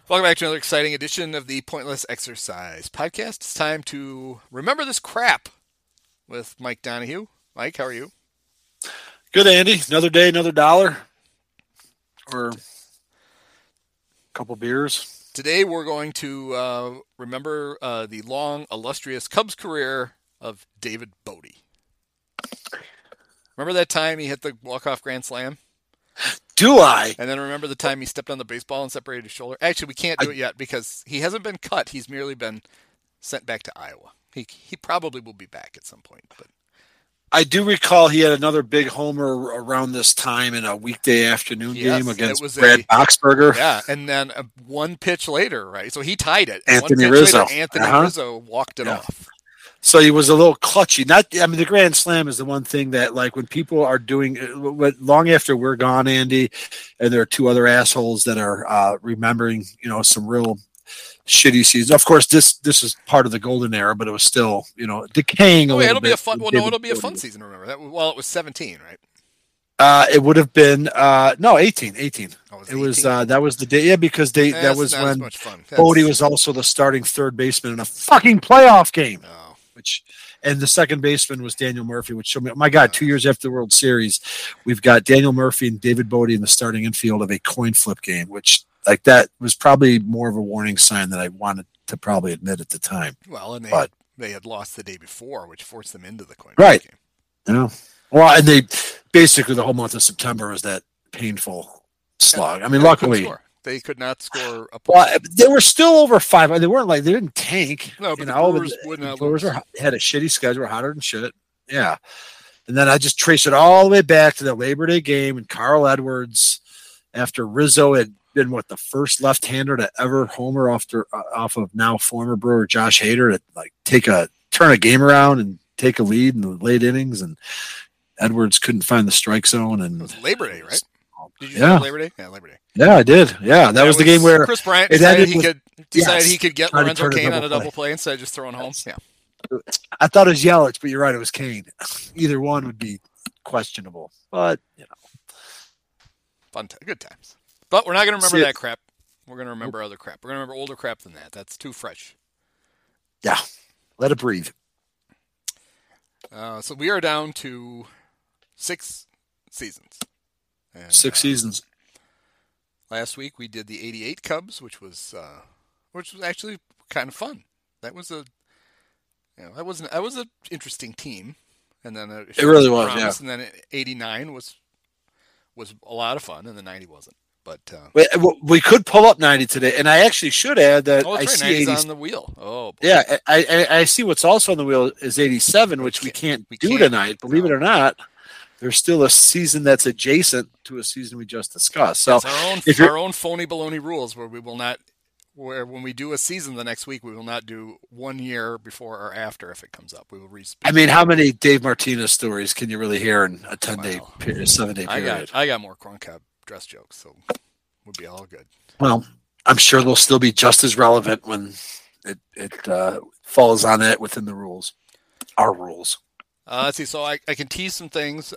Welcome back to another exciting edition of the Pointless Exercise Podcast. It's time to remember this crap with Mike Donahue. Mike, how are you? Good, Andy. Another day, another dollar, or a couple beers. Today we're going to remember the long, illustrious Cubs career of David Bote. Remember that time he hit the walk-off grand slam? Do I? And then remember the time he stepped on the baseball and separated his shoulder? Actually, we can't do it yet because he hasn't been cut. He's merely been sent back to Iowa. He probably will be back at some point. But I do recall he had another big homer around this time in a weekday afternoon game against Brad Boxberger. Yeah, and then one pitch later, right? So he tied it. Anthony Rizzo. Rizzo walked it off. So he was a little clutchy. The Grand Slam is the one thing that, like, when people are doing long after we're gone, Andy, and there are two other assholes that are remembering, some real shitty seasons. Of course, this is part of the golden era, but it was still, decaying a little bit. It'll be a fun season. Remember that? Well, it was 17, right? It would have been 18. Oh, it was that was the day, because that was when Bote was also the starting third baseman in a fucking playoff game. Oh. And the second baseman was Daniel Murphy, which showed me, oh my God, 2 years after the World Series, we've got Daniel Murphy and David Bote in the starting infield of a coin flip game, which, like, that was probably more of a warning sign than I wanted to probably admit at the time. Well, and they had lost the day before, which forced them into the coin flip game. Yeah. Well, and they basically the whole month of September was that painful slog. I mean, luckily they could not score a point. Well, they were still over 5. They weren't they didn't tank. No, but the Brewers had a shitty schedule, hotter than shit. Yeah. And then I just traced it all the way back to the Labor Day game, and Carl Edwards, after Rizzo had been the first left-hander to ever homer off of now former Brewer Josh Hader to turn a game around and take a lead in the late innings, and Edwards couldn't find the strike zone. And it was Labor Day, right? Did you say Labor Day? Yeah, Labor Day. Yeah, I did. Yeah, that was the game where Chris Bryant decided he could get Lorenzo Cain on a double play instead of just throwing home. Yeah, I thought it was Yelich, but you're right, it was Cain. Either one would be questionable, but good times. But we're not going to remember that crap. We're going to remember other crap. We're going to remember older crap than that. That's too fresh. Yeah, let it breathe. So we are down to 6 seasons. And, 6 seasons. Last week we did the '88 Cubs, which was actually kind of fun. That was that was an interesting team, and then it really was. Yeah. And then '89 was a lot of fun, and the '90 wasn't. But we could pull up '90 today, and I actually should add that I see 90's on the wheel. Oh, boy. Yeah, I see what's also on the wheel is '87, which we can't do tonight. Believe it or not. There's still a season that's adjacent to a season we just discussed. So our own phony baloney rules where we will not, where when we do a season the next week, we will not do 1 year before or after if it comes up. We will respeak. I mean, how many Dave Martinez stories can you really hear in a 10-day period, 7-day period? I got more corn cob dress jokes, so we'll be all good. Well, I'm sure they'll still be just as relevant when it falls on it within the rules, our rules. Let's see. So I can tease some things.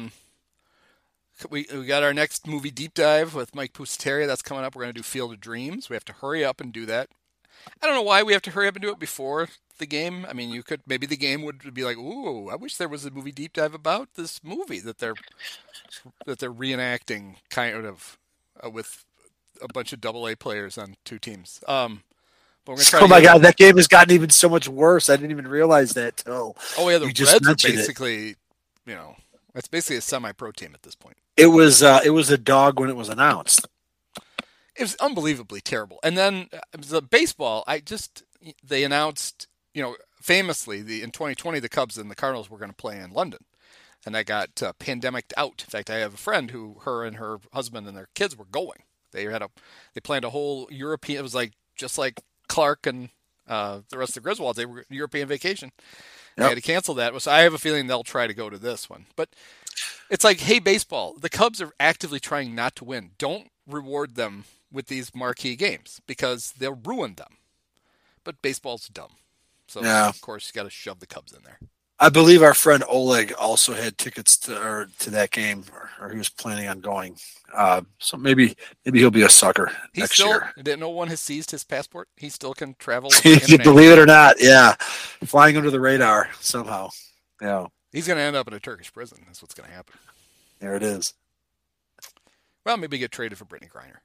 We got our next movie deep dive with Mike Pusateri. That's coming up. We're going to do Field of Dreams. We have to hurry up and do that. I don't know why we have to hurry up and do it before the game. I mean, maybe the game would be like, ooh, I wish there was a movie deep dive about this movie that they're reenacting, kind of with a bunch of AA players on 2 teams. Oh my God, that game has gotten even so much worse. I didn't even realize that till. Oh yeah, the Reds are basically, it's basically a semi-pro team at this point. It was a dog when it was announced. It was unbelievably terrible. And then the baseball, they announced, famously in 2020 the Cubs and the Cardinals were going to play in London, and that got pandemiced out. In fact, I have a friend who her and her husband and their kids were going. They planned a whole European. It was just like Clark and the rest of the Griswolds, they were European vacation. They had to cancel that. So I have a feeling they'll try to go to this one. But it's like, hey, baseball, the Cubs are actively trying not to win. Don't reward them with these marquee games because they'll ruin them. But baseball's dumb. So, of course, you got to shove the Cubs in there. I believe our friend Oleg also had tickets to that game, or he was planning on going. So maybe he'll be a sucker next year. No one has seized his passport. He still can travel. Believe it or not, yeah, flying under the radar somehow. Yeah, he's going to end up in a Turkish prison. That's what's going to happen. There it is. Well, maybe get traded for Brittany Griner.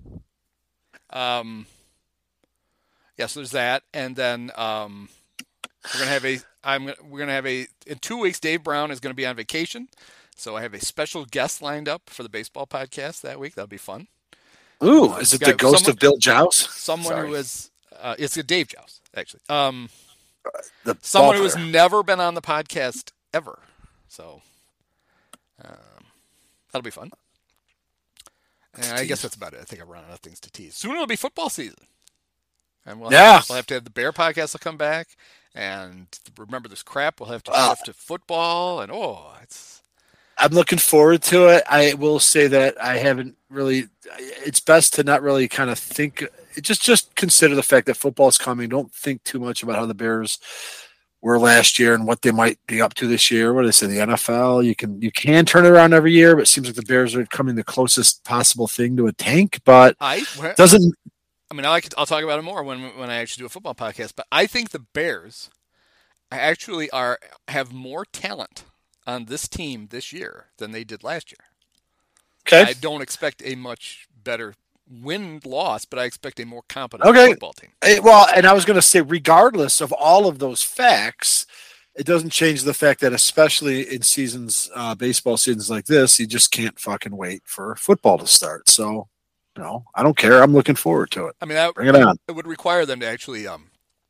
So there's that, and then we're gonna have a in 2 weeks. Dave Brown is going to be on vacation, so I have a special guest lined up for the baseball podcast that week. That'll be fun. Ooh, is it the ghost of Bill Joust? Someone who is it's a Dave Joust actually. Someone who has never been on the podcast ever. So that'll be fun. And I guess that's about it. I think I've run out of things to tease. Soon it'll be football season. And we'll have to have the Bear podcast will come back. And remember this crap, we'll have to shift to football. And I'm looking forward to it. I will say that I haven't really – it's best to not really kind of think – just consider the fact that football is coming. Don't think too much about how the Bears were last year and what they might be up to this year. What did I say? The NFL, you can turn it around every year, but it seems like the Bears are coming the closest possible thing to a tank. But doesn't. I mean, I'll talk about it more when I actually do a football podcast. But I think the Bears actually have more talent on this team this year than they did last year. Okay. I don't expect a much better win-loss, but I expect a more competent football team. Well, and I was going to say, regardless of all of those facts, it doesn't change the fact that especially in seasons, baseball seasons like this, you just can't fucking wait for football to start. So, I don't care. I'm looking forward to it. I mean, bring it on. It would require them to actually have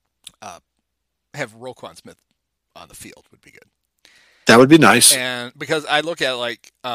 Roquan Smith on the field would be good. That would be nice. And because I look at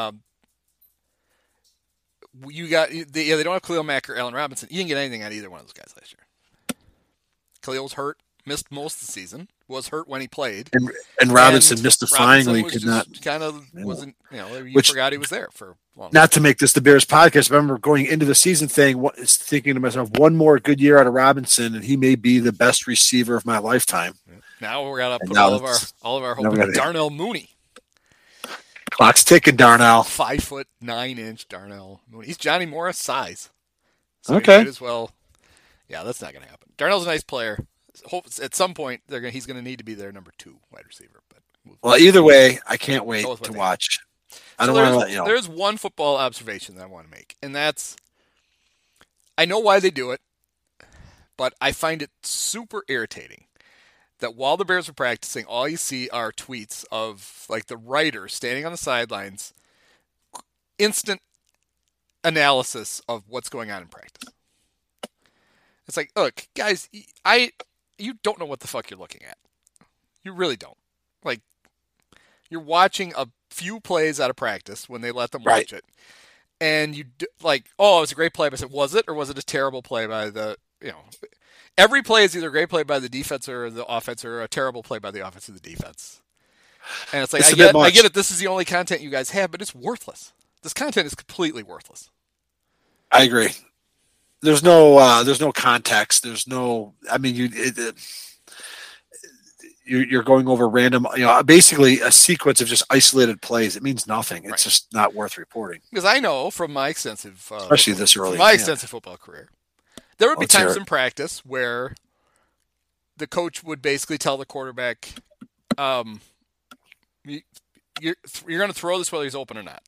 they don't have Khalil Mack or Allen Robinson. You didn't get anything out of either one of those guys last year. Khalil was hurt, missed most of the season, was hurt when he played. And Robinson missed defyingly, wasn't, you forgot he was there for a long time. Not to make this the Bears podcast, but I remember going into the season thinking to myself, one more good year out of Robinson, and he may be the best receiver of my lifetime. Now we're going to put all of our hope in Darnell Mooney. Clock's ticking, Darnell. 5'9" Darnell Mooney. He's Johnny Morris size. So okay. Might as well. Yeah, that's not going to happen. Darnell's a nice player. At some point, he's going to need to be their number 2 wide receiver. But either way, I can't wait to watch. I don't want to let you know. There's one football observation that I want to make, and that's I know why they do it, but I find it super irritating that while the Bears are practicing, all you see are tweets of the writer standing on the sidelines, instant analysis of what's going on in practice. It's like, look, guys, you don't know what the fuck you're looking at. You really don't. You're watching a few plays out of practice when they let them watch it, and it was a great play. But I said, was it, or was it a terrible play by the Every play is either a great play by the defense or the offense, or a terrible play by the offense or the defense. And it's I get it. This is the only content you guys have, but it's worthless. This content is completely worthless. I agree. There's no context. There's no. I mean, you're going over random. Basically a sequence of just isolated plays. It means nothing. It's just not worth reporting. Because I know from my extensive, especially this early, extensive football carear. There would be times in practice where the coach would basically tell the quarterback, you're going to throw this whether he's open or not.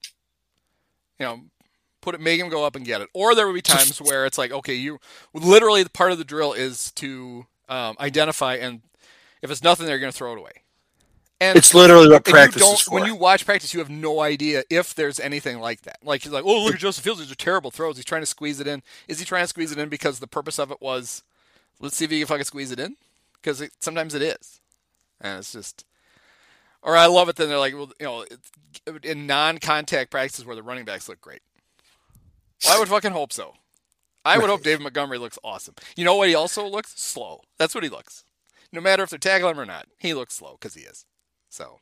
Make him go up and get it. Or there would be times where it's okay, literally part of the drill is to identify, and if it's nothing, they're going to throw it away. And it's literally what practice is for. When you watch practice, you have no idea if there's anything like that. He's like, oh, look at Justin Fields. These are terrible throws. He's trying to squeeze it in. Is he trying to squeeze it in because the purpose of it was, let's see if he can fucking squeeze it in? Because sometimes it is. And it's just... Or I love it then they're like, well, in non-contact practices where the running backs look great. Well, I would fucking hope so. I would hope David Montgomery looks awesome. You know what he also looks? Slow. That's what he looks. No matter if they're tackling him or not, he looks slow because he is. So,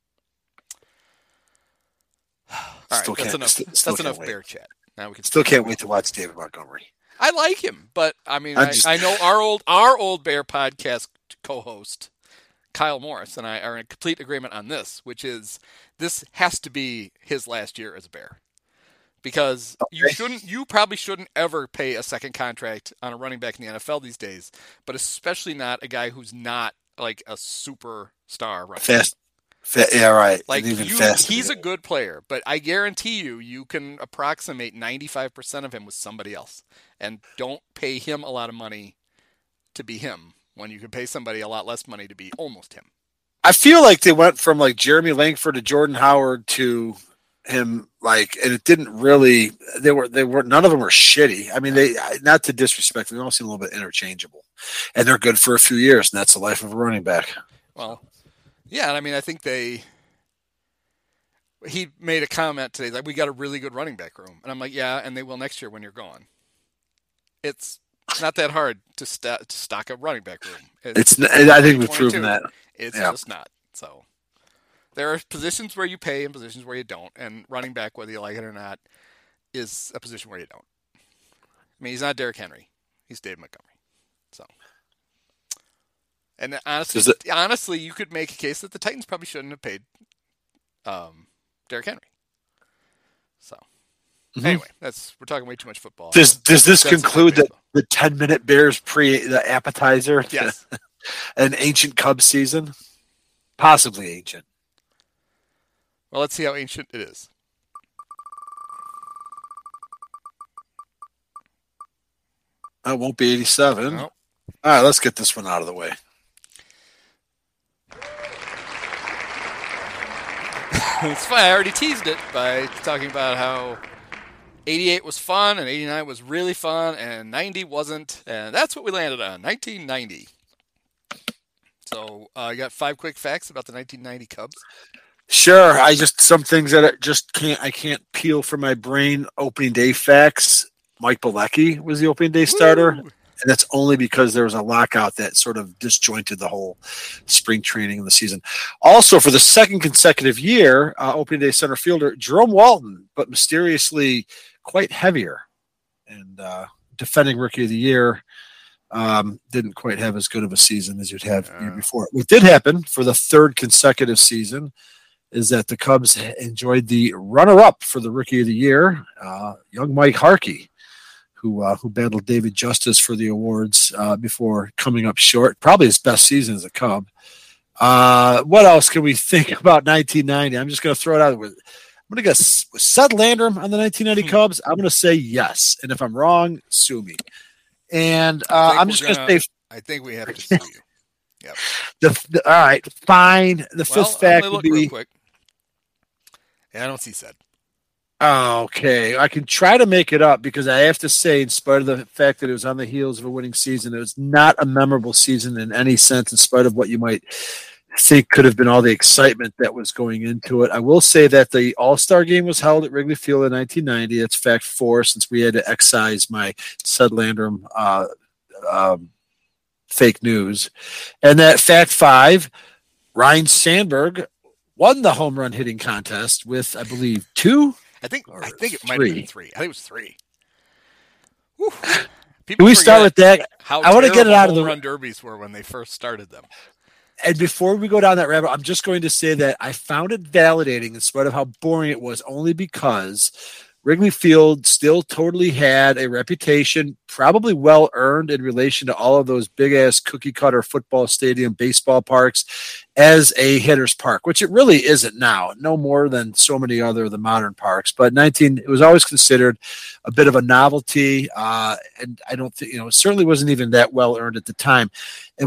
all right, that's enough. That's enough Bear chat. Now we can can't wait to watch David Montgomery. I like him, but I mean, I know our old Bear podcast co-host Kyle Morris and I are in complete agreement on this, which is this has to be his last year as a Bear. Because you probably shouldn't ever pay a second contract on a running back in the NFL these days, but especially not a guy who's not like a superstar running back. Yeah, right. Like he's a good player, but I guarantee you can approximate 95% of him with somebody else, and don't pay him a lot of money to be him when you can pay somebody a lot less money to be almost him. I feel like they went from like Jeremy Langford to Jordan Howard to him, like, and it didn't really. They were none of them were shitty. I mean, they, not to disrespect them, they all seem a little bit interchangeable, and they're good for a few years, and that's the life of a running back. Well, yeah, and I mean, I think he made a comment today like, we got a really good running back room, and I'm like, yeah, and they will next year when you're gone. It's not that hard to stock a running back room. I think we've proven that. It's just not. So there are positions where you pay and positions where you don't, and running back, whether you like it or not, is a position where you don't. I mean, he's not Derrick Henry. He's Dave Montgomery. So, and honestly, you could make a case that the Titans probably shouldn't have paid Derrick Henry. So, anyway, we're talking way too much football. Does this conclude the 10-minute Bears the appetizer? Yes. An ancient Cubs season? Possibly ancient. Well, let's see how ancient it is. It won't be 87. Nope. All right, let's get this one out of the way. It's fine. I already teased it by talking about how 88 was fun and 89 was really fun and 90 wasn't. And that's what we landed on, 1990. So you got 5 quick facts about the 1990 Cubs. Sure. Some things that I can't peel from my brain. Opening day facts. Mike Bilecki was the opening day starter. Woo! And that's only because there was a lockout that sort of disjointed the whole spring training in the season. Also, for the second consecutive year, opening day center fielder Jerome Walton, but mysteriously quite heavier. And defending rookie of the year, didn't quite have as good of a season as you'd have the year before. What did happen for the third consecutive season is that the Cubs enjoyed the runner-up for the rookie of the year, young Mike Harkey, who battled David Justice for the awards before coming up short. Probably his best season as a Cub. What else can we think about 1990? I'm just going to throw it out. I'm going to guess, was Seth Landrum on the 1990 Cubs? I'm going to say yes. And if I'm wrong, sue me. And I'm just going to say, I think we have to sue you. Yep. All right, fine. The fifth fact would be real quick. Yeah, I don't see said. Okay, I can try to make it up because I have to say, in spite of the fact that it was on the heels of a winning season, it was not a memorable season in any sense, in spite of what you might think could have been all the excitement that was going into it. I will say that the All-Star game was held at Wrigley Field in 1990. That's fact 4, since we had to excise my Sud Landrum fake news. And that fact 5, Ryne Sandberg won the home run hitting contest with, I believe, 2. I think it might have been 3. I think it was 3. Can we start with that? I want to get it out of the run derbies were when they first started them. And before we go down that rabbit, I'm just going to say that I found it validating in spite of how boring it was, only because Wrigley Field still totally had a reputation, probably well earned in relation to all of those big ass cookie cutter football stadium, baseball parks, as a hitter's park, which it really isn't now, no more than so many other of the modern parks. But it was always considered a bit of a novelty, and I don't think, it certainly wasn't even that well earned at the time. And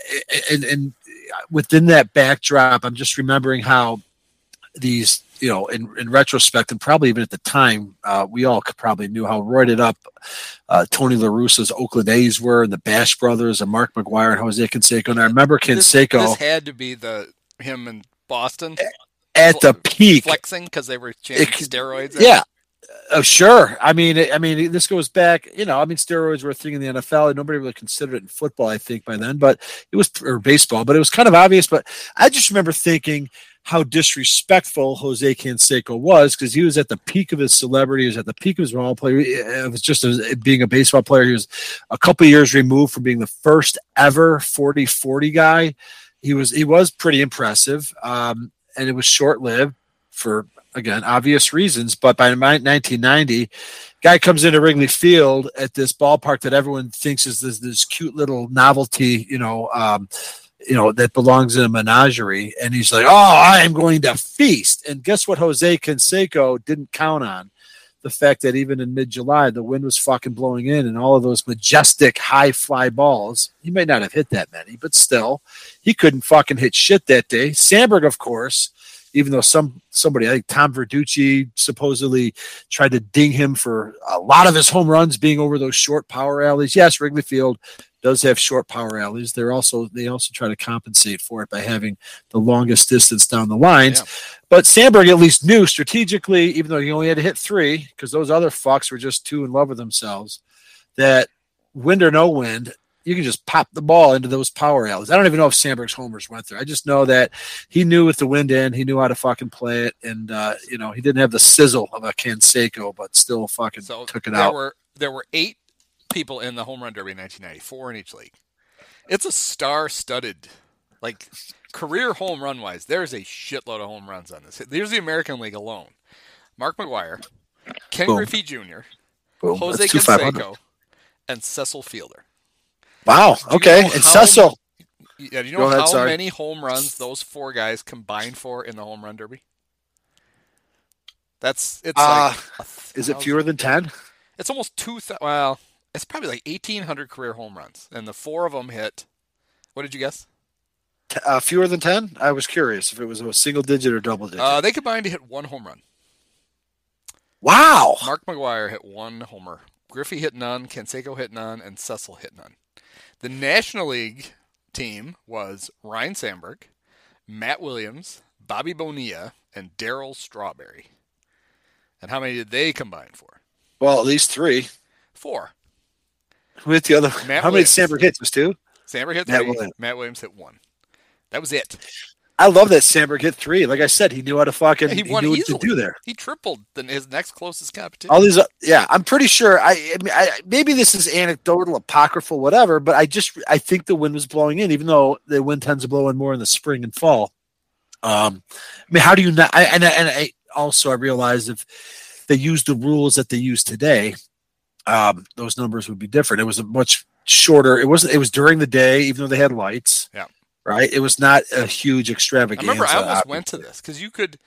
within that backdrop, I'm just remembering how these, in retrospect, and probably even at the time, we all probably knew how roided up Tony La Russa's Oakland A's were, and the Bash Brothers, and Mark McGwire and Jose Canseco. And I remember Canseco. This had to be him in Boston at the peak, flexing because they were changing steroids. Yeah. Oh, sure. I mean, this goes back, steroids were a thing in the NFL, and nobody really considered it in football, I think, by then, or baseball, but it was kind of obvious. But I just remember thinking how disrespectful Jose Canseco was, because he was at the peak of his celebrity. He was at the peak of his ball player. It was just being a baseball player. He was a couple of years removed from being the first ever 40-40 guy. He was pretty impressive, and it was short lived for, again, obvious reasons. But by 1990, guy comes into Wrigley Field at this ballpark that everyone thinks is this cute little novelty, that belongs in a menagerie, and he's like, "Oh, I am going to feast." And guess what? Jose Canseco didn't count on the fact that even in mid-July, the wind was fucking blowing in, and all of those majestic high fly balls, he may not have hit that many, but still, he couldn't fucking hit shit that day. Sandberg, of course, even though somebody, I think Tom Verducci, supposedly tried to ding him for a lot of his home runs being over those short power alleys. Yes, Wrigley Field does have short power alleys. They also try to compensate for it by having the longest distance down the lines. Yeah. But Sandberg at least knew strategically, even though he only had to hit 3, because those other fucks were just too in love with themselves, that wind or no wind, you can just pop the ball into those power alleys. I don't even know if Sandberg's homers went there. I just know that he knew with the wind in, he knew how to fucking play it, and he didn't have the sizzle of a Canseco, but still fucking took it out. There were 8 people in the home run derby in 1990, 4 in each league. It's a star-studded, career home run wise. There's a shitload of home runs on this. There's the American League alone. Mark McGwire, Ken Griffey Jr., Jose Canseco, and Cecil Fielder. Wow. Okay. And Cecil. Yeah. Do you know how many home runs those 4 guys combined for in the home run derby? Is it fewer than 10? It's almost 2,000. Well, it's probably 1,800 career home runs, and the 4 of them hit. What did you guess? Fewer than 10? I was curious if it was a single digit or double digit. They combined to hit 1 home run. Wow. Mark McGwire hit 1 homer. Griffey hit none. Canseco hit none, and Cecil hit none. The National League team was Ryan Sandberg, Matt Williams, Bobby Bonilla, and Darryl Strawberry. And how many did they combine for? Well, at least 3. 4. With the other, how many Sandberg hits? Was 2? Sandberg hit 3. Matt Williams hit 1. That was it. I love that Sandberg hit 3. Like I said, he knew how to fucking. He knew what to do there. He tripled his next closest competition. All these, I'm pretty sure. I maybe this is anecdotal, apocryphal, whatever. But I think the wind was blowing in, even though the wind tends to blow in more in the spring and fall. How do you not? I realize if they use the rules that they use today, those numbers would be different. It was a much shorter. It was during the day, even though they had lights. Yeah. Right. It was not a huge extravaganza. I remember I almost went to this because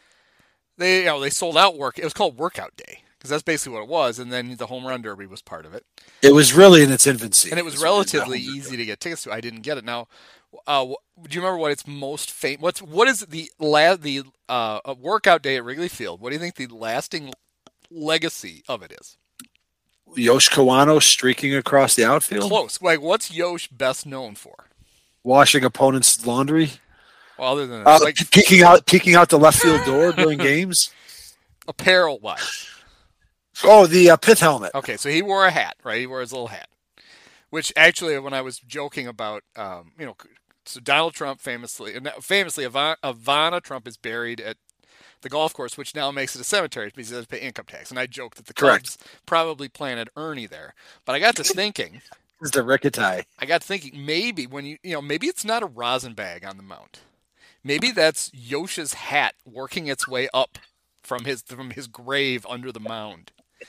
they sold out work. It was called Workout Day because that's basically what it was. And then the home run derby was part of it. It was really in its infancy. And it was relatively easy to get tickets to. I didn't get it. Now, do you remember what its most famous, what is the Workout Day at Wrigley Field? What do you think the lasting legacy of it is? Yosh Kawano streaking across the outfield. Close. What's Yosh best known for? Washing opponents' laundry. Well, other than peeking out the left field door during games. Apparel wise. Oh, the pith helmet. Okay, so he wore a hat, right? He wore his little hat. Which actually, when I was joking about, so Donald Trump famously, Ivana Trump is buried at the golf course, which now makes it a cemetery because he doesn't pay income tax. And I joked that the Cubs probably planted Ernie there. But I got to thinking. Is the Ricketai. I got thinking maybe when maybe it's not a rosin bag on the mound. Maybe that's Yosh's hat working its way up from his grave under the mound.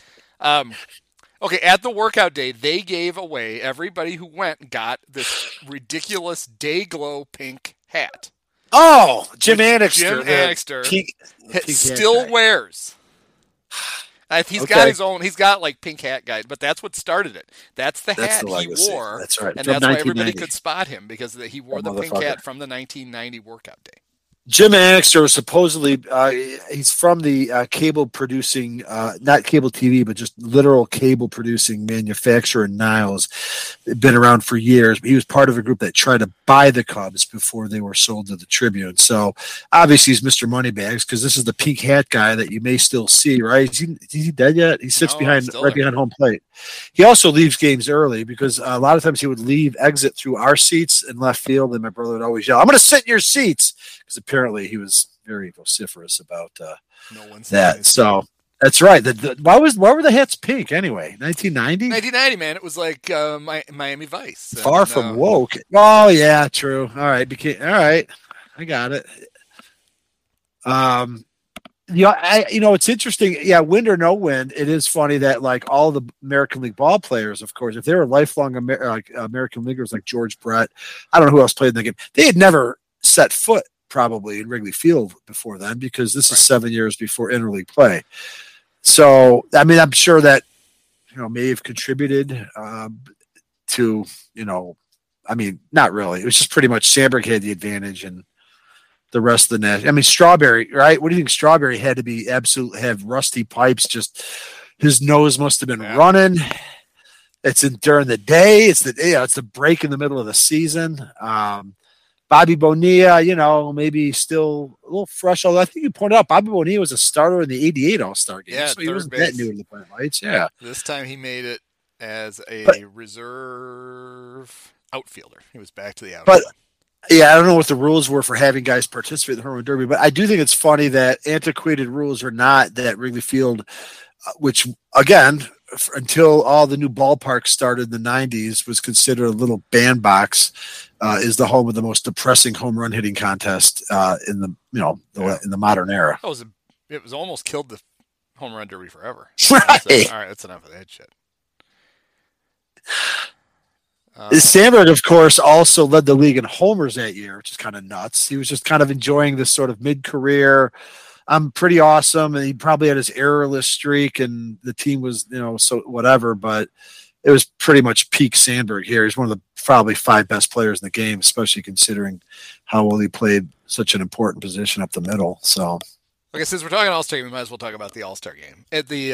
Okay, at the workout day, they gave away, everybody who went got this ridiculous Dayglow pink hat. Oh, Jim Annixter. Still wears. He's got his own. He's got pink hat guys, but that's what started it. That's the hat he wore. That's right, and that's why everybody could spot him because he wore the pink hat from the 1990 workout day. Jim Annixter was supposedly he's from the cable producing, not cable TV, but just literal cable producing manufacturer Niles. They've been around for years. He was part of a group that tried to buy the Cubs before they were sold to the Tribune. So obviously he's Mr. Moneybags because this is the pink hat guy that you may still see, right? Is he dead yet? He sits behind home plate. He also leaves games early because a lot of times he would exit through our seats in left field, and my brother would always yell, "I'm going to sit in your seats," because apparently he was very vociferous about that. So That's right. Why were the hats pink anyway? 1990? 1990, man. It was like Miami Vice. Far from woke. Oh yeah, true. All right, all right. I got it. It's interesting. Yeah, win or no win, it is funny that like all the American League ball players, of course, if they were lifelong American leaguers like George Brett, I don't know who else played in the game. They had never set foot probably in Wrigley Field before then because this is 7 years before interleague play. So, I mean, I'm sure that, may have contributed to, I mean, not really. It was just pretty much Sandberg had the advantage and the rest of the net. I mean, Strawberry, right? What do you think? Strawberry had to be have rusty pipes. Just his nose must have been running. It's during the day. It's the break in the middle of the season. Bobby Bonilla, maybe still a little fresh. Although I think you pointed out Bobby Bonilla was a starter in the '88 All-Star game, yeah, so he wasn't that new to the Planet Lights. Yeah, this time he made it as a reserve outfielder. He was back to the outfield. But yeah, I don't know what the rules were for having guys participate in the Home Run Derby, but I do think it's funny that antiquated rules are not that Wrigley Field, which again, until all the new ballparks started in the '90s, was considered a little bandbox. Is the home of the most depressing home run hitting contest in the in the modern era. It was almost killed the Home Run Derby forever. Right. So, all right, that's enough of that shit. Sandberg, of course, also led the league in homers that year, which is kind of nuts. He was just kind of enjoying this sort of mid-career. I'm pretty awesome, and he probably had his errorless streak, and the team was, so whatever. But it was pretty much peak Sandberg here. He's one of the probably 5 best players in the game, especially considering how well he played such an important position up the middle. So, okay, since we're talking All-Star game, we might as well talk about the All-Star game.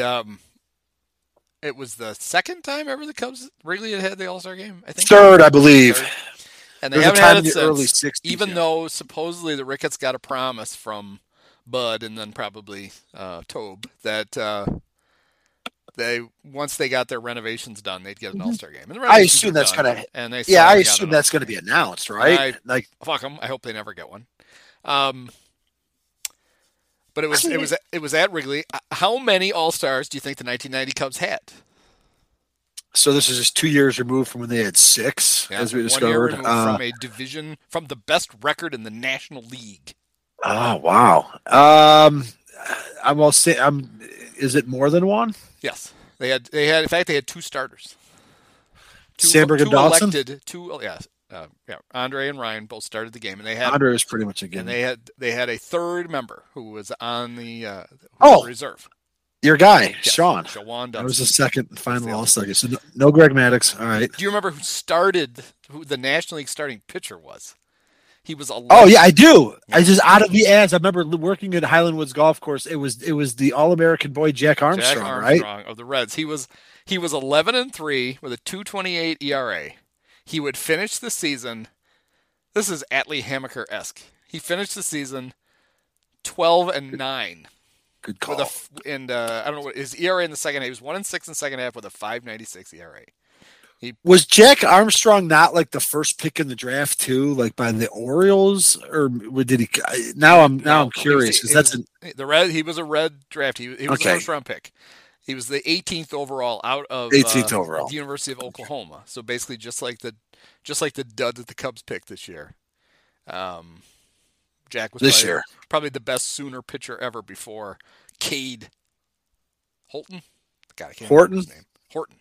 It was the second time ever the Cubs Wrigley had the All-Star game, I think. Third, I believe. Third. And they haven't had it since, early 60s, even though supposedly the Ricketts got a promise from Bud and then probably Tobe that once they got their renovations done, they'd get an All-Star game. And I assume that's going to. Yeah, I assume that's going to be announced, right? Fuck them. I hope they never get one. But it was at Wrigley. How many All-Stars do you think the 1990 Cubs had? So this is just 2 years removed from when they had 6, as we discovered. 1 year removed from a division, from the best record in the National League. Oh wow! Is it more than one? Yes, they had. In fact, they had 2 starters. Sandberg and Dawson. Andre and Ryan both started the game, and they had Andre was pretty much a gimme. And they had a third member who was on the reserve. Your guy, Sean. That was the second and final All-Star game. So no Greg Maddux. All right. Do you remember who the National League starting pitcher was? He was 11. Oh yeah, I do. Yeah. I just out of the ads. I remember working at Highland Woods Golf Course. It was the All-American boy Jack Armstrong, right? Of the Reds. He was 11-3 with a 2.28 ERA. He would finish the season. This is Atlee Hammaker-esque. He finished the season 12-9. Good call. I don't know what his ERA in the second half. He was 1-6 in the second half with a 5.96 ERA. Was Jack Armstrong not like the first pick in the draft too, like by the Orioles, or did he? Now I'm curious because he was a Red draft. He was a first round pick. He was the 18th overall out of the University of Oklahoma. So basically, just like the dud that the Cubs picked this year. Jack was probably the best Sooner pitcher ever before Cade Horton. God, I can't remember his name.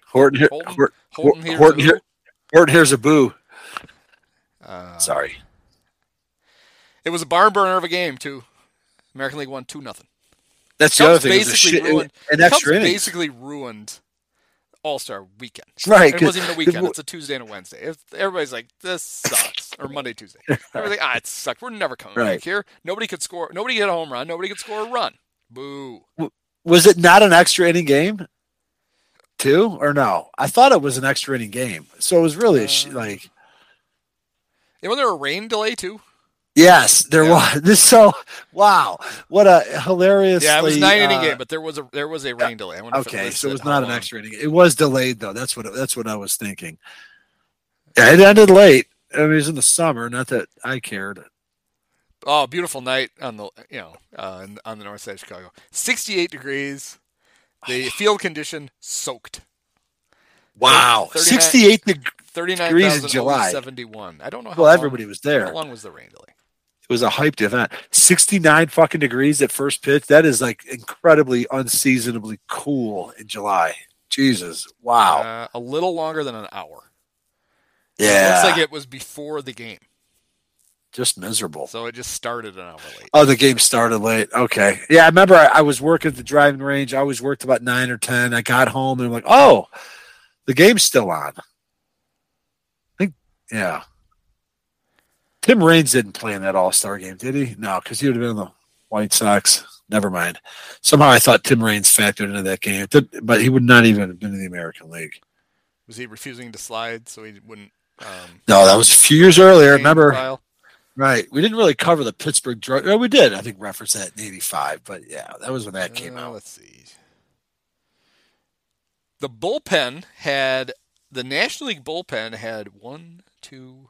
Horton, here's a boo. Sorry. It was a barn burner of a game too. American League won 2-0. That's the other thing. Basically ruined All-Star weekend. Right. It wasn't even a weekend. It's a Tuesday and a Wednesday. If everybody's like, this sucks. Or Monday, Tuesday. Everybody's like, it sucks. We're never coming back here. Nobody could score. Nobody could hit a home run. Nobody could score a run. Boo. Was it not an extra inning game? Too? Or no? I thought it was an extra inning game. So it was really like. Was there a rain delay too? Yes, there was. Wow, what a hilarious! Yeah, it was 9-inning game, but there was a rain delay. Okay, so it was not an extra inning. It was delayed though. That's what I was thinking. Yeah, it ended late. I mean, it was in the summer. Not that I cared. Oh, beautiful night on the on the north side of Chicago. 68 degrees. The field condition soaked. Wow. 39 68 degrees in 39,071. July. I don't know Well, everybody was there. How long was the rain delay? It was a hyped event. 69 fucking degrees at first pitch. That is like incredibly unseasonably cool in July. Jesus. Wow. A little longer than an hour. Yeah. It looks like it was before the game. Just miserable. So it just started an hour late. Oh, the game started late. Okay. Yeah, I remember I was working at the driving range. I always worked about 9 or 10. I got home and I'm like, oh, the game's still on. I think, yeah. Tim Raines didn't play in that All-Star game, did he? No, because he would have been in the White Sox. Never mind. Somehow I thought Tim Raines factored into that game, but he would not even have been in the American League. Was he refusing to slide so he wouldn't? No, that was a few years earlier. Remember? File? Right. We didn't really cover the Pittsburgh drug. We did, I think, reference that in '85. But yeah, that was when that came out. Let's see. The National League bullpen had one, two.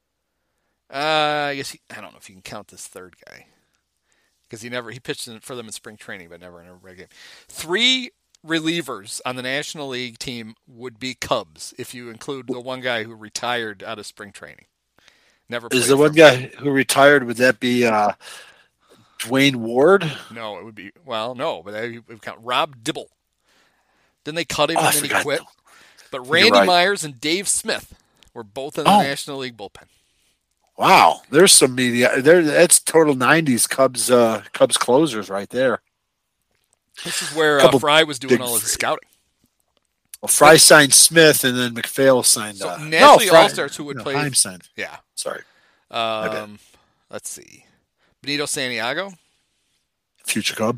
I guess I don't know if you can count this third guy because he pitched for them in spring training, but never in a regular game. 3 relievers on the National League team would be Cubs if you include the one guy who retired out of spring training. Never is the one guy who retired? Would that be Dwayne Ward? No, it would be no, but we count Rob Dibble. Didn't they cut him and then he quit? But Randy Myers and Dave Smith were both in the National League bullpen. Wow, there's some media there. That's total '90s Cubs closers right there. This is where Fry was doing all his scouting. Well, Fry signed Smith, and then McPhail signed. So National League All-Stars who would play. Heim signed. Yeah, sorry. Let's see, Benito Santiago, future Cub.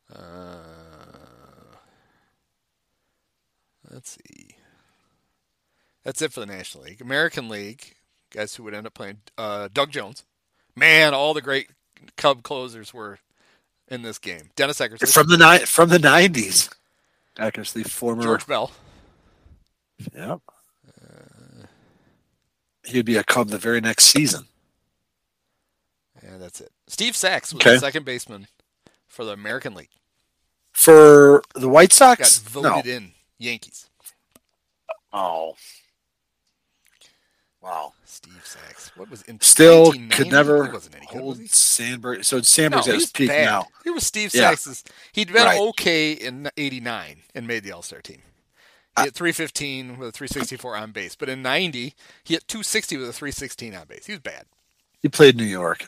Let's see. That's it for the National League. American League, guys who would end up playing. Doug Jones. Man, all the great Cub closers were in this game. Dennis Eckersley. From the 90s. Eckersley, former. George Bell. Yep. He'd be a Cub the very next season. Yeah, that's it. Steve Sachs was the second baseman for the American League. For the White Sox? Got voted in. Yankees. Oh. Wow. Steve Sachs. What was in still could never hold Sandberg. So Sandberg's at his peak bad. now. It was Steve Sachs. He'd been okay in '89 and made the All-Star team. He hit 315 with a 364 on base. But in '90, he hit 260 with a 316 on base. He was bad. He played New York.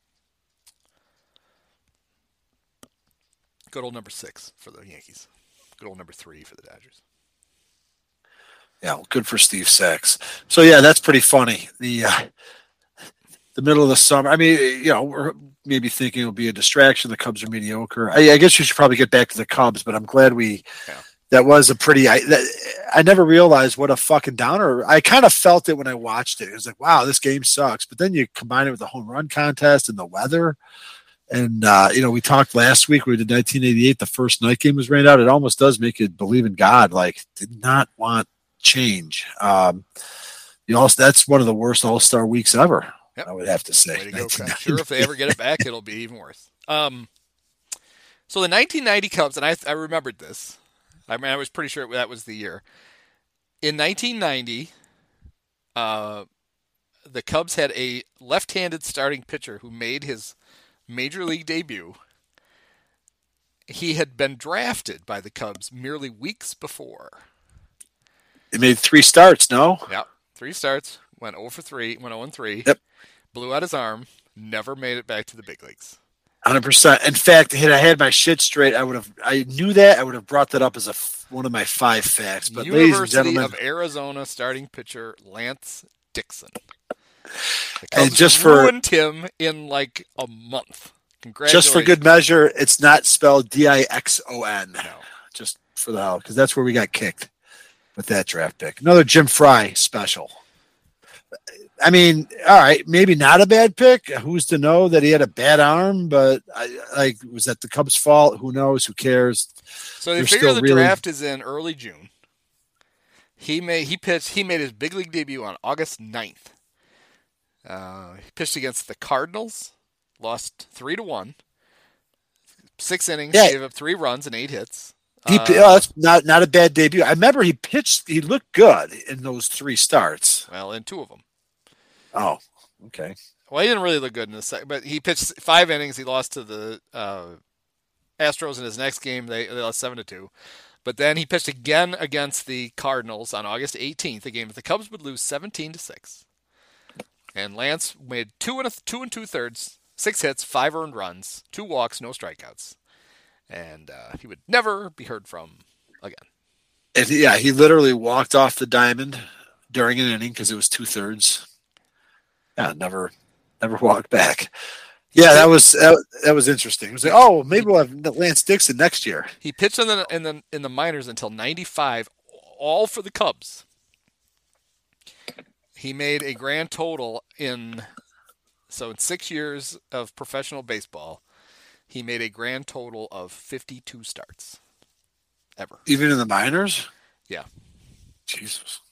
Good old number 6 for the Yankees. Good old number 3 for the Dodgers. Yeah, well, good for Steve Sachs. So yeah, that's pretty funny. The middle of the summer. I mean, we're maybe thinking it'll be a distraction. The Cubs are mediocre. I guess you should probably get back to the Cubs, but I'm glad that was a pretty. I never realized what a fucking downer. I kind of felt it when I watched it. It was like, wow, this game sucks. But then you combine it with the home run contest and the weather. And, we talked last week, we did 1988, the first night game was rained out. It almost does make you believe in God, did not want change. That's one of the worst All-Star weeks ever, I would have to say. Way to go, sure, if they ever get it back, it'll be even worse. So the 1990 Cubs, and I remembered this. I mean, I was pretty sure that was the year. In 1990, the Cubs had a left-handed starting pitcher who made his Major League debut. He had been drafted by the Cubs merely weeks before. He made 3 starts, no? Yep, 3 starts. Went 0-3. Went 0-3. Yep. Blew out his arm. Never made it back to the big leagues. 100%. In fact, had I had my shit straight, I knew that. I would have brought that up as one of my 5 facts. But University ladies and gentlemen, of Arizona starting pitcher Lance Dixon. And just ruined him in like a month. Congratulations. Just for good measure, it's not spelled Dixon. No. Just for the hell, because that's where we got kicked with that draft pick. Another Jim Fry special. I mean, all right, maybe not a bad pick. Who's to know that he had a bad arm? But was that the Cubs' fault? Who knows? Who cares? So they figure the draft is in early June. He made his big league debut on August 9th. He pitched against the Cardinals, lost 3-1, 6 innings, gave up 3 runs and 8 hits. That's not a bad debut. I remember he pitched. He looked good in those 3 starts. Well, in 2 of them. Oh, okay. Well, he didn't really look good in the second, but he pitched 5 innings. He lost to the Astros in his next game. They lost 7-2. But then he pitched again against the Cardinals on August 18th, a game that the Cubs would lose 17-6. And Lance made 2 2/3, 6 hits, 5 earned runs, 2 walks, no strikeouts, and he would never be heard from again. And he literally walked off the diamond during an inning because it was 2/3. Yeah, never walked back. Yeah, that was interesting. It was like, oh, maybe we'll have Lance Dixon next year. He pitched in the minors until 95, all for the Cubs. He made a grand total in 6 years of professional baseball, he made a grand total of 52 starts ever. Even in the minors? Yeah. Jesus.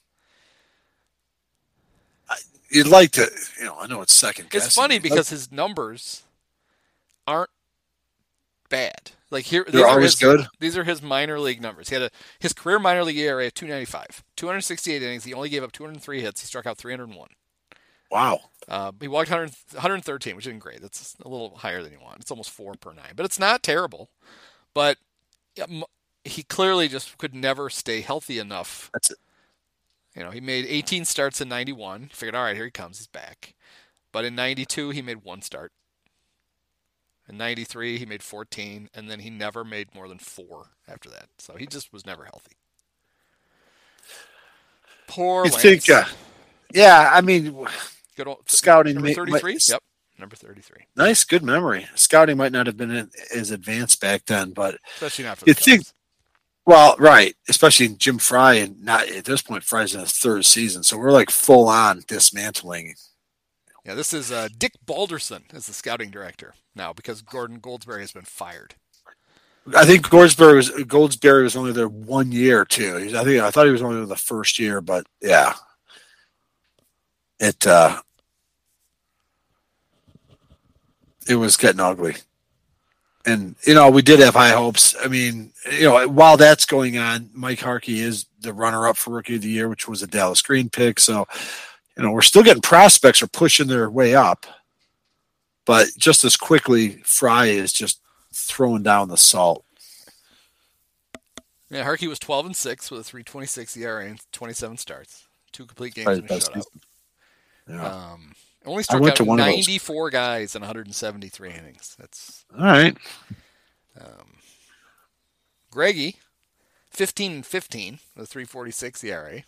You'd like to, I know it's second guessing. It's funny because his numbers aren't bad. Like they're always good. These are his minor league numbers. He had his career minor league ERA of 2.95, 268 innings. He only gave up 203 hits. He struck out 301. Wow. He walked 113, which isn't great. That's a little higher than you want. It's almost 4 per 9, but it's not terrible. But he clearly just could never stay healthy enough. That's it. He made 18 starts in 91. Figured, all right, here he comes. He's back. But in 92, he made 1 start. In 93, he made 14, and then he never made more than 4 after that. So he just was never healthy. Poor Lance. You think, yeah, I mean, good old, scouting. Number 33? Yep, number 33. Nice, good memory. Scouting might not have been as advanced back then, but especially not for the Cubs. Well, right, especially Jim Frye, and not at this point, Frye's in his 3rd season, so we're like full on dismantling. Yeah, this is Dick Balderson as the scouting director now because Gordon Goldsberry has been fired. I think Goldsberry was only there 1 year too. I thought he was only there the first year, but yeah, it was getting ugly. And, we did have high hopes. I mean, while that's going on, Mike Harkey is the runner-up for Rookie of the Year, which was a Dallas Green pick. So, we're still getting prospects are pushing their way up. But just as quickly, Frye is just throwing down the salt. Yeah, Harkey was 12-6 with a 3.26 ERA and 27 starts. 2 complete games and a shutout. Yeah. Only struck out 94 guys in 173 innings. That's all right. Greggy, 15-15 with a 3.46 ERA.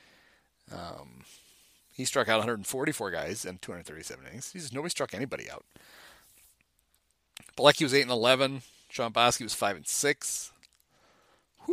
He struck out 144 guys in 237 innings. Nobody struck anybody out. Bilecki was 8-11. Sean Bosky was 5-6. Whew.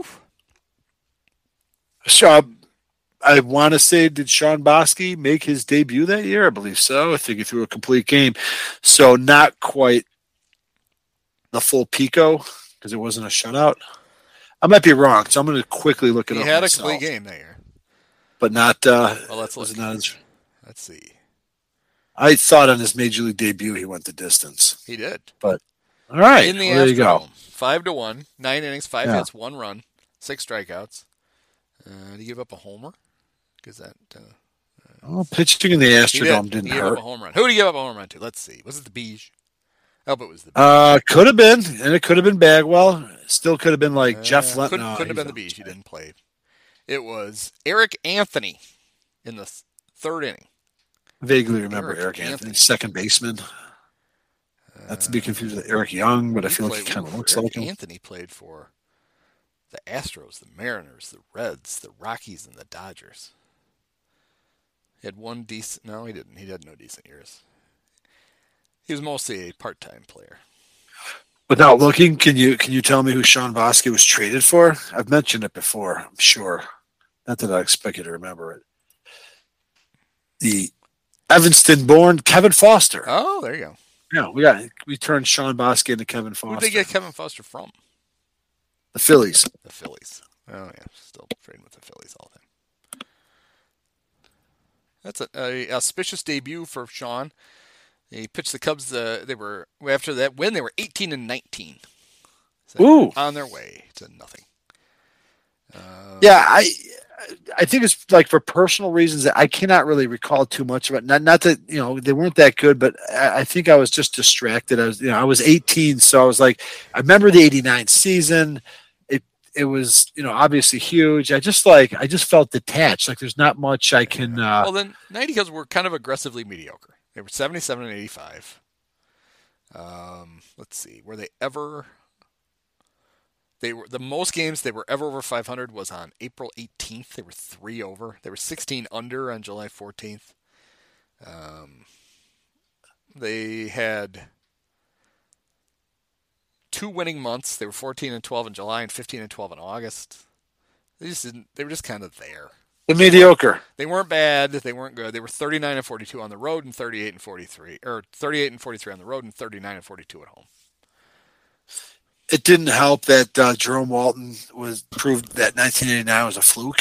I want to say, did Sean Bosky make his debut that year? I believe so. I think he threw a complete game. So not quite the full Pico because it wasn't a shutout. I might be wrong, so I'm going to quickly look it up. He had myself. A complete game that year. But not let's see. I thought on his major league debut he went the distance. He did. But all right, in the there you go. 5-1, 9 innings, 5 hits, 1 run, 6 strikeouts. Did he give up a homer? Because that. Pitching in the Astrodome didn't hurt. He gave up a home run. Who did he give up a home run to? Let's see. Was it the Beige? I hope it was the Beige. Could have been, and it could have been Bagwell. Still could have been like Jeff Lenton. Couldn't have been the Beige. He didn't play. It was Eric Anthony in the 3rd inning. Vaguely remember Eric Anthony, second baseman. Not to be confused with Eric Young, but I feel like he kind of looks like him. Anthony played for the Astros, the Mariners, the Reds, the Rockies, and the Dodgers. He had one decent. No, he didn't. He had no decent years. He was mostly a part-time player. Without looking, can you tell me who Sean Bosky was traded for? I've mentioned it before, I'm sure. Not that I expect you to remember it. The Evanston-born Kevin Foster. Oh, there you go. Yeah, we turned Sean Bosky into Kevin Foster. Who did they get Kevin Foster from? The Phillies. The Phillies. Oh yeah, still trading with the Phillies all the time. That's a auspicious debut for Sean. He pitched the Cubs. They were after that win. They were 18-19. So Ooh, on their way to nothing. Yeah, I think it's like for personal reasons that I cannot really recall too much of it. Not that they weren't that good, but I think I was just distracted. I was 18, so I was like, I remember the '89 season. It was obviously huge. I just felt detached. Like there's not much I can. Well, then 90 Cubs were kind of aggressively mediocre. They were 77 and 85. Let's see, were they ever? They were the most games they were ever over 500 was on April 18th. They were 3 over. They were 16 under on July 14th. They had 2 winning months. They were 14 and 12 in July and 15 and 12 in August. They were just kind of there. The mediocre. They weren't bad. They weren't good. They were 39 and 42 on the road and 38 and 43, or 38 and 43 on the road and 39 and 42 at home. It didn't help that Jerome Walton proved that 1989 was a fluke.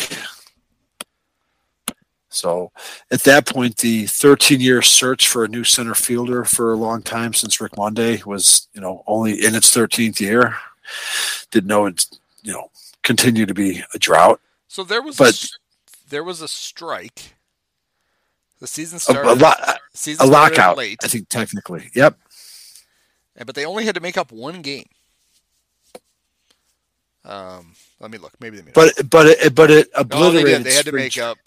So at that point, the 13-year search for a new center fielder for a long time since Rick Monday was, only in its 13th year. Didn't know it, continue to be a drought. So there was a strike. The season started. A lockout, late. I think technically. Yep. But they only had to make up 1 game. Let me look. Maybe they made. But it obliterated. They had to make up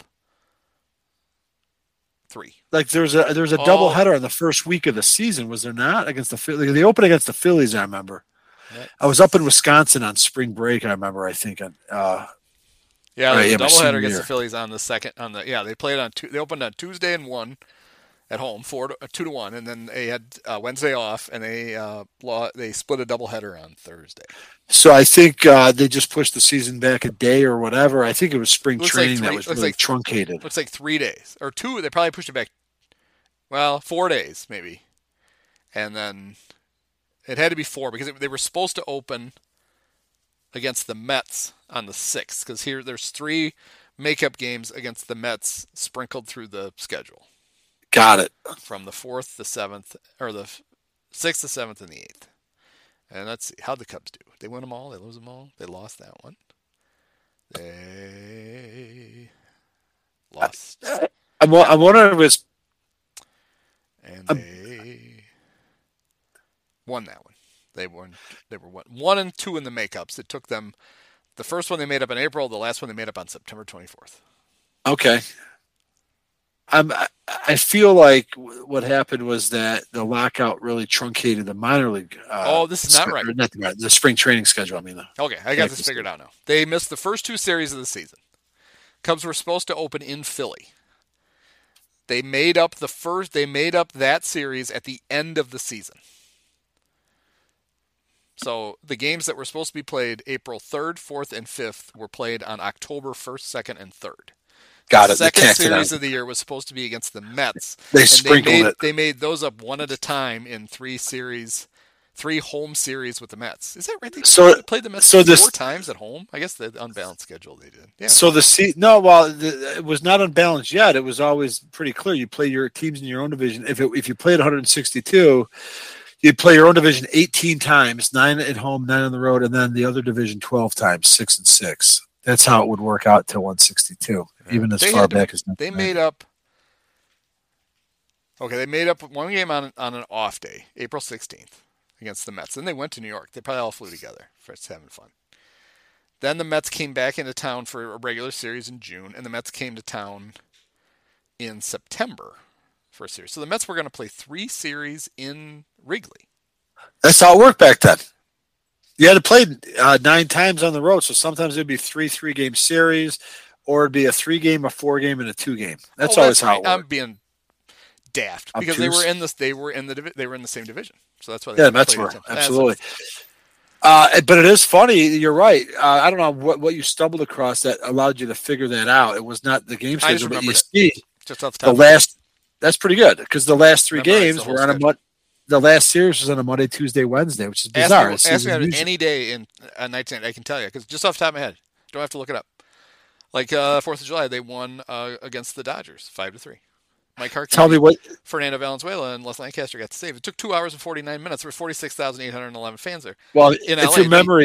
3. Like there's a doubleheader in the first week of the season, was there not? Against the Phillies. They opened against the Phillies, I remember. I was up in Wisconsin on spring break. I remember. I think. The doubleheader against the Phillies on the second. They played on. They opened on Tuesday and won at home 2-1, and then they had Wednesday off, and they split a doubleheader on Thursday. So I think they just pushed the season back a day or whatever. I think it was spring training that was really truncated. Looks like 3 days or 2. They probably pushed it back. 4 days maybe, and then it had to be 4 because they were supposed to open against the Mets on the 6th. Because there's 3 makeup games against the Mets sprinkled through the schedule. Got it. From the 4th, the 7th, or the 6th, the 7th, and the 8th. And let's see. How'd the Cubs do? They win them all? They lose them all? They lost that one. They lost. I'm wondering if it's... And they won that one. They were 1 and 2 in the makeups. It took them... The first one they made up in April. The last one they made up on September 24th. Okay. I feel like what happened was that the lockout really truncated the minor league. This is not right. The spring training schedule. I mean, okay, I got this figured out now. They missed the first 2 series of the season. Cubs were supposed to open in Philly. They made up that series at the end of the season. So the games that were supposed to be played April 3rd, 4th, and 5th were played on October 1st, 2nd, and 3rd. Got it. The second series of the year was supposed to be against the Mets. They sprinkled it. They made those up one at a time in 3 home series with the Mets. Is that right? They played the Mets 4 times at home. I guess the unbalanced schedule they did. Yeah. So it was not unbalanced yet. It was always pretty clear. You play your teams in your own division. If you played 162, you'd play your own division 18 times, 9 at home, 9 on the road, and then the other division 12 times, 6 and 6. That's how it would work out to 162, even as far back as they made up. Okay, they made up 1 game on an off day, April 16th, against the Mets. Then they went to New York. They probably all flew together for just having fun. Then the Mets came back into town for a regular series in June, and the Mets came to town in September for a series. So the Mets were going to play 3 series in Wrigley. That's how it worked back then. You had to play 9 times on the road, so sometimes it'd be 3 3-game series, or it'd be a 3-game, a 4-game, and a 2-game. That's always how it worked. I'm being daft because they were in the same division, so that's why. The Mets were absolutely. But it is funny. You're right. I don't know what you stumbled across that allowed you to figure that out. It was not the game schedule, but you see just off the top. That's pretty good because the last 3 games were on a Monday. The last series was on a Monday, Tuesday, Wednesday, which is bizarre. Ask me on any day in 19, I can tell you, because just off the top of my head, don't have to look it up. Like 4th of July, they won against the Dodgers, 5-3. Mike Harkey, tell me what Fernando Valenzuela, and Les Lancaster got to save. It took 2 hours and 49 minutes. There were 46,811 fans there. Well, if your memory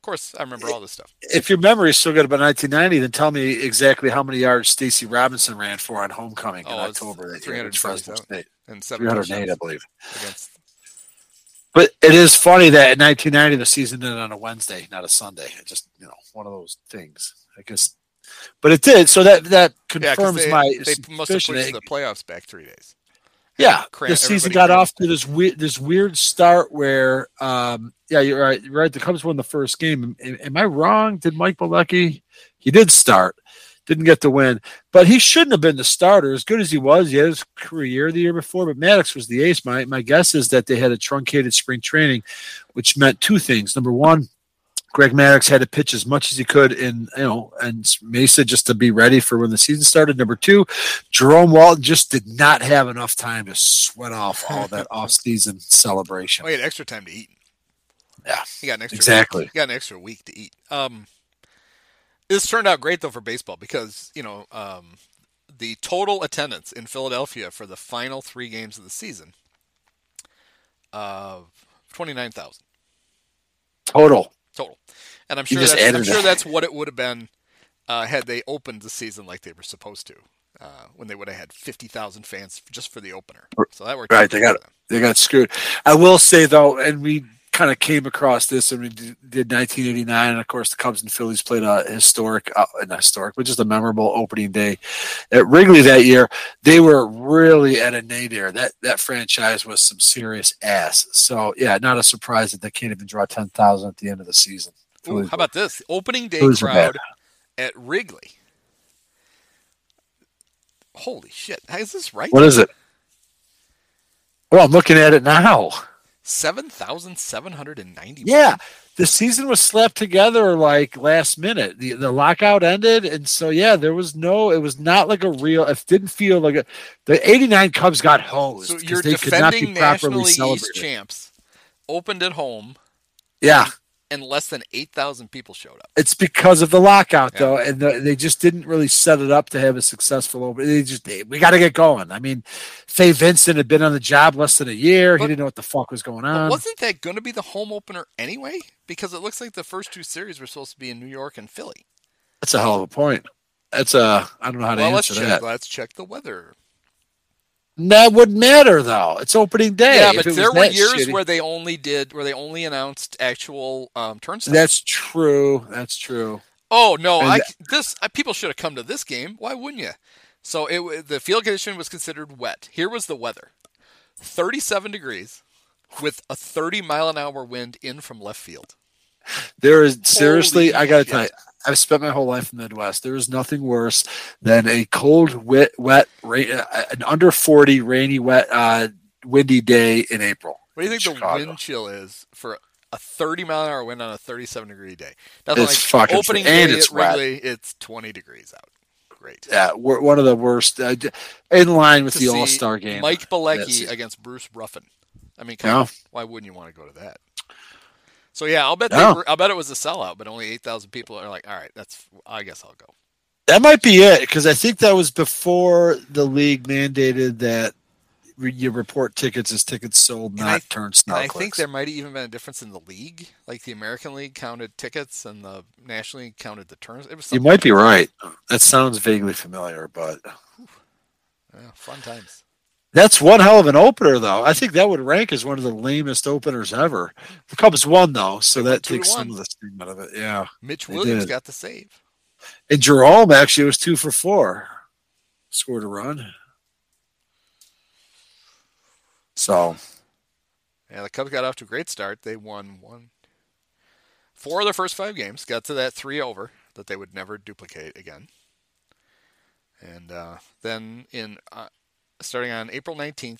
course, I remember all this stuff. If your memory is so good about 1990, then tell me exactly how many yards Stacey Robinson ran for on homecoming in October that year against Fresno State. And 308, I believe. Against. But it is funny that in 1990 the season ended on a Wednesday, not a Sunday. It just one of those things, I guess. But it did, so that confirms my they must have pushed the playoffs back 3 days. Yeah, the season got off to this weird start where, you're right. You're right. The Cubs won the first game. Am I wrong? Did Mike Bilecki? He did start, didn't get the win, but he shouldn't have been the starter. As good as he was, he had his career the year before. But Maddox was the ace. My guess is that they had a truncated spring training, which meant two things. Number one, Greg Maddux had to pitch as much as he could in Mesa just to be ready for when the season started. Number two, Jerome Walton just did not have enough time to sweat off all that off-season celebration. Oh, he had extra time to eat. Yeah, he got an extra exactly. He got an extra week to eat. This turned out great though for baseball because the total attendance in Philadelphia for the final 3 games of the season, 29,000 total. And I'm sure that's what it would have been had they opened the season like they were supposed to, when they would have had 50,000 fans just for the opener. So that worked. Right, they got screwed. I will say though, and we kind of came across this and we did 1989, and of course the Cubs and Phillies played a but just a memorable opening day at Wrigley that year. They were really at a nadir. That franchise was some serious ass. So yeah, not a surprise that they can't even draw 10,000 at the end of the season. Ooh, how about this opening day crowd at Wrigley? Holy shit! Is this right? What is it? Well, I'm looking at it now. 7,790. Yeah, the season was slapped together like last minute. The lockout ended, and so yeah, it was not like a real. It didn't feel like the '89 Cubs got hosed. So you're defending National League East champs, opened at home. Yeah. And less than 8,000 people showed up. It's because of the lockout, though, and they just didn't really set it up to have a successful opening. We got to get going. I mean, Fay Vincent had been on the job less than a year. He didn't know what the fuck was going on. Wasn't that going to be the home opener anyway? Because it looks like the first 2 series were supposed to be in New York and Philly. That's a hell of a point. I don't know how to answer that. Let's check the weather. That wouldn't matter though. It's opening day. Yeah, but there were years where they only announced actual turnstiles. That's true. Oh no, people should have come to this game. Why wouldn't you? So the field condition was considered wet. Here was the weather: 37 degrees with a 30-mile-an-hour wind in from left field. There is seriously, I got to tell you, I've spent my whole life in the Midwest. There is nothing worse than a cold, wet, rain, an under 40, rainy, wet, windy day in April. What do you think the wind chill is for a 30-mile-an-hour wind on a 37-degree day? It's fucking opening day at Wrigley, it's 20 degrees out. Great. Yeah, we're one of the worst, in line with the All-Star game. Mike Bilecki against Bruce Ruffin. I mean, come on, why wouldn't you want to go to that? So yeah, I'll bet it was a sellout, but only 8,000 people are like, all right, I guess I'll go. That might be it, because I think that was before the league mandated that you report tickets as tickets sold, not turnstile clicks. I think there might have even been a difference in the league. Like the American League counted tickets and the National League counted the turns. You might be right. That sounds vaguely familiar, but fun times. That's one hell of an opener, though. I think that would rank as one of the lamest openers ever. The Cubs won, though, so that takes some of the steam out of it. Yeah, Mitch Williams got the save, and Jerome actually was 2 for 4, scored a run. So, yeah, the Cubs got off to a great start. They won 4 of their first 5 games. Got to that 3 over that they would never duplicate again, and then starting on April 19th,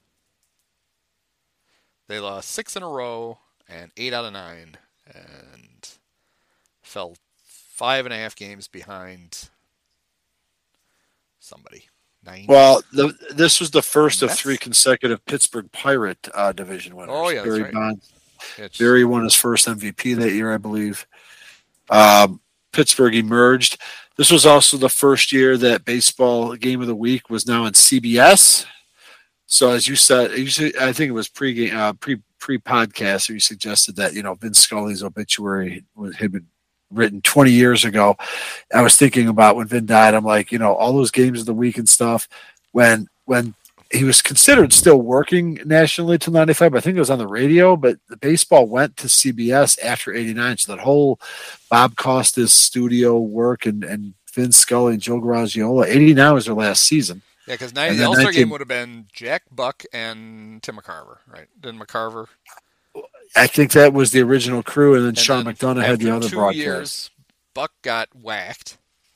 they lost 6 in a row and 8 out of 9 and fell 5.5 games behind somebody. 9. Well, this was the first of 3 consecutive Pittsburgh Pirate division winners. Oh, yeah, Barry that's right. Bonds. Barry won his first MVP that year, I believe. Pittsburgh emerged. This was also the first year that baseball game of the week was now on CBS. So as you said, I think it was pre-podcast where you suggested that, Vince Scully's obituary had been written 20 years ago. I was thinking about when Vin died. I'm like, all those games of the week and stuff when he was considered still working nationally till 95. I think it was on the radio, but the baseball went to CBS after 89. So that whole Bob Costas studio work and Vince Scully and Joe Garagiola, 89 was their last season. Yeah, because the All-Star game would have been Jack Buck and Tim McCarver, right? Didn't McCarver? I think that was the original crew, and then Sean McDonough had the other broadcast. 2 years, Buck got whacked.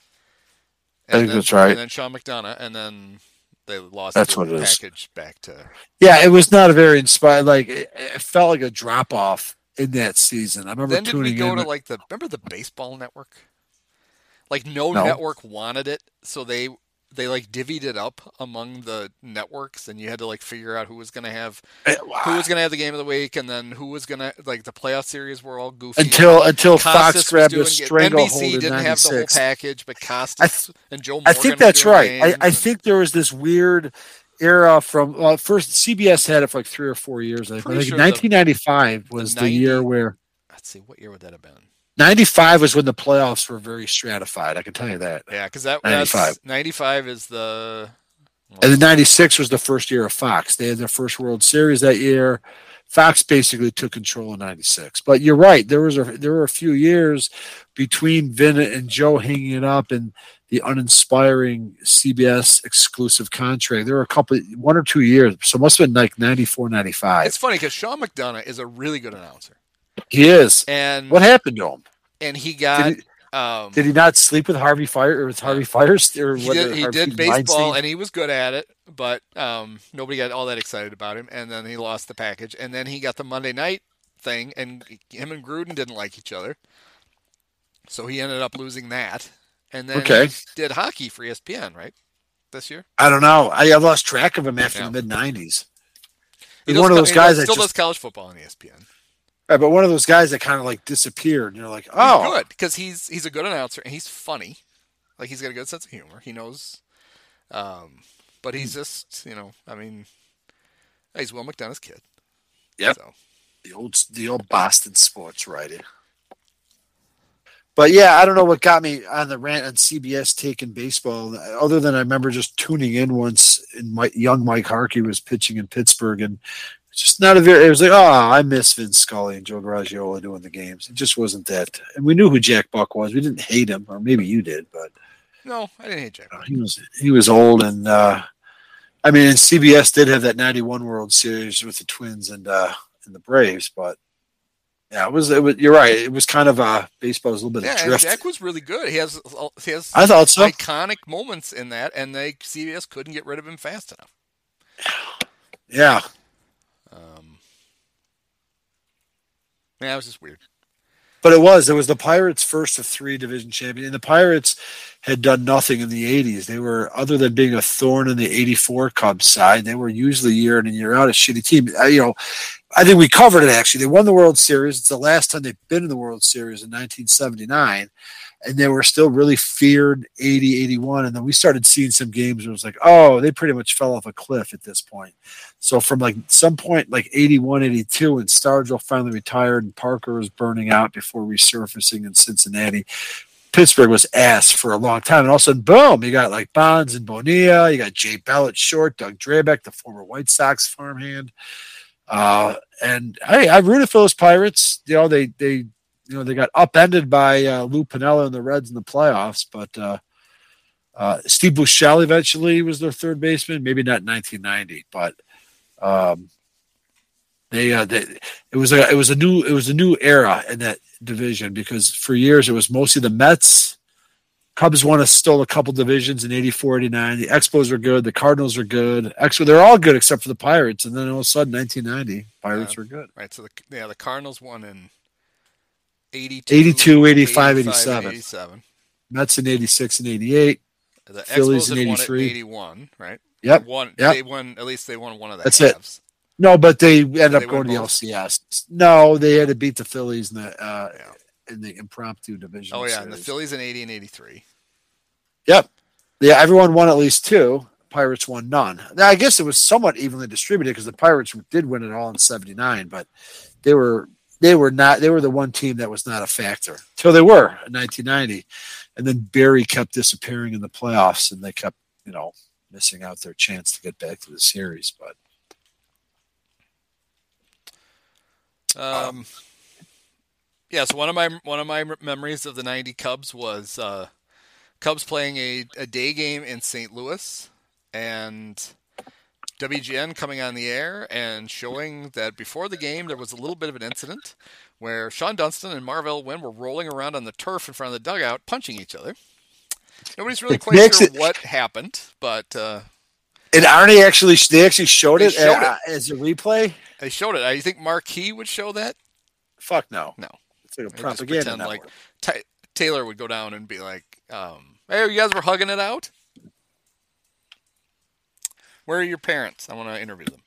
I think that's right. And then Sean McDonough, and then they lost the package back to... Yeah, it was not a very inspired... Like, it felt like a drop-off in that season. I remember then tuning in. Then did we go to, remember the baseball network? Like, no network wanted it, so they divvied it up among the networks, and you had to figure out who was going to have the game of the week, and then who was going to the playoff series were all goofy until Fox grabbed a stranglehold NBC in didn't 96. have the whole package, but Costas and Joe Morgan. I think that's right. I think there was this weird era from first CBS had it for 3 or 4 years. I think 1995 was the year where. Let's see, what year would that have been? 95 was when the playoffs were very stratified. I can tell you that. Yeah, because 95 is the... And then 96 was the first year of Fox. They had their first World Series that year. Fox basically took control in 96. But you're right. There were a few years between Vin and Joe hanging it up and the uninspiring CBS exclusive contract. There were 1 or 2 years. So it must have been 94, 95. It's funny because Sean McDonough is a really good announcer. He is. And what happened to him? And he got. Did he not sleep with Harvey Fire or with Harvey Firestein? He did baseball Weinstein? And he was good at it, but nobody got all that excited about him. And then he lost the package. And then he got the Monday night thing, and him and Gruden didn't like each other, so he ended up losing that. And then he did hockey for ESPN, right? This year? I don't know. I lost track of him after the mid '90s. He's one of those guys that still does college football on ESPN. Right, but one of those guys that kind of disappeared. And you're like, oh. He's good, because he's a good announcer, and he's funny. He's got a good sense of humor. He knows. But he's just, he's Will McDonough's kid. Yep. So. The old Boston sports writer. But yeah, I don't know what got me on the rant on CBS taking baseball, other than I remember just tuning in once and young Mike Harkey was pitching in Pittsburgh, and just not it was like, I miss Vince Scully and Joe Garagiola doing the games. It just wasn't that. And we knew who Jack Buck was. We didn't hate him, or maybe you did, but no, I didn't hate Jack Buck. He was old, and and CBS did have that 91 World Series with the Twins and the Braves, but yeah, it was you're right. It was kind of baseball was a little bit of drift. Jack was really good. He has I thought so. Iconic moments in that, and CBS couldn't get rid of him fast enough. Yeah. It was just weird. But it was the Pirates' first of 3 division champions. And the Pirates had done nothing in the 80s. They were, other than being a thorn in the 84 Cubs side, they were usually year in and year out a shitty team. I think we covered it, actually. They won the World Series. It's the last time they've been in the World Series in 1979. And they were still really feared 80, 81. And then we started seeing some games where it was like, oh, they pretty much fell off a cliff at this point. So from some point, 81, 82, and Stargell finally retired and Parker was burning out before resurfacing in Cincinnati, Pittsburgh was ass for a long time. And all of a sudden, boom, you got Bonds and Bonilla. You got Jay Bell at short, Doug Drabeck, the former White Sox farmhand. And hey, I rooted for those Pirates. They got upended by Lou Piniella and the Reds in the playoffs, but Steve Buechele eventually was their third baseman. Maybe not in 1990, but it was a new era in that division, because for years it was mostly the Mets. Cubs stole a couple divisions in 84, 89. The Expos are good. The Cardinals are good. Actually, they're all good except for the Pirates. And then all of a sudden, 1990, Pirates were good. Right. So the Cardinals won in 82, 85, 87. Mets in 86 and 88. The Phillies Expos in 83. Won in 81, right? Yep. They won. At least they won one of the That's halves. It. No, but they ended up going to the LCS. No, they had to beat the Phillies in the impromptu division. Oh, yeah, series. and the Phillies in 80 and 83. Yep. Yeah, everyone won at least 2. Pirates won none. Now, I guess it was somewhat evenly distributed because the Pirates did win it all in '79, but they were the one team that was not a factor till they were in 1990, and then Barry kept disappearing in the playoffs, and they kept missing out their chance to get back to the series. But yeah, so one of my memories of the '90 Cubs was Cubs playing a day game in St. Louis, and WGN coming on the air and showing that before the game there was a little bit of an incident where Sean Dunston and Marvell Wynn were rolling around on the turf in front of the dugout, punching each other. Nobody's really quite sure what happened, but and Arnie they actually showed it as a replay. They showed it. You think Marquee would show that? Fuck no. No. It's like a propaganda network. Like Taylor would go down and be like, "Hey, you guys were hugging it out? Where are your parents? I want to interview them."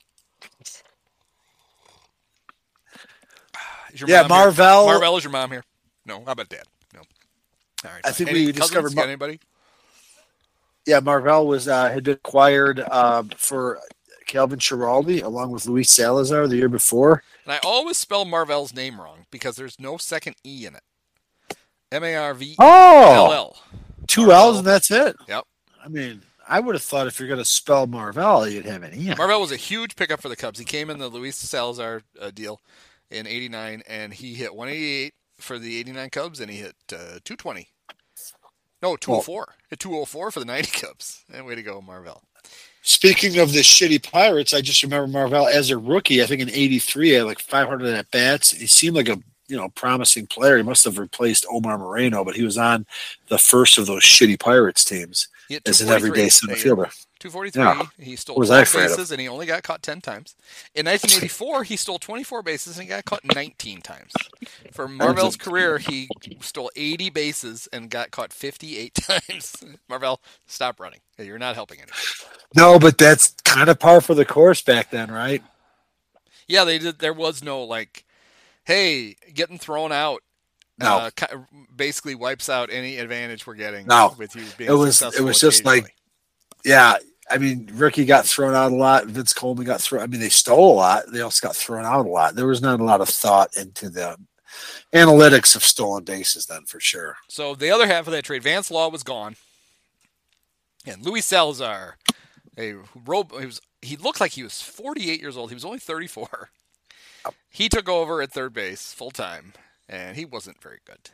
Marvell. Marvell, is your mom here? No. How about Dad? No. All right. I think we discovered anybody. Yeah, Marvell had been acquired for Calvin Schiraldi along with Luis Salazar the year before. And I always spell Marvell's name wrong because there's no second E in it. Marvell. Oh, two L's and that's it. Yep. I mean, I would have thought if you're going to spell Marvell, you'd have an E. Marvell was a huge pickup for the Cubs. He came in the Luis Salazar deal in '89, and he hit 188 for the '89 Cubs, and he hit 220. No, 204. Hit 204 for the '90 Cubs. And way to go, Marvell. Speaking of the shitty Pirates, I just remember Marvell as a rookie. I think in '83, he had like 500 at bats. He seemed like a promising player. He must have replaced Omar Moreno, but he was on the first of those shitty Pirates teams as an everyday center fielder. 243. Yeah. He stole 12 bases, and he only got caught 10 times. In 1984, he stole 24 bases, and he got caught 19 times. For Marvell's career, he stole 80 bases and got caught 58 times. Marvell, stop running. You're not helping anyone. No, but that's kind of par for the course back then, right? Yeah, they did. There was no like, hey, getting thrown out. No, basically wipes out any advantage we're getting. No, with you being it was just like, yeah. I mean, Ricky got thrown out a lot. Vince Coleman got thrown. I mean, they stole a lot. They also got thrown out a lot. There was not a lot of thought into the analytics of stolen bases then, for sure. So the other half of that trade, Vance Law was gone, and Luis Salazar, he looked like he was 48 years old. He was only 34. He took over at third base full time, and he wasn't very good.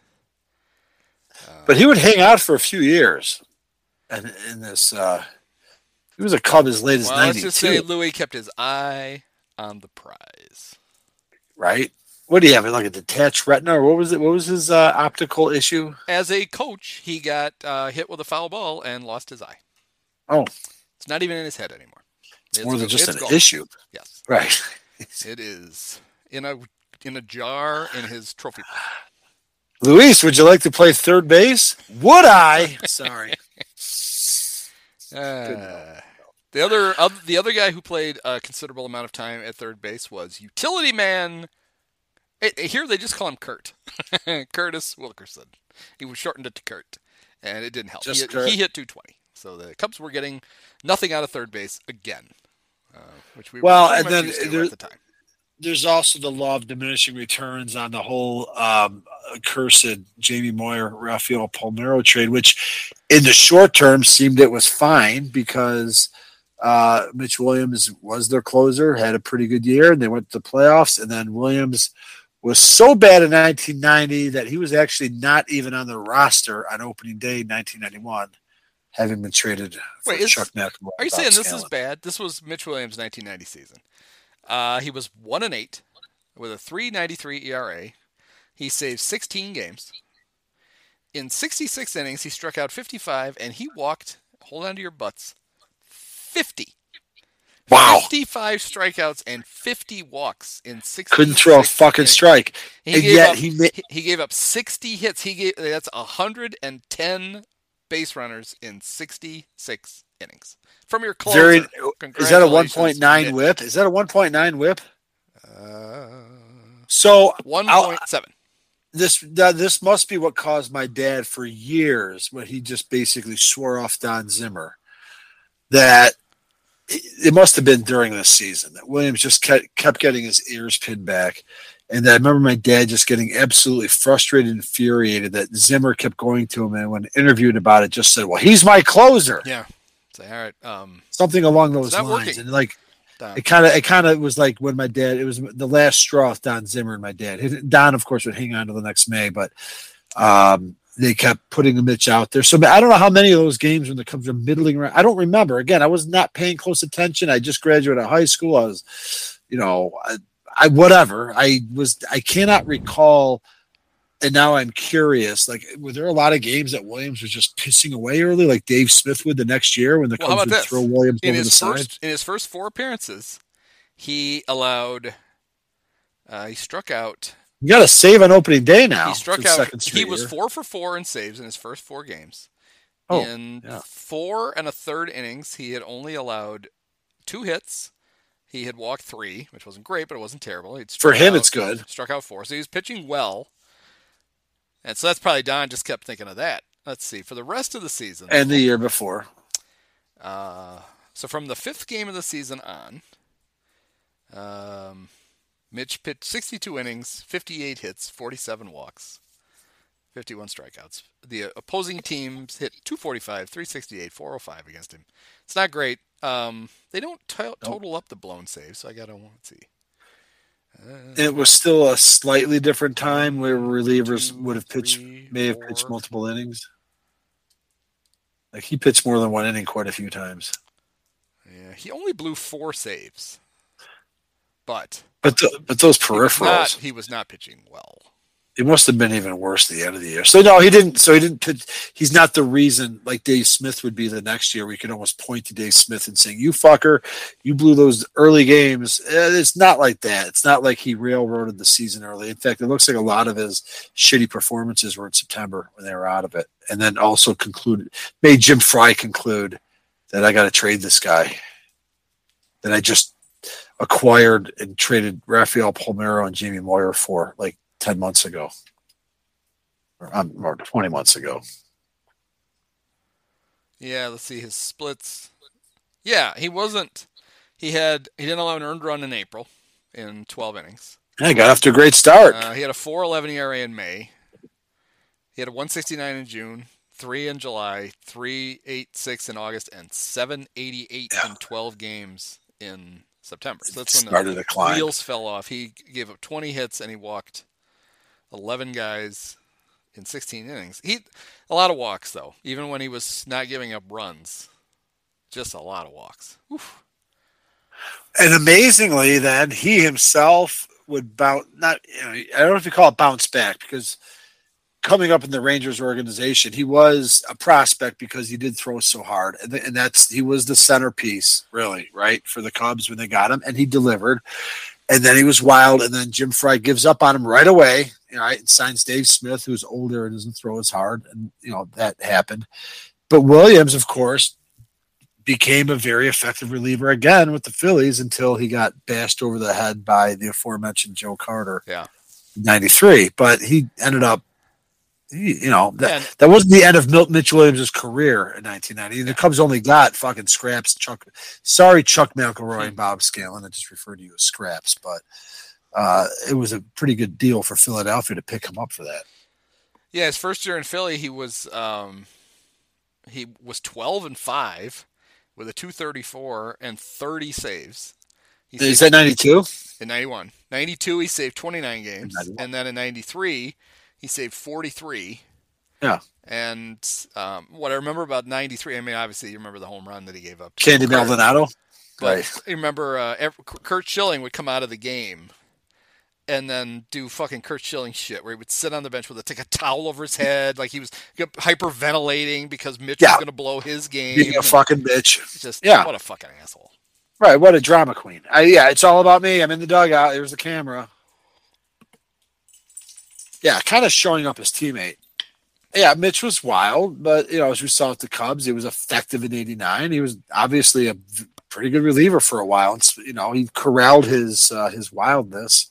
But he would hang out for a few years, and in this. He was a Cub as late as 92. Let's just say Louis kept his eye on the prize. Right? What do you have? Like a detached retina, or what was it? What was his optical issue? As a coach, he got hit with a foul ball and lost his eye. Oh. It's not even in his head anymore. It's more than just an issue. Yes. Right. It is in a jar in his trophy room. Luis, would you like to play third base? Would I? Sorry. The other guy who played a considerable amount of time at third base was utility man. Here they just call him Kurt. Curtis Wilkerson. He was shortened it to Kurt, and it didn't help. He hit 220. So the Cubs were getting nothing out of third base again, which we were and then at the time. There's also the law of diminishing returns on the whole cursed Jamie Moyer, Rafael Palmeiro trade, which in the short term seemed it was fine because Mitch Williams was their closer, had a pretty good year, and they went to the playoffs. And then Williams was so bad in 1990 that he was actually not even on the roster on opening day 1991, having been traded for Chuck McElroy. Are you saying this is bad? This was Mitch Williams' 1990 season. He was 1-8 with a 3.93 ERA. He saved 16 games. In 66 innings, he struck out 55, and he walked, hold on to your butts, 50. Wow. 55 strikeouts and 50 walks in 66 Couldn't throw a fucking innings. strike. He gave up 60 hits. That's 110 base runners in 66 innings. From your closer. Is that a 1.9 whip? Is that a 1.9 whip? So 1.7. This must be what caused my dad for years when he just basically swore off Don Zimmer. that it must have been during this season that Williams just kept getting his ears pinned back. And I remember my dad just getting absolutely frustrated and infuriated that Zimmer kept going to him, and when interviewed about it, just said, "Well, he's my closer." Yeah. Say, all right. Something along those lines. Working. And like it kind of was like when my dad. It was the last straw with Don Zimmer and my dad. Don, of course, would hang on to the next May, but they kept putting Mitch out there. So I don't know how many of those games when the Cubs were middling around. I don't remember. Again, I was not paying close attention. I just graduated high school. I was, I cannot recall, and now I'm curious. Like, were there a lot of games that Williams was just pissing away early, like Dave Smith would the next year when the Cubs would throw Williams over the side? In his first 4 appearances, he allowed. He struck out. You got to save on opening day now. He struck out. He was 4 for 4 in saves in his first 4 games. In 4 1/3 innings, he had only allowed 2 hits. He had walked 3, which wasn't great, but it wasn't terrible. For him, it's good. Struck out 4, so he was pitching well. And so that's probably Don just kept thinking of that. Let's see. For the rest of the season. And the year before. So from the 5th game of the season on, Mitch pitched 62 innings, 58 hits, 47 walks, 51 strikeouts. The opposing teams hit 245, 368, 405 against him. It's not great. They don't total up the blown saves, so I got to see. It was still a slightly different time where relievers may have pitched multiple innings. Like he pitched more than 1 inning quite a few times. Yeah, he only blew 4 saves, but those peripherals. He was not pitching well. It must have been even worse at the end of the year. So no, he didn't. So he didn't pitch. He's not the reason like Dave Smith would be the next year. We could almost point to Dave Smith and saying, "You fucker, you blew those early games." It's not like that. It's not like he railroaded the season early. In fact, it looks like a lot of his shitty performances were in September when they were out of it, and then also made Jim Frey conclude that I got to trade this guy. That I just acquired and traded Rafael Palmeiro and Jamie Moyer for like 10 months ago or 20 months ago. Yeah, let's see his splits. Yeah, he didn't allow an earned run in April in 12 innings. Yeah, he got off to a great start. He had a 4.11 ERA in May. He had a 1.69 in June, 3 in July, 3.86 in August, and 7.88 in 12 games in September. So that's when the wheels fell off. He gave up 20 hits and he walked 11 guys in 16 innings. A lot of walks, though, even when he was not giving up runs. Just a lot of walks. Oof. And amazingly, then, he himself would bounce. I don't know if you call it bounce back, because coming up in the Rangers organization, he was a prospect because he did throw so hard. And he was the centerpiece, really, right, for the Cubs when they got him, and he delivered. And then he was wild, and then Jim Frey gives up on him right away, right, and signs Dave Smith, who's older and doesn't throw as hard, and that happened. But Williams, of course, became a very effective reliever again with the Phillies until he got bashed over the head by the aforementioned Joe Carter. Yeah, 93. But he ended up, that wasn't the end of Mitch Williams' career in 1990. The Cubs only got fucking scraps. Chuck McElroy and Bob Scanlon. I just referred to you as scraps, but it was a pretty good deal for Philadelphia to pick him up for that. Yeah, his first year in Philly, he was 12-5 with a 234 and 30 saves. Is that 92? In 91. 92, he saved 29 games. And then in 93, he saved 43. Yeah. And what I remember about 93, I mean, obviously you remember the home run that he gave up. Candy Maldonado? Right. You remember Curt Schilling would come out of the game and then do fucking Curt Schilling shit, where he would sit on the bench with take a towel over his head, like he was hyperventilating because Mitch was going to blow his game. Being a fucking bitch. What a fucking asshole. Right, what a drama queen. It's all about me. I'm in the dugout. There's the camera. Yeah, kind of showing up his teammate. Yeah, Mitch was wild, but, as we saw with the Cubs, he was effective in 89. He was obviously a pretty good reliever for a while. He corralled his wildness.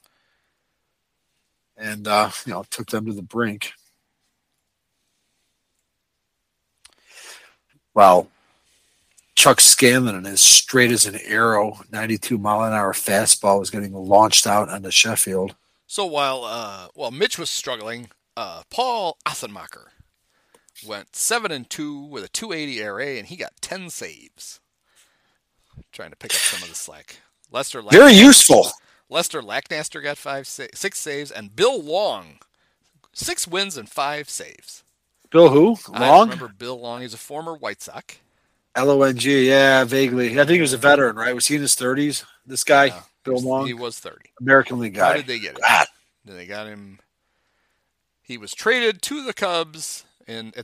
And, took them to the brink. Well, Chuck Scanlon and his straight as an arrow, 92-mile-an-hour fastball was getting launched out onto Sheffield. So while Mitch was struggling, Paul Assenmacher went 7-2 with a 2.80 ERA, and he got 10 saves. Trying to pick up some of the slack. Very useful. Lester Lacknaster got 6 saves, and Bill Long, 6 wins and 5 saves. Bill who? Long? I remember Bill Long. He's a former White Sox. Long, yeah, vaguely. I think he was a veteran, right? Was he in his 30s? This guy, Yeah, Bill Long? He was 30. American League guy. How did they get him? God. Then they got him. He was traded to the Cubs during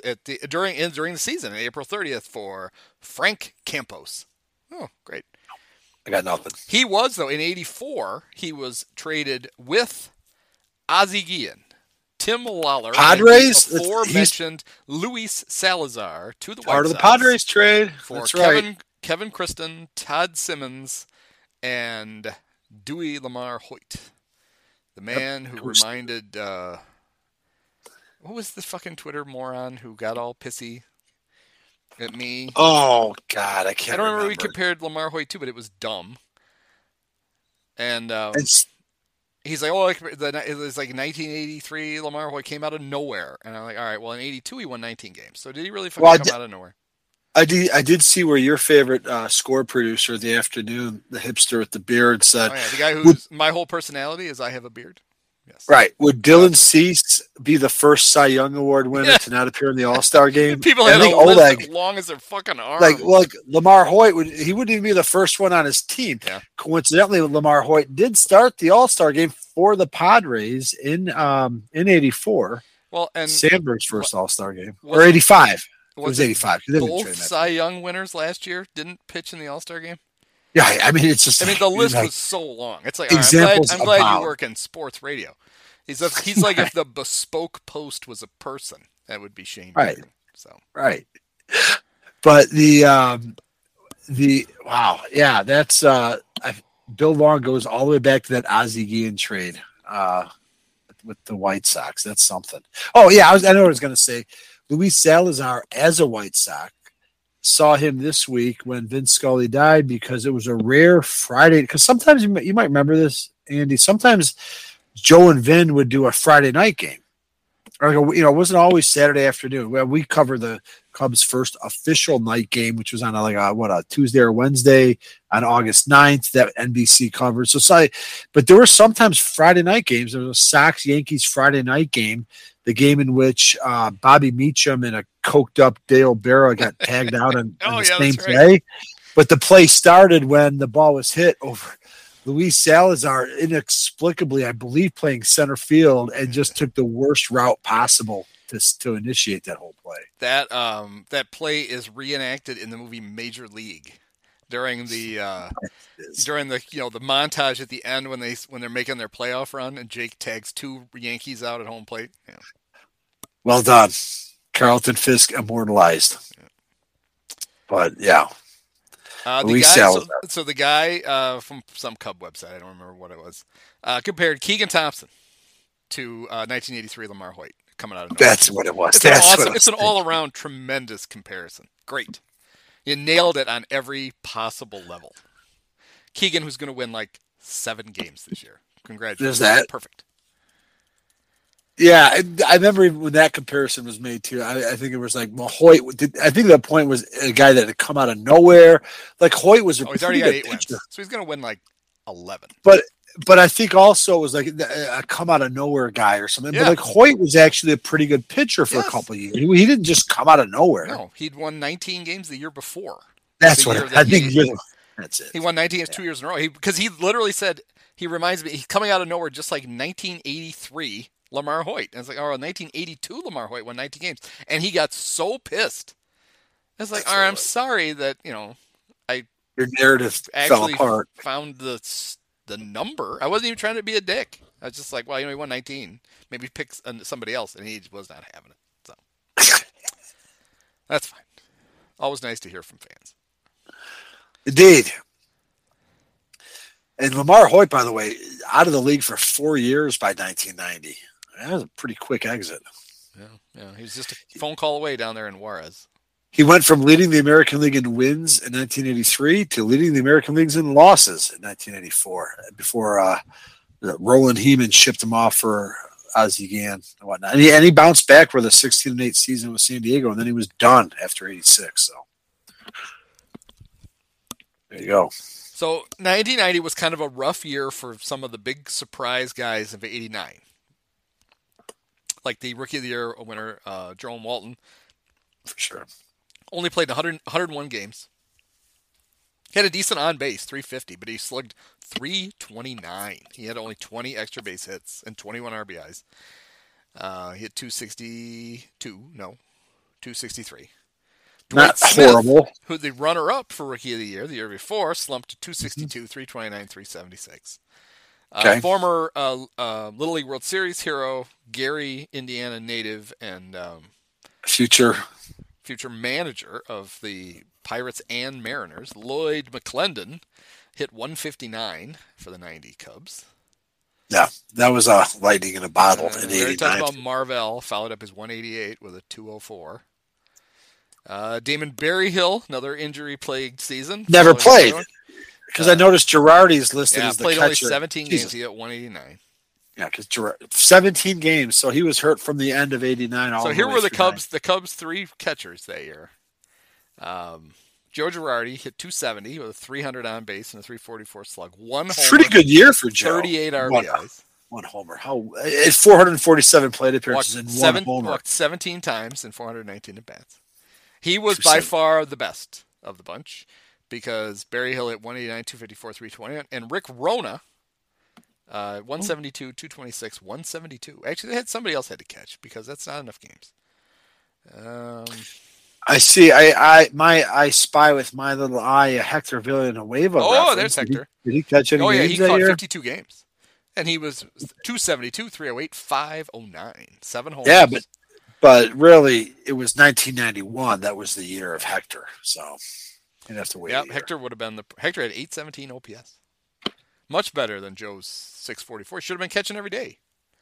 the season, on April 30th, for Frank Campos. Oh, great. I got nothing. He was, though, in '84, he was traded with Ozzie Guillen, Tim Lawler, Padres, and the aforementioned Luis Salazar to the White Sox. Part of the Padres trade. For That's Kevin, right. Kevin Kristen, Todd Simmons, and Dewey Lamar Hoyt. The man who reminded, what was the fucking Twitter moron who got all pissy at me? Oh, God, I can't I don't remember remember. we compared Lamar Hoyt to, but it was dumb. And he's like, it was like 1983, Lamar Hoyt came out of nowhere. And I'm like, all right, well, in 82, he won 19 games. So did he really fucking come out of nowhere? I did see where your favorite score producer of the afternoon, the hipster with the beard, said, Oh, yeah, the guy who's my whole personality is I have a beard. Yes. Right. Would Dylan Cease be the first Cy Young Award winner to not appear in the All-Star game? People I had think a list Oleg, as long as their fucking arm. like Lamar Hoyt, wouldn't even be the first one on his team. Yeah. Coincidentally, Lamar Hoyt did start the All-Star game for the Padres in '84. Well, and Sandberg's first All-Star game. Or 85. It was 85. Both Cy Young winners last year didn't pitch in the All-Star game. Yeah, I mean, it's just. The list was so long. It's like, examples I'm glad abound. you work in sports radio. He's like if the Bespoke Post was a person, that would be Shane. Right. Bieber, so right. But the wow, yeah, that's Bill Long goes all the way back to that Ozzie Guillen trade with the White Sox. That's something. Oh yeah, I know what I was going to say. Luis Salazar as a White Sox. Saw him this week when Vince Scully died because it was a rare Friday. Because sometimes you might remember this, Andy. Sometimes Joe and Vin would do a Friday night game. Or, it wasn't always Saturday afternoon. Well, we covered the Cubs' first official night game, which was on a Tuesday or Wednesday on August 9th that NBC covered. So sorry, but there were sometimes Friday night games. There was a Sox-Yankees Friday night game, the game in which Bobby Meacham and a coked-up Dale Berra got tagged out on the same play. Right. But the play started when the ball was hit over Luis Salazar, inexplicably, I believe, playing center field, and just took the worst route possible to initiate that whole play. That play is reenacted in the movie Major League during the the montage at the end when they're making their playoff run and Jake tags 2 Yankees out at home plate. Yeah. Well done, Carlton Fisk immortalized. Yeah. But yeah. The guy from some Cub website, I don't remember what it was, compared Keegan Thompson to 1983 Lamar Hoyt coming out of nowhere. That's what it was. It's an all-around tremendous comparison. Great. You nailed it on every possible level. Keegan, who's going to win like 7 games this year. Congratulations. There's that. Perfect. Yeah, I remember when that comparison was made too. I think it was like, well, Hoyt. I think the point was a guy that had come out of nowhere. Like Hoyt was he's already got 8 wins, so he's going to win like 11. But I think also it was like a come out of nowhere guy or something. Yeah. But like Hoyt was actually a pretty good pitcher for a couple of years. He didn't just come out of nowhere. No, he'd won 19 games the year before. That's what I think. That's it. He won 19 games 2 years in a row. Because he literally said, he reminds me, he's coming out of nowhere just like 1983 Lamar Hoyt. And it's like, 1982 Lamar Hoyt won 19 games. And he got so pissed. It's like, I'm sorry that, I your narrative actually fell apart. Found the number. I wasn't even trying to be a dick. I was just like, well, he won 19. Maybe pick somebody else. And he was not having it. So that's fine. Always nice to hear from fans. Indeed. And Lamar Hoyt, by the way, out of the league for 4 years by 1990. That was a pretty quick exit. Yeah. He was just a phone call away down there in Juarez. He went from leading the American League in wins in 1983 to leading the American Leagues in losses in 1984 before Roland Heeman shipped him off for Ozzie Gann and whatnot. And he bounced back for the 16-8 season with San Diego, and then he was done after 86. So there you go. So 1990 was kind of a rough year for some of the big surprise guys of '89, like the Rookie of the Year winner, Jerome Walton. For sure. Only played 101 games. He had a decent on base, 350, but he slugged 329. He had only 20 extra base hits and 21 RBIs. He hit 263. Not Smith, horrible. who the runner-up for Rookie of the Year before, slumped to 262, 329, 376. Okay. Former Little League World Series hero, Gary, Indiana native, and Future manager of the Pirates and Mariners, Lloyd McClendon, hit 159 for the 90 Cubs. Yeah, that was a lightning in a bottle in We already '89. talked about Marvell, followed up his 188 with a 204. Damon Berryhill, another injury-plagued season. Never played because I noticed Girardi's listed as the played catcher. only 17 Jesus. games. He hit 189. Yeah, because 17 games, so he was hurt from the end of '89. So here were the Cubs. The Cubs' three catchers that year. Joe Girardi hit 270 with a 300 on base and a 344 slug. One homer. Pretty good year for Joe. 38 RBIs. One homer. How? It's 447 plate appearances and one homer. Walked 17 times and 419 at bats. He was by far the best of the bunch because Berryhill hit 189, 254, 320, and Rick Rona, 172, 226, 172. Actually, they had somebody else had to catch because that's not enough games. I see. I spy with my little eye Hector Villanueva. Oh, there's Hector. Did he catch any games he that caught year? 52 games. And he was 272, 308, 509. 7 homers. Yeah, but really, it was 1991. That was the year of Hector. So you'd have to wait. Yeah, Hector would have been Hector had 817 OPS. Much better than Joe's 644. He should have been catching every day.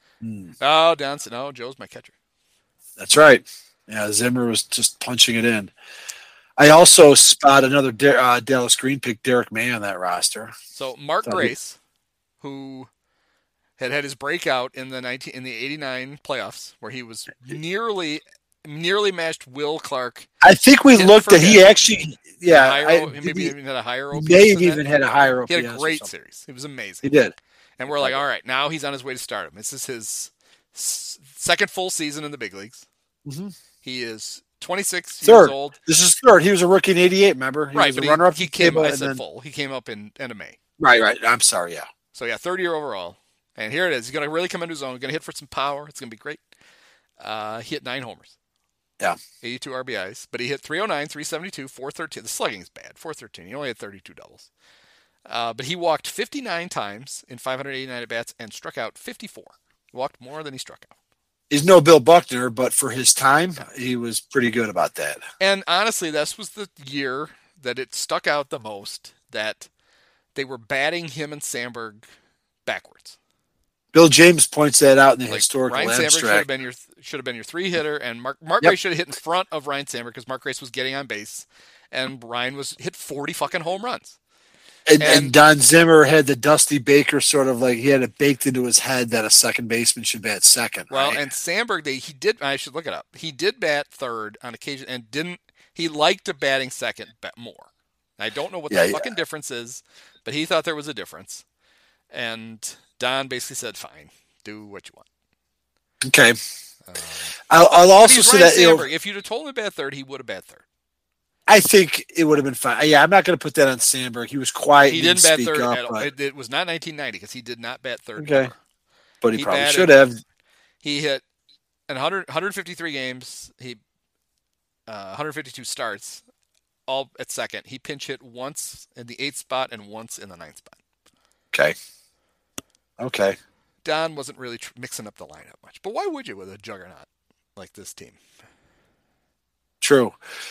Oh, Don said, no, Joe's my catcher. That's right. Yeah, Zimmer was just punching it in. I also spot another Dallas Green pick, Derek May, on that roster. So Mark Grace, who had his breakout in the '89 playoffs, where he was nearly matched Will Clark. I think we looked at he actually, maybe even had a higher OPS. May have even had a higher OPS. He had a great series. It was amazing. He did. And we're like, all right, now he's on his way to stardom. This is his second full season in the big leagues. Mm-hmm. He is 26 years old. This is third. He was a rookie in '88. Remember, right? But runner-up. He came. I said full. He came up in end of May. Right. I'm sorry. Yeah. So yeah, third year overall, and here it is. He's going to really come into his own. He's going to hit for some power. It's going to be great. He hit 9 homers. Yeah. 82 RBIs, but he hit 309, 372, 413. The slugging is bad. 413. He only had 32 doubles. But he walked 59 times in 589 at bats and struck out 54. He walked more than he struck out. He's no Bill Buckner, but for his time, he was pretty good about that. And honestly, this was the year that it stuck out the most that they were batting him and Sandberg backwards. Bill James points that out in the historical Ryan abstract. Sandberg should have been your 3-hitter, and Mark Grace should have hit in front of Ryan Sandberg because Mark Grace was getting on base, and Ryan was hit 40 fucking home runs. And Don Zimmer had the Dusty Baker sort of like he had it baked into his head that a second baseman should bat second. Well, right? and Sandberg, I should look it up. He did bat third on occasion and didn't. He liked to batting second more. I don't know what the fucking difference is, but he thought there was a difference. And Don basically said, "Fine, do what you want." Okay. I'll also say that Sandberg, if you'd have told him to bat third, he would have bat third. I think it would have been fine. Yeah, I'm not going to put that on Sandberg. He was quiet. He didn't bat third at all. It was not 1990 because he did not bat third. Okay. But he probably should have. He hit in 153 games. 152 starts, all at second. He pinch hit once in the 8th spot and once in the 9th spot. Okay. Don wasn't really mixing up the lineup much. But why would you with a juggernaut like this team? True.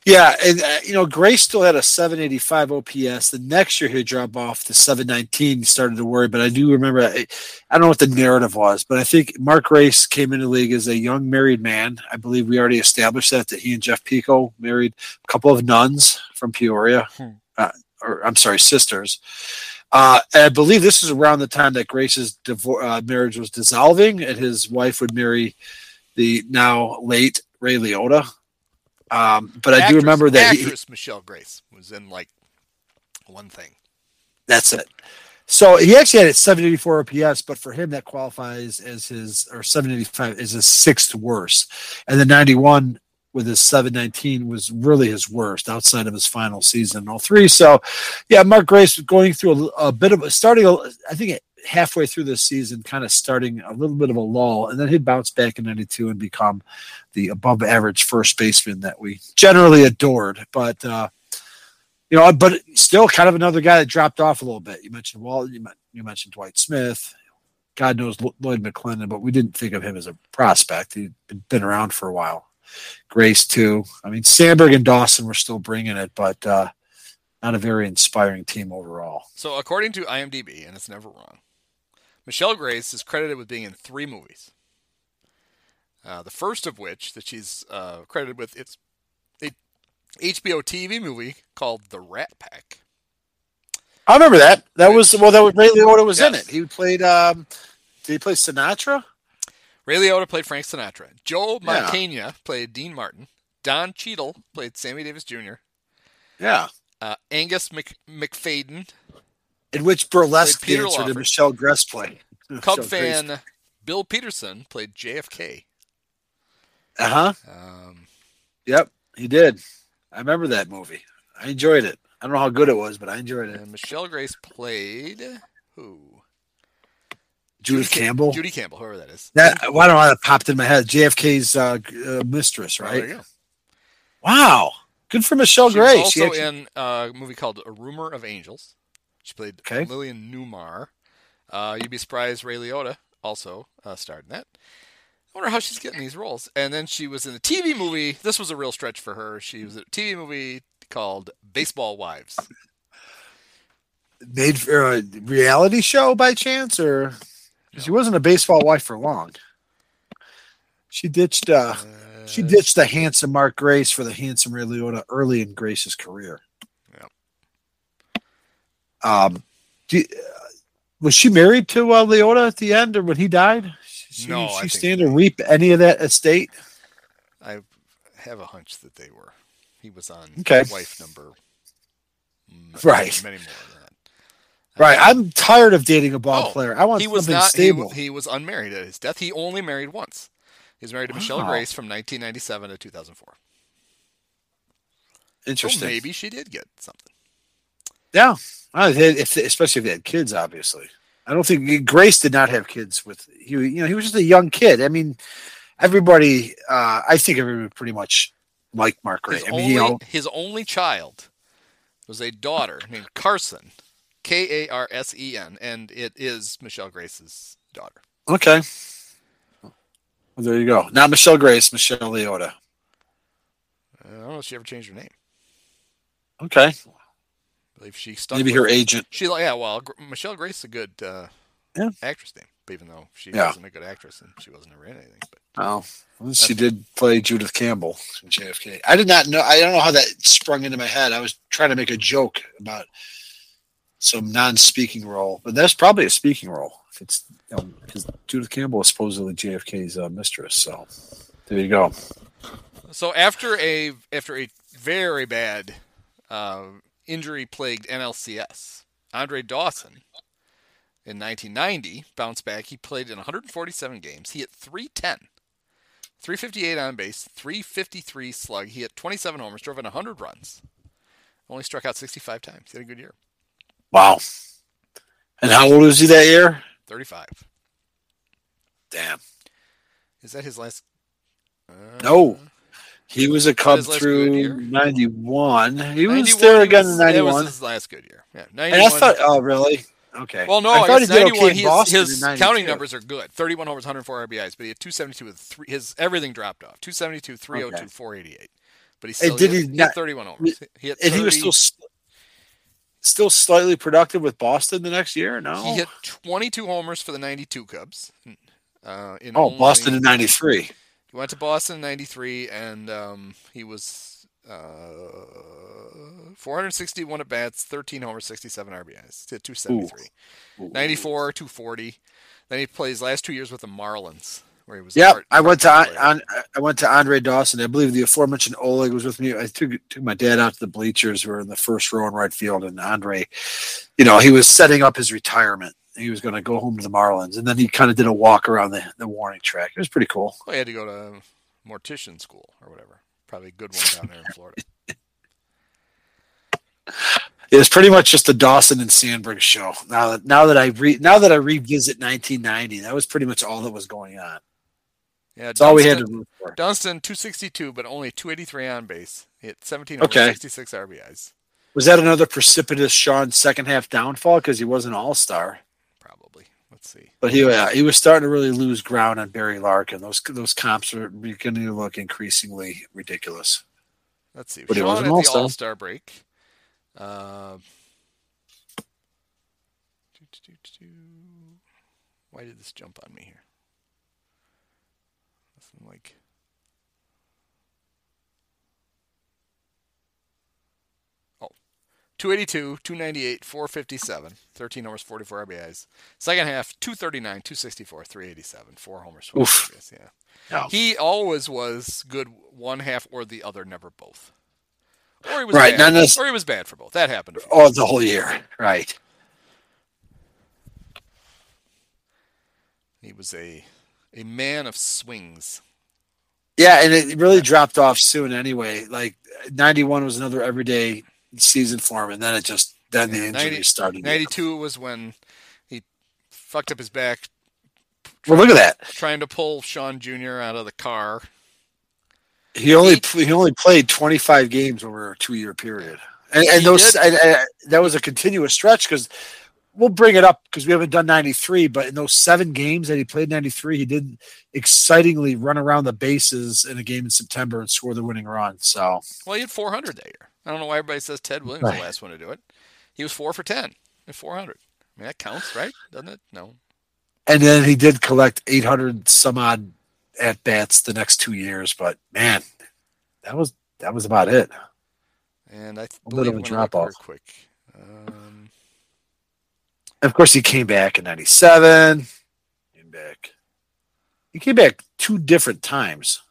Yeah, and Gray still had a 785 OPS. The next year he'd drop off to 719. Started to worry, but I do remember. I don't know what the narrative was, but I think Mark Grace came into the league as a young married man. I believe we already established that he and Jeff Pico married a couple of nuns from Peoria, or I'm sorry, sisters. And I believe this is around the time that Grace's marriage was dissolving, and his wife would marry the now late Ray Liotta. But I do remember that actress Michelle Grace was in like one thing. That's it. So he actually had a 784 OPS, but for him that qualifies as 785 is his sixth worst, and the 91 with his 719 was really his worst outside of his final season in 03. So, yeah, Mark Grace was going through a bit of I think halfway through this season, kind of starting a little bit of a lull, and then he'd bounce back in 92 and become the above average first baseman that we generally adored. But, but still kind of another guy that dropped off a little bit. You mentioned Walt, you mentioned Dwight Smith, God knows Lloyd McClendon, but we didn't think of him as a prospect. He'd been around for a while. Grace too. I mean, Sandberg and Dawson were still bringing it, but not a very inspiring team overall. So according to IMDb, and it's never wrong, Michelle Grace is credited with being in 3 movies. The first of which that she's credited with, it's a HBO TV movie called The Rat Pack. I remember that. That was Ray Liotta was in it. He played. Did he play Sinatra? Ray Liotta played Frank Sinatra. Joe Mantegna played Dean Martin. Don Cheadle played Sammy Davis Jr. Yeah. Angus McFadden. In which burlesque dancer did Michelle Grace play? Cub fan Bill Peterson played JFK. Yep, he did. I remember that movie. I enjoyed it. I don't know how good it was, but I enjoyed it. And Michelle Grace played who? Judith Campbell? Judy Campbell, whoever that is. I don't know how that popped in my head. JFK's mistress, right? Oh, there you go. Wow. Good for Michelle Grace. She was also in a movie called A Rumor of Angels. She played Lillian Newmar. You'd be surprised Ray Liotta also starred in that. I wonder how she's getting these roles. And then she was in a TV movie. This was a real stretch for her. She was in a TV movie called Baseball Wives. Made for a reality show by chance, or... No. She wasn't a baseball wife for long. She ditched the handsome Mark Grace for the handsome Ray Liotta early in Grace's career. Yeah. Was she married to Liotta at the end, or when he died? No, she stand to reap any of that estate? I have a hunch that they were. He was on wife number. Right. Many more than that. Right, I'm tired of dating a ball player. I want something stable. He was unmarried at his death. He only married once. He was married to Michelle Grace from 1997 to 2004. Interesting. So maybe she did get something. Yeah, especially if they had kids. Obviously, I don't think Grace did not have kids with he was just a young kid. I mean, everybody. I think everybody pretty much liked Mark Grace. His only child was a daughter named Carson. Karsen, and it is Michelle Grace's daughter. Okay. Well, there you go. Not Michelle Grace, Michelle Liotta. I don't know if she ever changed her name. Okay. I believe she stuck maybe her agent. Michelle Grace is a good actress name, even though she wasn't a good actress and she wasn't ever in anything. But she did play Judith Campbell in JFK. I did not know. I don't know how that sprung into my head. I was trying to make a joke about some non-speaking role, but that's probably a speaking role. If it's because Judith Campbell is supposedly JFK's mistress. So there you go. So after a very bad injury-plagued NLCS, Andre Dawson in 1990 bounced back. He played in 147 games. He hit .310, 358 on base, 353 slug. He hit 27 homers, drove in 100 runs. Only struck out 65 times. He had a good year. Wow. And how old was he that year? 35. Damn. Is that his last? No. He was a Cub through 91. He was there again in 91. That was his last good year. Yeah, 91. And I thought, oh, really? Okay. Well, no, I thought he did 91. Okay in Boston his in counting numbers are good. 31 homers, 104 RBIs, but he had 272 with everything dropped off. 272, 302, 488. but And did he he hit not? 31 homers. He hit And 30, he was still slightly productive with Boston the next year. he No. hit 22 homers for the 92 Cubs. In Oh, Boston only in '93. He went to Boston in '93, and he was 461 at bats, 13 homers, 67 RBIs. He hit 273. Ooh. 94, 240. Then he played his last 2 years with the Marlins, where he was. Yep, I went to Andre Dawson. I believe the aforementioned Oleg was with me. I took my dad out to the bleachers. We were in the first row in right field, and Andre, he was setting up his retirement. He was going to go home to the Marlins, and then he kind of did a walk around the warning track. It was pretty cool. Well, he had to go to mortician school or whatever. Probably a good one down there in Florida. It was pretty much just the Dawson and Sandberg show. Now that I revisit 1990, that was pretty much all that was going on. Yeah, that's all we had to root for. Dunston 262, but only 283 on base. He hit 17 over 66 RBIs. Was that another precipitous Sean second half downfall because he was an all-star? Probably. Let's see. But he was starting to really lose ground on Barry Larkin. Those comps are beginning to look increasingly ridiculous. Let's see. But Sean he was an at all-star. the All-Star break. Why did this jump on me here? Like 282, 298, 457, 13 homers, 44 RBIs. Second half, 239, 264, 387, 4 homers, 4 RBIs. Yeah. No. He always was good one half or the other, never both. Or he was right, bad. Or he was bad for both. That happened. The whole year. Right. He was a man of swings. Yeah, and it really dropped off soon anyway. Like 91 was another everyday season for him, and then the injuries started. 92 was when he fucked up his back. Well, look at that. Trying to pull Sean Jr. out of the car. He only played 25 games over a 2-year period. And that was a continuous stretch because we'll bring it up because we haven't done 93, but in those 7 games that he played 93, he did excitingly run around the bases in a game in September and score the winning run. So, well, he had 400 that year. I don't know why everybody says Ted Williams was the last one to do it. He was 4 for 10 at 400. I mean, that counts, right? Doesn't it? No. And then he did collect 800 some odd at bats the next 2 years, but man, that was about it. And I believe a drop off. Quick. Of course, he came back in 97. He came back 2 different times.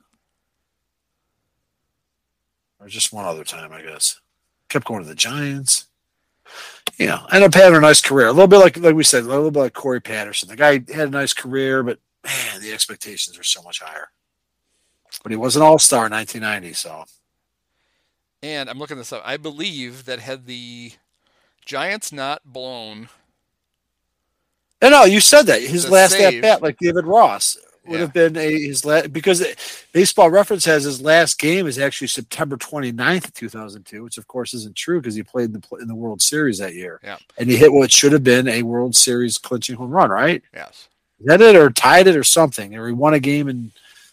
Or just one other time, I guess. Kept going to the Giants. Ended up having a nice career. A little bit like we said, a little bit like Corey Patterson. The guy had a nice career, but man, the expectations are so much higher. But he was an all-star in 1990, so. And I'm looking this up. I believe that had the Giants not blown. No, you said that. His last at-bat, like David Ross, would have been his last, because Baseball Reference has his last game is actually September 29th, 2002, which of course isn't true because he played in the World Series that year. Yeah. And he hit what should have been a World Series clinching home run, right? Yes. Is that it or tied it or something? Or he won a game and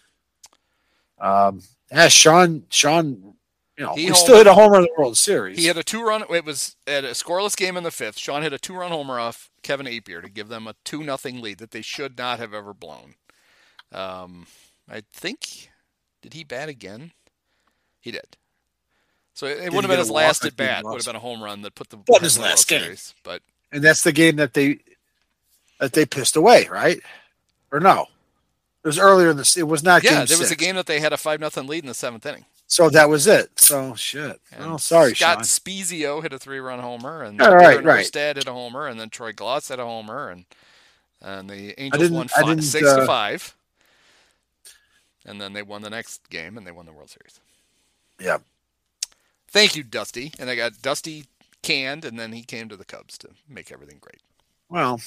Sean, he still hit a homer in the World Series. He had a 2-run. It was at a scoreless game in the 5th. Sean hit a 2-run homer off Kevin Apier to give them a 2-0 lead that they should not have ever blown. I think, did he bat again? He did. So it would have been his last at bat. Would have been a home run that put the in his last game. Series, and that's the game that they pissed away, right? Or no? It was earlier in the. It was not. Yeah, game there was 6. a game that they had a 5-0 lead in the 7th inning. So that was it. So shit. Oh, sorry, Scott Sean. Spezio hit a 3-run homer, and right. Stad hit a homer, and then Troy Gloss hit a homer, and the Angels won 6-5. And then they won the next game, and they won the World Series. Yeah. Thank you, Dusty. And I got Dusty canned, and then he came to the Cubs to make everything great. Well,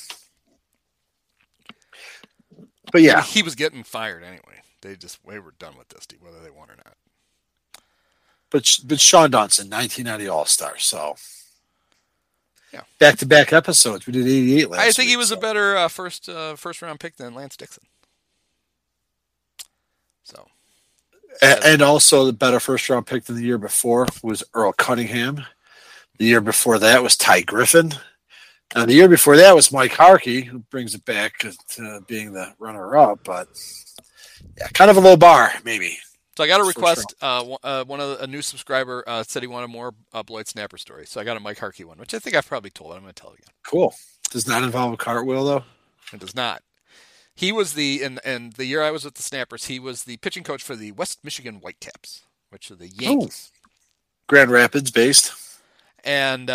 but yeah, he was getting fired anyway. They were done with Dusty, whether they won or not. But Sean Dawson, 1990 All-Star. So yeah, back-to-back episodes. We did 88 last. I think he was a better first round pick than Lance Dixon. So And also the better first round pick than the year before was Earl Cunningham. The year before that was Ty Griffin. And the year before that was Mike Harkey, who brings it back to being the runner-up. But yeah, kind of a low bar, maybe. So I got a request. A new subscriber said he wanted more Beloit Snapper stories. So I got a Mike Harkey one, which I think I've probably told. I'm going to tell again. Cool. Does not involve a cartwheel, though? It does not. He was in the year I was with the Snappers, he was the pitching coach for the West Michigan Whitecaps, which are the Yankees. Grand Rapids based. And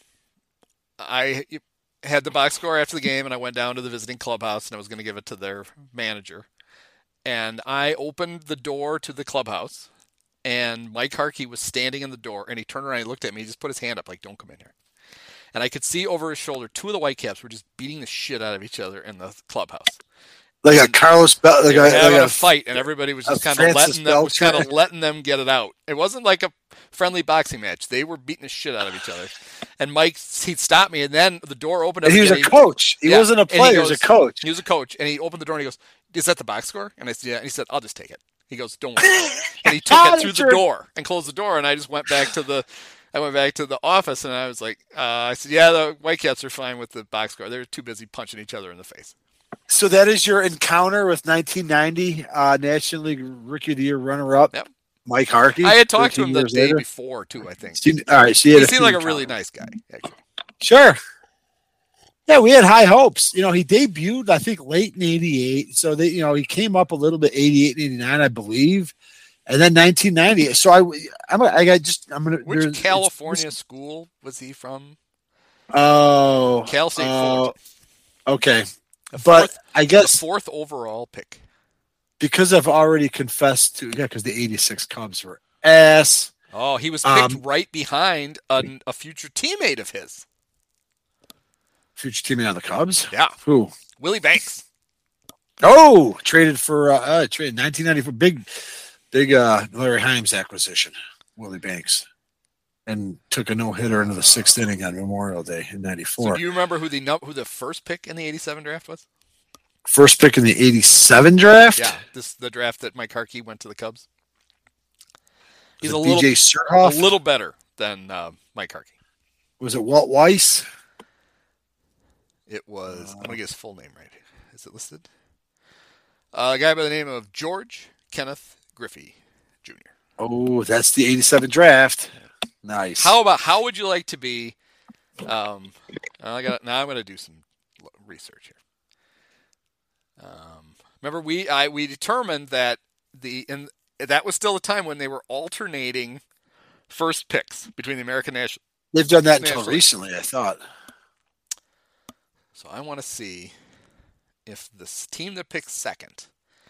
I had the box score after the game, and I went down to the visiting clubhouse, and I was going to give it to their manager. And I opened the door to the clubhouse, and Mike Harkey was standing in the door, and he turned around and he looked at me. He just put his hand up like, don't come in here. And I could see over his shoulder, two of the Whitecaps were just beating the shit out of each other in the clubhouse. Like a Carlos Bell, they were having a fight, and everybody was just kind of letting them get it out. It wasn't like a friendly boxing match. They were beating the shit out of each other. And Mike, he'd stop me, and then the door opened up. And he was a coach. He wasn't a player. He was a coach. He was a coach, and he opened the door, and he goes, "Is that the box score?" And I said, "Yeah." And he said, "I'll just take it." He goes, "Don't worry." And he took it through the door and closed the door, and I just went back to the office, and I was like, I said, "Yeah, the Whitecaps are fine with the box score. They're too busy punching each other in the face." So that is your encounter with 1990 National League Rookie of the Year runner-up, yep. Mike Harkey. I had talked to him the day before, too, I think. All right, so he seemed like a really nice guy, actually. Sure. Yeah, we had high hopes. You know, he debuted, I think, late in 88. So, he came up a little bit, 88 and 89, I believe. And then 1990. So, I'm going to. Which California school was he from? Oh. Cal State Fullerton. Okay. But I guess the fourth overall pick. Because I've already confessed to, because the 86 Cubs were ass. Oh, he was picked right behind a future teammate of his. Future teammate on the Cubs? Yeah. Who? Willie Banks. Oh, traded 1994. Big Larry Himes acquisition. Willie Banks. And took a no-hitter into the sixth inning on Memorial Day in 94. So do you remember who the first pick in the 87 draft was? First pick in the 87 draft? Yeah, the draft that Mike Harkey went to the Cubs. He's a little better than Mike Harkey. Was it Walt Weiss? It was, I'm going to get his full name right. Is it listed? A guy by the name of George Kenneth Griffey, Jr. Oh, that's the 87 draft. Yeah. Nice. How would you like to be? Now I'm going to do some research here. Remember, we determined that that was still a time when they were alternating first picks between the American National. They've done that until recently, I thought. So I want to see if this team that picked second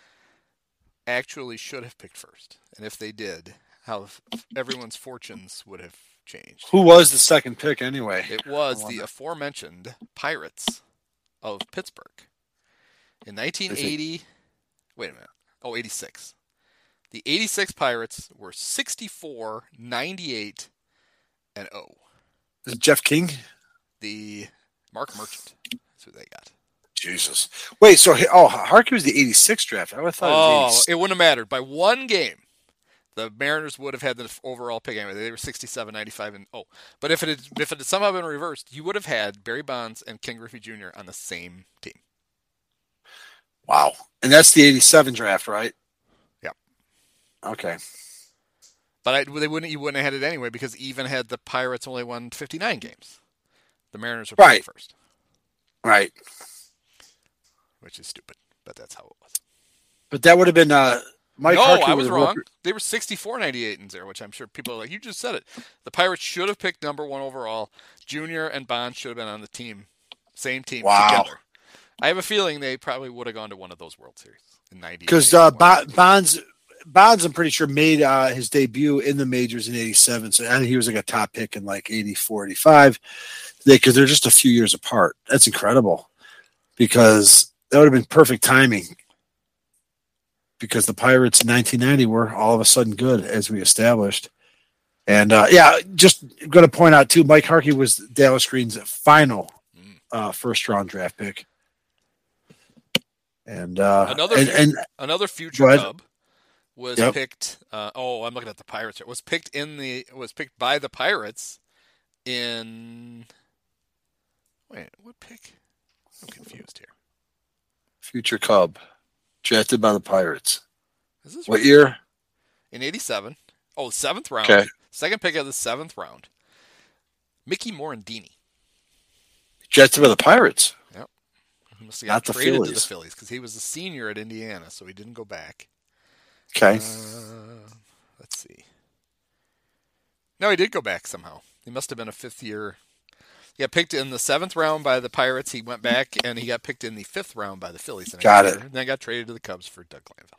actually should have picked first, and if they did, how everyone's fortunes would have changed. Who was the second pick anyway? It was the aforementioned Pirates of Pittsburgh. In 1980, wait a minute. 86. The 86 Pirates were 64, 98, and 0. Is it Jeff King? The Mark Merchant. That's who they got. Jesus. Wait, so Harkey was the 86 draft. I thought it wouldn't have mattered. By one game, the Mariners would have had the overall pick anyway. They were 67, 95, and 0. But if it had somehow been reversed, you would have had Barry Bonds and Ken Griffey Jr. on the same team. Wow. And that's the 87 draft, right? Yeah. Okay. But you wouldn't have had it anyway because even had the Pirates only won 59 games. The Mariners were playing first. Right. Which is stupid, but that's how it was. But that would have been Mike Harkey. No, I was wrong. They were 64, 98, and 0, which I'm sure people are like, you just said it. The Pirates should have picked number 1 overall. Junior and Bonds should have been on the team, same team together. I have a feeling they probably would have gone to one of those World Series in 90. Because Bonds, I'm pretty sure, made his debut in the majors in 87. So I think he was like a top pick in like 84, 85. Because they're just a few years apart. That's incredible. Because that would have been perfect timing. Because the Pirates in 1990 were all of a sudden good, as we established. And, just going to point out, too, Mike Harkey was Dallas Green's final first-round draft pick. And another future Cub was Yep. picked. I'm looking at the Pirates. It was picked by the Pirates in. Wait, what pick? I'm confused here. Future Cub, drafted by the Pirates. Is this What right? year? In '87. Oh, seventh round. Okay. Second pick of the seventh round. Mickey Morandini. Drafted by the Pirates. Yep. He must have Not got the traded to the Phillies. Phillies because he was a senior at Indiana, so he didn't go back. Okay. Let's see. No, he did go back somehow. He must have been a fifth year. He got picked in the seventh round by the Pirates. He went back, and he got picked in the fifth round by the Phillies. The next Got year, it. and then got traded to the Cubs for Doug Glanville.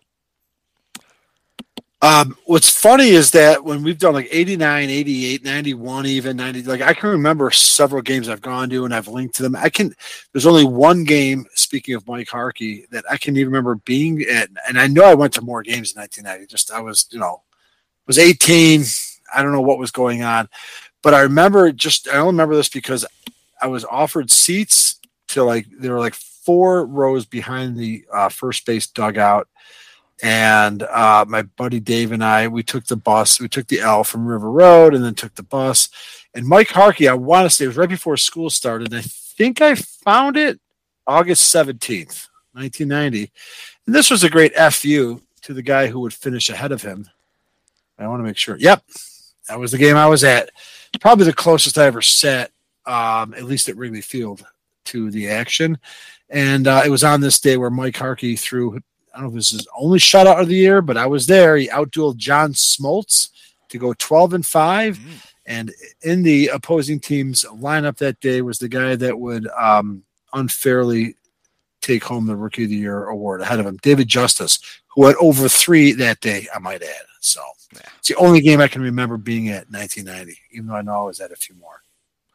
What's funny is that when we've done like 89, 88, 91, even 90, like I can remember several games I've gone to and I've linked to them. There's only one game, speaking of Mike Harkey, that I can even remember being at. And I know I went to more games in 1990. I was 18. I don't know what was going on, but I only remember this because I was offered seats to there were like 4 rows behind the first base dugout. And my buddy Dave and we took the bus. We took the L from River Road and then took the bus. And Mike Harkey, I want to say it was right before school started. I think I found it August 17th, 1990. And this was a great FU to the guy who would finish ahead of him. I want to make sure. Yep, that was the game I was at. Probably the closest I ever sat, at least at Wrigley Field, to the action. And it was on this day where Mike Harkey threw – I don't know if this is his only shutout of the year, but I was there. He outdueled John Smoltz to go 12-5. And in the opposing team's lineup that day was the guy that would unfairly take home the Rookie of the Year award ahead of him, David Justice, who had over 3 that day, I might add. So it's the only game I can remember being at 1990, even though I know I was at a few more.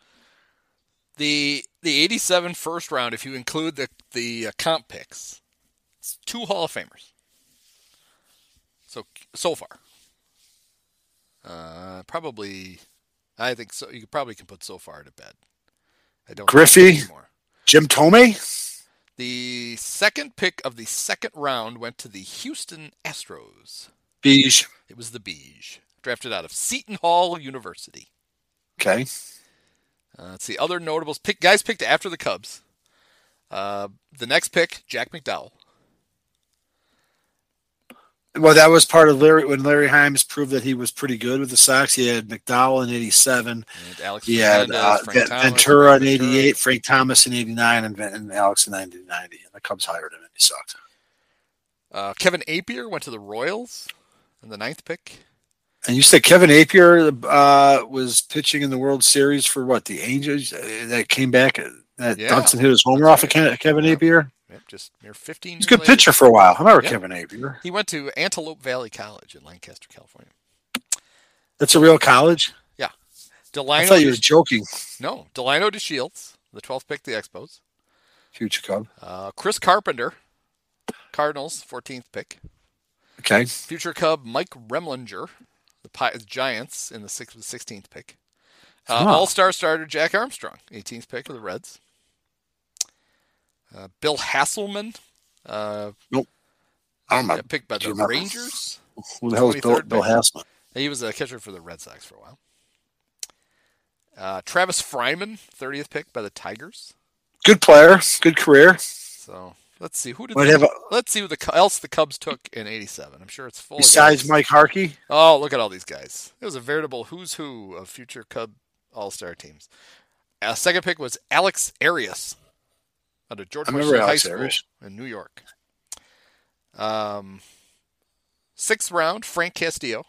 The 87 first round, if you include the comp picks, 2 Hall of Famers. So far, probably, I think so. You probably can put so far to bed. I don't Griffey, anymore. Jim Thome. The second pick of the second round went to the Houston Astros. Beige. It was the Beige, drafted out of Seton Hall University. Okay. Let's see other notables. Guys picked after the Cubs. The next pick, Jack McDowell. Well, that was part of when Larry Himes proved that he was pretty good with the Sox. He had McDowell in 87. And Alex he had Ventura in 88, Frank Thomas in 89, and Alex in 90. And the Cubs hired him, and he sucked. Kevin Appier went to the Royals in the 9th pick. And you said Kevin Appier was pitching in the World Series for what? The Angels that came back. Dunson hit his homer off of Kevin Appier. Yep, just near 15 years He's a good later. pitcher for a while. I remember Kevin Appier. He went to Antelope Valley College in Lancaster, California. That's a real college? Yeah. I thought you were joking. No. Delino DeShields, the 12th pick, the Expos. Future Cub. Chris Carpenter, Cardinals, 14th pick. Okay. Future Cub Mike Remlinger, the Giants, in the 16th pick. All-star starter Jack Armstrong, 18th pick of the Reds. Bill Hasselman. Nope. I don't know. Picked by the Rangers. Who the hell is Bill Hasselman? He was a catcher for the Red Sox for a while. Travis Fryman, 30th pick by the Tigers. Good player. Good career. So let's see who else the Cubs took in '87. I'm sure it's full. Besides Mike Harkey. Oh, look at all these guys! It was a veritable who's who of future Cub All-Star teams. Second pick was Alex Arias out of George Washington High School in New York. 6th round, Frank Castillo.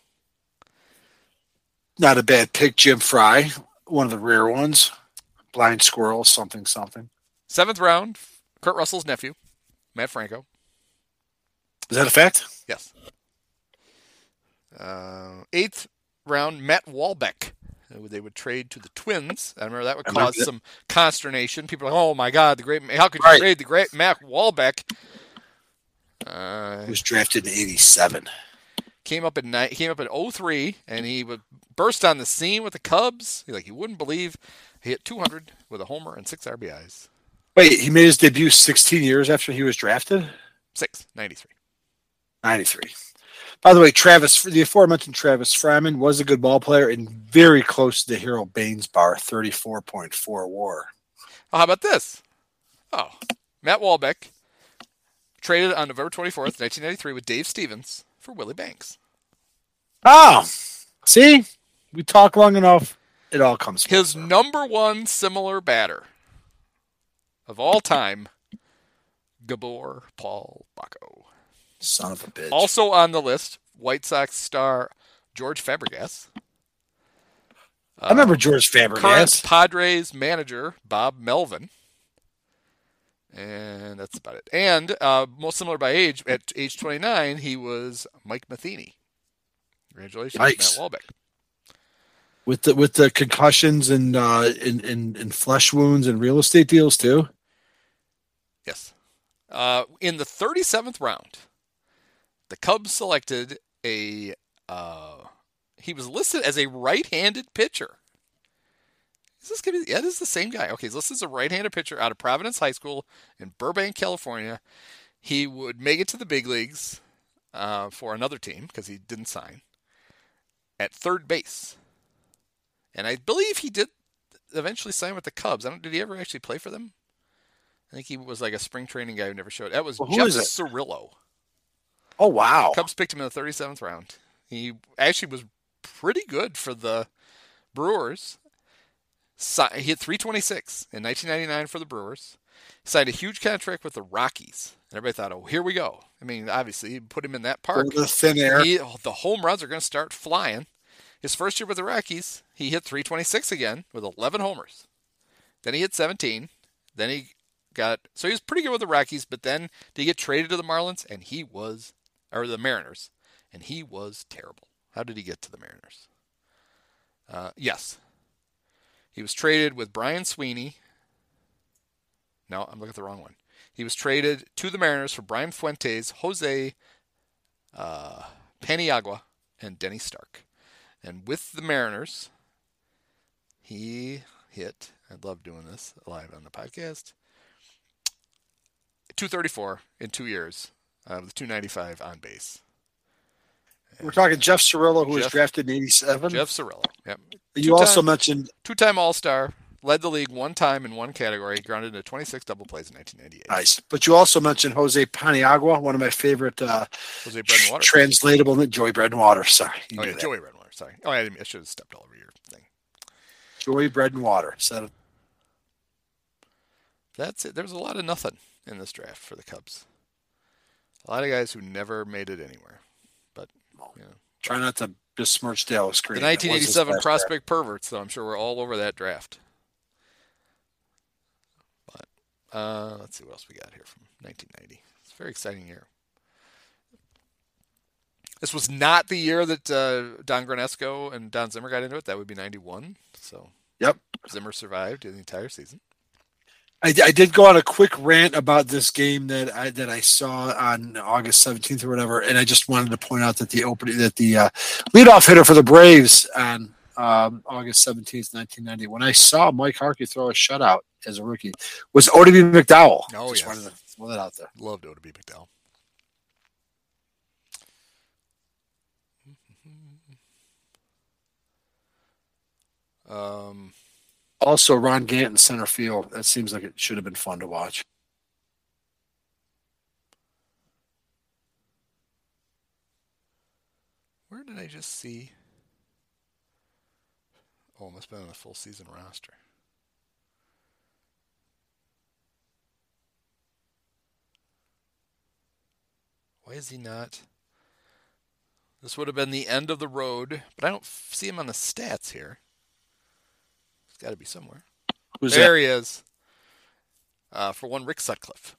Not a bad pick, Jim Fry, one of the rare ones. Blind Squirrel, something. 7th round, Kurt Russell's nephew, Matt Franco. Is that a fact? Yes. 8th round, Matt Walbeck. They would trade to the Twins. I remember that would cause some consternation. People are like, "Oh my God, how could you trade the great Matt Walbeck?" He was drafted in '87. Came up in 03, and he would burst on the scene with the Cubs. You wouldn't believe he hit 200 with a homer and 6 RBIs. Wait, he made his debut 16 years after he was drafted? 93. By the way, the aforementioned Travis Fryman was a good ball player and very close to the Hero Baines bar, 34.4 WAR. Oh, how about this? Oh, Matt Walbeck traded on November 24th, 1993 with Dave Stevens for Willie Banks. Oh, see? We talk long enough, it all comes full His circle. number one similar batter of all time, Gabor Paul Baco. Son of a bitch. Also on the list, White Sox star George Fabregas. I remember George Current Fabregas. Padres manager Bob Melvin. And that's about it. And most similar by age, at age 29, he was Mike Matheny. Congratulations, Yikes. Matt Walbeck. With the concussions and flesh wounds and real estate deals too. Yes. In the 37th round, the Cubs selected he was listed as a right-handed pitcher. Is this gonna be? Yeah, this is the same guy. Okay, so this is a right-handed pitcher out of Providence High School in Burbank, California. He would make it to the big leagues for another team because he didn't sign at third base, and I believe he did eventually sign with the Cubs. Did he ever actually play for them? I think he was like a spring training guy who never showed. That was Jeff Cirillo. Oh wow! Cubs picked him in the 37th round. He actually was pretty good for the Brewers. He hit 326 in 1999 for the Brewers. Signed a huge contract with the Rockies. And everybody thought, oh, here we go. I mean, obviously, you put him in that park. The thin air. The home runs are going to start flying. His first year with the Rockies, he hit 326 again with 11 homers. Then he hit 17. Then he so he was pretty good with the Rockies, but then did he get traded to the Marlins? And the Mariners. And he was terrible. How did he get to the Mariners? Yes. He was traded with Brian Sweeney. No, I'm looking at the wrong one. He was traded to the Mariners for Brian Fuentes, Jose Paniagua, and Denny Stark. And with the Mariners, he hit, I love doing this live on the podcast, 234 in 2 years with 295 on base. We're talking Jeff Cirillo, who was drafted in '87. Jeff Cirillo, yep. You also mentioned two-time All-Star, led the league one time in one category, grounded into 26 double plays in 1998. Nice. But you also mentioned Jose Paniagua, one of my favorite Jose Bread and Water. Translatable Joey Bread and Water. Sorry. Joey Bread and Water. Sorry. Oh, I should have stepped all over your thing. Joey Bread and Water. That's it. There was a lot of nothing in this draft for the Cubs. A lot of guys who never made it anywhere. But, you know. Try not to besmirch Dallas Green. The 1987 prospect perverts, though, I'm sure we're all over that draft. But let's see what else we got here from 1990. It's a very exciting year. This was not the year that Don Granesco and Don Zimmer got into it. That would be 91. So, yep, Zimmer survived the entire season. I did go on a quick rant about this game that I saw on August 17th or whatever, and I just wanted to point out that the leadoff hitter for the Braves on August 17th, 1990, when I saw Mike Harkey throw a shutout as a rookie, was Odie McDowell. Oh, just yes. wanted to throw that out there. Loved Odie McDowell. Also, Ron Gant in center field. That seems like it should have been fun to watch. Where did I just see? Oh, it must have been on the full season roster. Why is he not? This would have been the end of the road, but I don't see him on the stats here. He's got to be somewhere. There he is. For one, Rick Sutcliffe.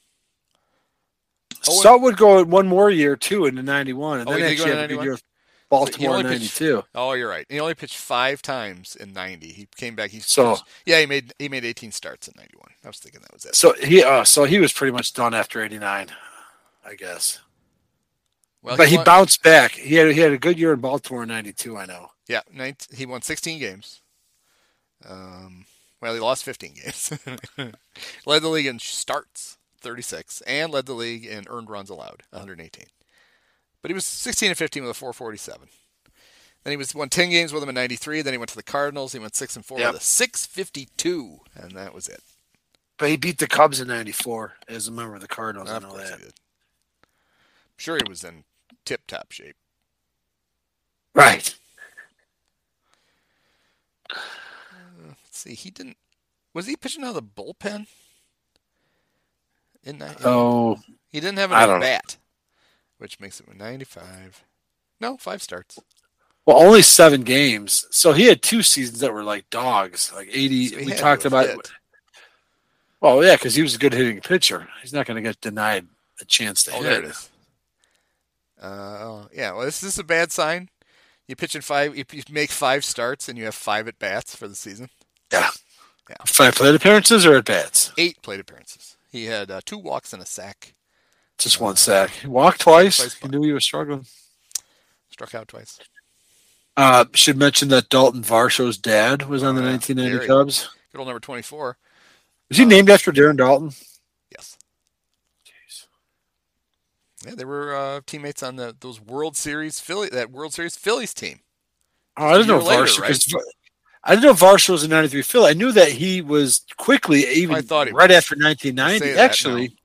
Sut would go one more year, too, into 91. And then he actually had a good year with Baltimore in 92. You're right. He only pitched 5 times in 90. He came back. He made 18 starts in 91. I was thinking that was it. So he was pretty much done after 89, I guess. Well, but he bounced back. He had a good year in Baltimore in 92, I know. Yeah, he won 16 games. He lost 15 games. Led the league in starts, 36, and led the league in earned runs allowed, 118. But he was 16 and 15 with a 447. Then he won 10 games with them in 93. Then he went to the Cardinals. He went 6 and 4 with a 652, and that was it. But he beat the Cubs in 94 as a member of the Cardinals. I know that. He did. I'm sure he was in tip-top shape. Right. Let's see. Was he pitching out of the bullpen? He didn't have a bat, which makes it 95. No, 5 starts. Well, only 7 games. So he had 2 seasons that were like dogs, like 80. So we talked about it. Well, yeah, because he was a good hitting pitcher. He's not going to get denied a chance to hit. There it is. Yeah, well, is this a bad sign? You pitch in 5, you make 5 starts, and you have 5 at bats for the season. Yeah. 5 plate appearances or at bats? 8 plate appearances. He had 2 walks and a sack. Just 1 sack. He walked twice. He knew he was struggling. Struck out twice. Should mention that Dalton Varshaw's dad was on the 1990 Cubs. Good old number 24. Was he named after Darren Dalton? Yes. Jeez. Yeah, they were teammates on those World Series Phillies team. Oh, I didn't know Varshaw. I didn't know Varshaw was a 93 Philly. I knew that he was quickly, even right after 1990. Actually, no.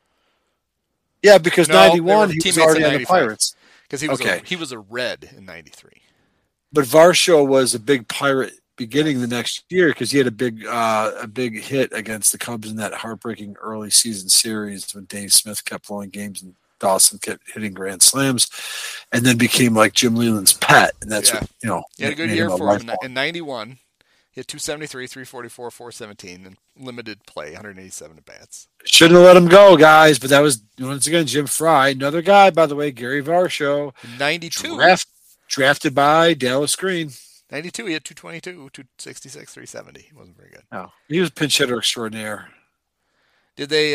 Yeah, because 91 he was already on the Pirates. Because he was a Red in 93. But Varshaw was a big Pirate beginning the next year because he had a big hit against the Cubs in that heartbreaking early season series when Dave Smith kept blowing games and Dawson kept hitting grand slams, and then became like Jim Leyland's pet, and that's what He had a good year for him in 91. He had 273, 344, 417, and limited play, 187 at bats. Shouldn't have let him go, guys. But that was once again Jim Fry, another guy, by the way, Gary Varshaw, 92, drafted by Dallas Green. 92, he had 222, 266, 370. He wasn't very good. No, he was pinch hitter extraordinaire. Did they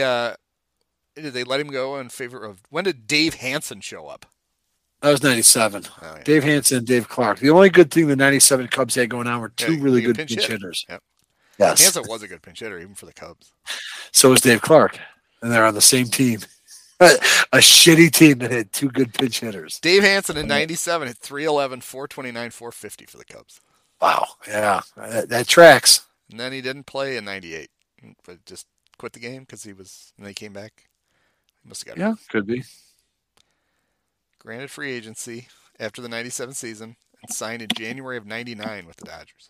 let him go in favor of? When did Dave Hansen show up? That was 97. Oh, yeah. Dave Hansen and Dave Clark. The only good thing the 97 Cubs had going on were 2 really good pinch hitters. Yep. Yes. Hansen was a good pinch hitter, even for the Cubs. So was Dave Clark. And they're on the same team. A shitty team that had 2 good pinch hitters. Dave Hansen in 97 hit 311, 429, 450 for the Cubs. Wow. Yeah. That tracks. And then he didn't play in 98, but just quit the game because and then he came back. He must have got hurt. Could be. Granted free agency after the 97 season and signed in January of 99 with the Dodgers.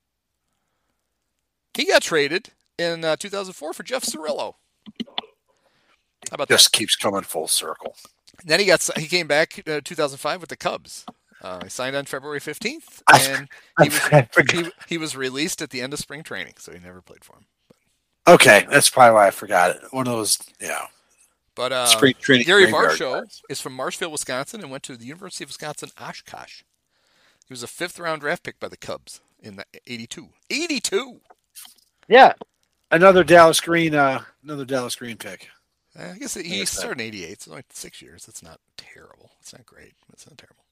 He got traded in 2004 for Jeff Cirillo. How about Just keeps coming full circle. And then he came back 2005 with the Cubs. He signed on February 15th, and he was released at the end of spring training, so he never played for him. Okay, that's probably why I forgot it. One of those, But spring training. Gary Varshaw is from Marshfield, Wisconsin, and went to the University of Wisconsin Oshkosh. He was a 5th-round draft pick by the Cubs in 82. 82. Yeah, another Dallas Green pick. I guess he started in 88, so like 6 years. That's not terrible. It's not great. It's not terrible.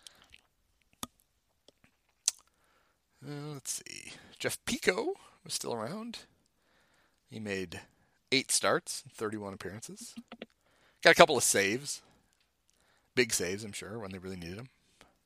Let's see. Jeff Pico was still around. He made 8 starts, 31 appearances. Got a couple of saves. Big saves, I'm sure, when they really needed them.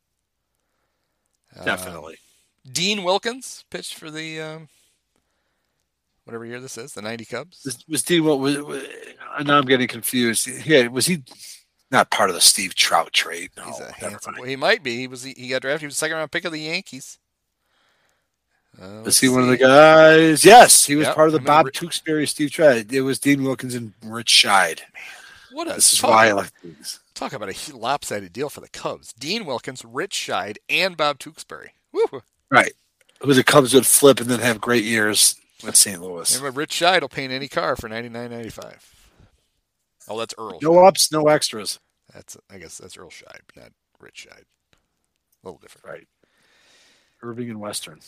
Definitely. Dean Wilkins pitched for the whatever year this is, the 90 Cubs. Was Dean now I'm getting confused. Yeah, was he not part of the Steve Trout trade? No, he's a handsome boy. He might be. He got drafted. He was a 2nd-round pick of the Yankees. Was he one of the guys? Yes, he was part of the Bob Tewksbury, Steve Trout. It was Dean Wilkins and Rich Scheid. This is why I like these. Talk about a lopsided deal for the Cubs. Dean Wilkins, Rich Scheid, and Bob Tewksbury. Woo. Right. Who the Cubs would flip and then have great years with St. Louis. Remember, Rich Scheid will paint any car for $99.95. Oh, that's Earl. No ups, no extras. I guess that's Earl Scheid, not Rich Scheid. A little different. Right. Irving and Western.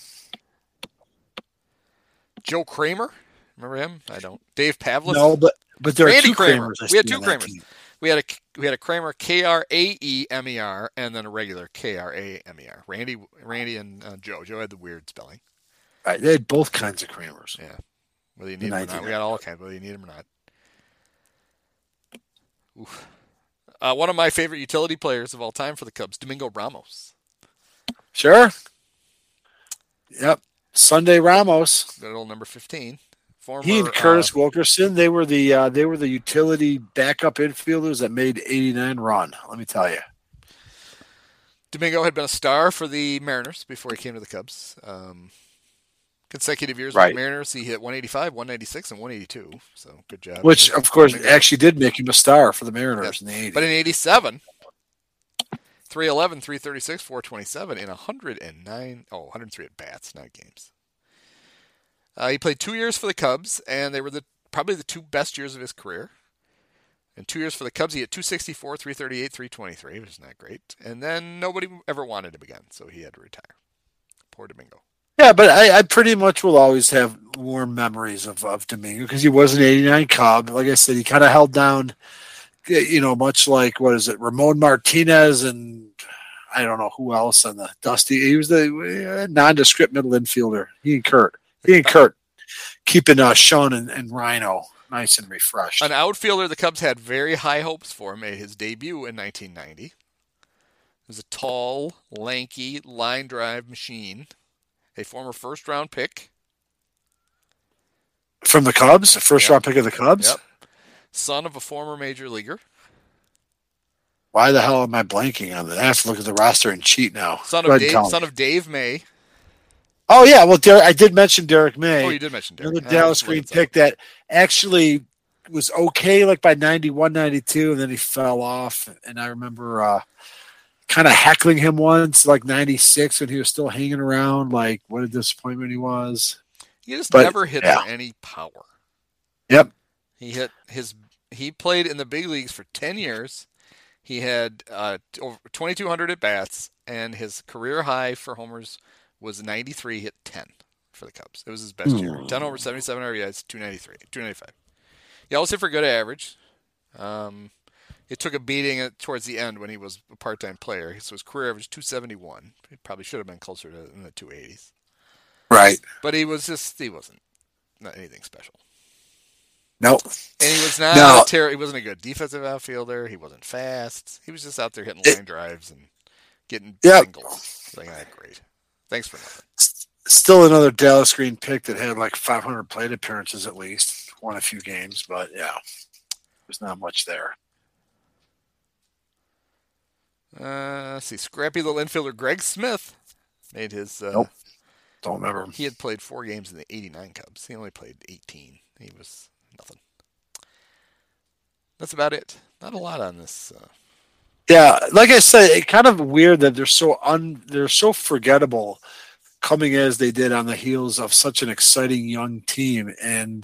Joe Kramer. Remember him? I don't. Dave Pavlis. No, but there are 2 Kramer. Kramers. We had 2 Kramers. We had a Kramer Kraemer and then a regular Kramer. Randy and Joe. Joe had the weird spelling. Right, they had both kinds of Kramers. Yeah, whether you need them or not. We got all kinds, whether you need them or not. Oof. One of my favorite utility players of all time for the Cubs, Domingo Ramos. Sure. Yep. Sunday Ramos. Good old number 15. He and Curtis Wilkerson, they were the utility backup infielders that made '89 run. Let me tell you. Domingo had been a star for the Mariners before he came to the Cubs. Consecutive years with Right. the Mariners, he hit 185, 196, and 182. So good job. Which, of course, actually did make him a star for the Mariners in the '80s. But in '87, 311, 336, 427 in 103 at bats, not games. He played 2 years for the Cubs, and they were probably the 2 best years of his career. In 2 years for the Cubs, he hit 264, 338, 323, which is not great. And then nobody ever wanted him again, so he had to retire. Poor Domingo. Yeah, but I pretty much will always have warm memories of Domingo because he was an '89 Cub. Like I said, he kind of held down, much like, Ramon Martinez and I don't know who else on the Dusty. He was the nondescript middle infielder. He and Kurt keeping Sean and Rhino nice and refreshed. An outfielder the Cubs had very high hopes for made his debut in 1990. He was a tall, lanky, line drive machine, a former first-round pick. From the Cubs? First-round pick of the Cubs? Yep. Son of a former major leaguer. Why the hell am I blanking on that? I have to look at the roster and cheat now. Son of Dave May. Oh, yeah. Well, I did mention Derek May. Oh, you did mention Derek. Another Dallas Green pick that actually was okay like by 91, 92, and then he fell off. And I remember kind of heckling him once, like 96, when he was still hanging around. Like, what a disappointment he was. He just never hit for any power. Yep. He played in the big leagues for 10 years. He had over 2,200 at bats, and his career high for homers was 93. Hit 10 for the Cubs. It was his best year. 10 over 77 RBIs, 295. He also hit for good average. It took a beating towards the end when he was a part-time player. So his career average 271. He probably should have been closer to in the 280s. Right. But he wasn't not anything special. Nope. And he was not he wasn't a good defensive outfielder. He wasn't fast. He was just out there hitting line drives and getting singles. Like, great. Thanks for nothing. Still another Dallas Green pick that had like 500 plate appearances at least. Won a few games, but yeah, there's not much there. Let's see. Scrappy little infielder Greg Smith made his. Nope. Don't remember him. He had played 4 games in the '89 Cubs. He only played 18. He was nothing. That's about it. Not a lot on this. Yeah, like I said, it's kind of weird that they're so forgettable, coming as they did on the heels of such an exciting young team. And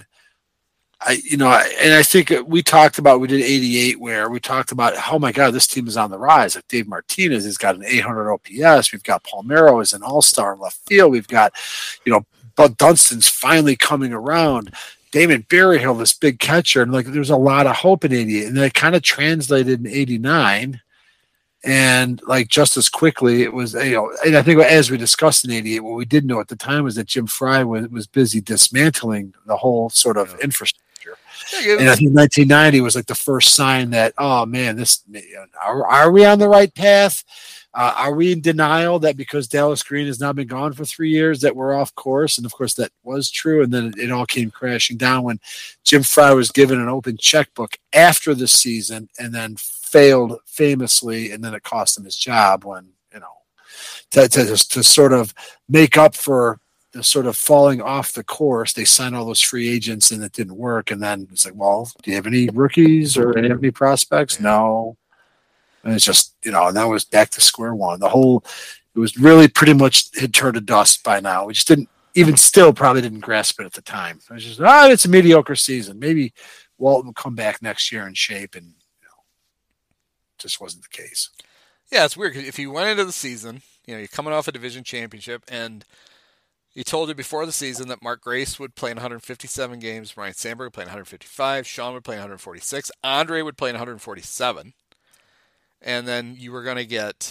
I think we did '88 where we talked about, oh my God, this team is on the rise. Like Dave Martinez has got an 800 OPS. We've got Palmeiro as an all-star in left field. We've got, Bud Dunstan's finally coming around. Damon Berryhill, this big catcher, and like there's a lot of hope in '88, and that kind of translated in '89. And like just as quickly, it was, and I think as we discussed in '88, what we didn't know at the time was that Jim Frey was busy dismantling the whole sort of infrastructure. And I think 1990 was like the first sign that, oh man, are we on the right path? Are we in denial that because Dallas Green has now been gone for 3 years that we're off course? And of course that was true. And then it all came crashing down when Jim Frey was given an open checkbook after the season and then failed famously. And then it cost him his job when, to sort of make up for the sort of falling off the course. They signed all those free agents and it didn't work. And then it's like, well, do you have any rookies or any prospects? No. And it's just, and that was back to square one. It was really pretty much had turned to dust by now. We just probably didn't grasp it at the time. It was just, it's a mediocre season. Maybe Walton will come back next year in shape, and just wasn't the case. Yeah, it's weird. 'Cause if you went into the season, you're coming off a division championship, and you told you before the season that Mark Grace would play in 157 games, Ryan Sandberg would play in 155, Sean would play in 146, Andre would play in 147. And then you were going to get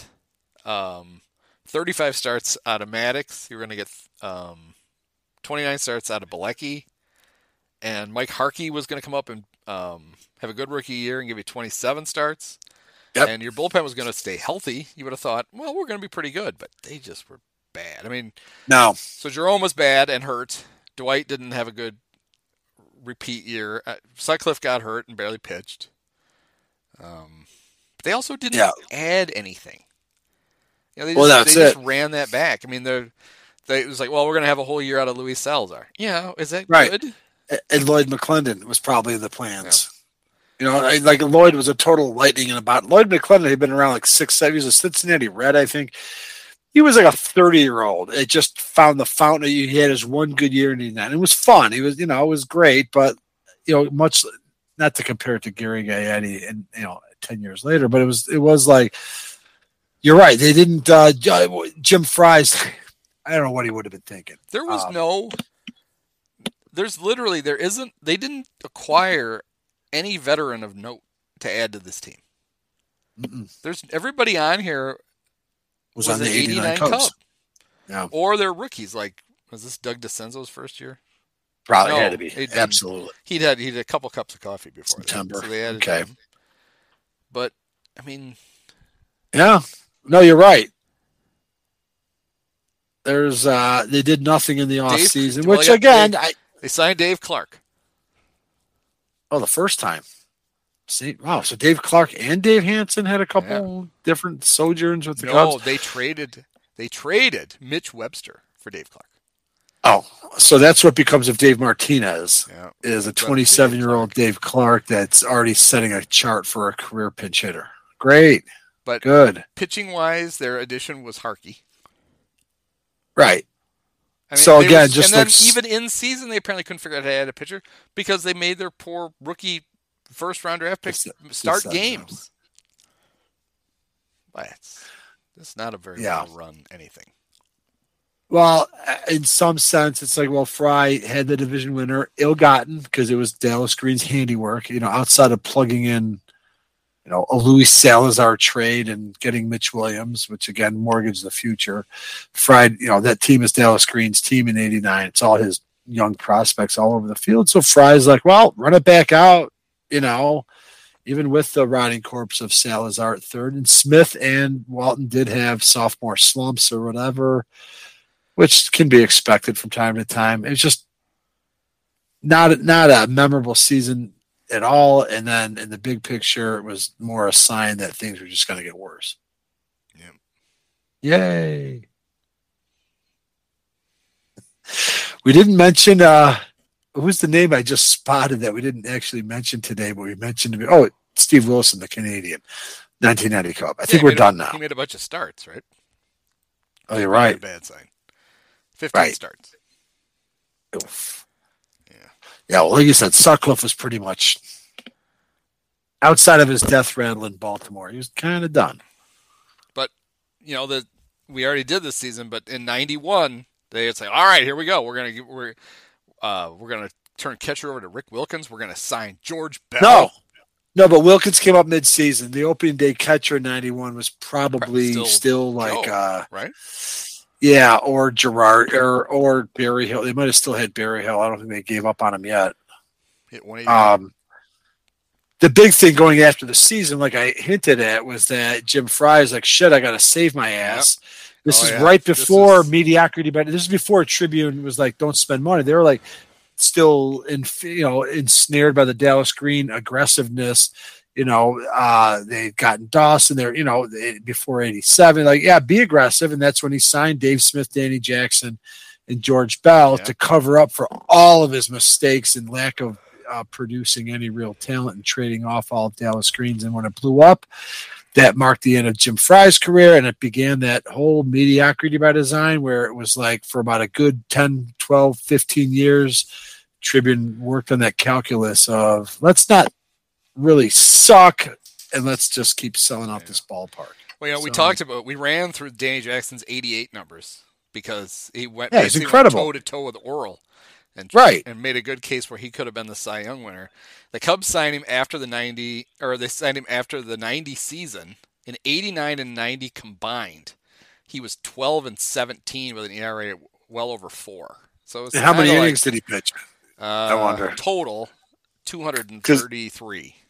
35 starts out of Maddox. You were going to get 29 starts out of Bilecki. And Mike Harkey was going to come up and have a good rookie year and give you 27 starts. Yep. and your bullpen was going to stay healthy, you would have thought, well, we're going to be pretty good. But they just were bad. I mean, No. so Jerome was bad and hurt. Dwight didn't have a good repeat year. Sutcliffe got hurt and barely pitched. But they also didn't add anything. You know, they just ran that back. I mean, it was like, well, we're going to have a whole year out of Luis Salazar. Yeah, is that good? And Lloyd McClendon was probably the plans. Yeah. You know, like Lloyd was a total lightning in a bottle. Lloyd McClendon had been around like 6-7 years. He was a Cincinnati Red, I think. He was like a 30-year-old. It just found the fountain. He had his one good year in '89. It was fun. He was, it was great, but much not to compare it to Gary Gaetti and 10 years later, but it was like, you're right. They didn't. Jim Fry's. I don't know what he would have been thinking. There was They didn't acquire any veteran of note to add to this team. There's everybody on here was on the 89 Cubs. Yeah. Or they're rookies. Like, was this Doug DeCenzo's first year? Probably had to be. Absolutely. He'd had a couple cups of coffee before September. So they added him. But I mean, yeah. No, you're right. There's they did nothing in the offseason, which again they signed Dave Clark. Oh, the first time. See, wow. So Dave Clark and Dave Hansen had a couple different sojourns with the Cubs. No, they traded Mitch Webster for Dave Clark. Oh, so that's what becomes of Dave Martinez. Yeah. Is a 27-year-old Dave Clark that's already setting a chart for a career pinch hitter. Great. But good. Pitching wise, their addition was Harkey. Right. I mean, so again, just and then even in season, they apparently couldn't figure out how to add a pitcher because they made their poor rookie first-round draft picks start games. But it's not a very well run anything. Well, in some sense, it's like, well, Fry had the division winner, ill-gotten, because it was Dallas Green's handiwork, outside of plugging in, a Luis Salazar trade and getting Mitch Williams, which, again, mortgaged the future. Fry, that team is Dallas Green's team in '89. It's all his young prospects all over the field. So Fry's like, well, run it back out, even with the rotting corpse of Salazar at third. And Smith and Walton did have sophomore slumps or whatever, which can be expected from time to time. It's just not a memorable season at all. And then in the big picture, it was more a sign that things were just going to get worse. Yeah. Yay. We didn't mention who's the name I just spotted that we didn't actually mention today, but we mentioned Steve Wilson, the Canadian, 1990 Cup. I think we're done now. He made a bunch of starts, right? Oh, you're right. Not a bad sign. 15 starts. Oof. Yeah, well, like you said, Sutcliffe was pretty much outside of his death rattle in Baltimore. He was kind of done. But, we already did this season, but in 91, they would say, all right, here we go. We're gonna turn catcher over to Rick Wilkins. We're gonna sign George Bell. No, but Wilkins came up mid-season. The opening day catcher in '91 was probably still like Joe, right? Yeah, or Gerard or Barry Hill. They might have still had Barry Hill. I don't think they gave up on him yet. The big thing going after the season, like I hinted at, was that Jim Fry is like, shit, I got to save my ass. Yep. This is right before mediocrity, but this is before Tribune was like, don't spend money. They were like still ensnared by the Dallas Green aggressiveness. They'd gotten Dawson there, before 87. Like, yeah, be aggressive. And that's when he signed Dave Smith, Danny Jackson, and George Bell to cover up for all of his mistakes and lack of producing any real talent and trading off all of Dallas Green's. And when it blew up, that marked the end of Jim Fry's career, and it began that whole mediocrity by design where it was like for about a good 10, 12, 15 years, Tribune worked on that calculus of let's not really suck and let's just keep selling out this ballpark. Well, we ran through Danny Jackson's 88 numbers because he went incredible toe-to-toe with Orel. And made a good case where he could have been the Cy Young winner. The Cubs signed him after the 90 season. In 89 and 90 combined, he was 12-17 with an ERA well over 4. So how many innings did he pitch? I wonder. Total 233.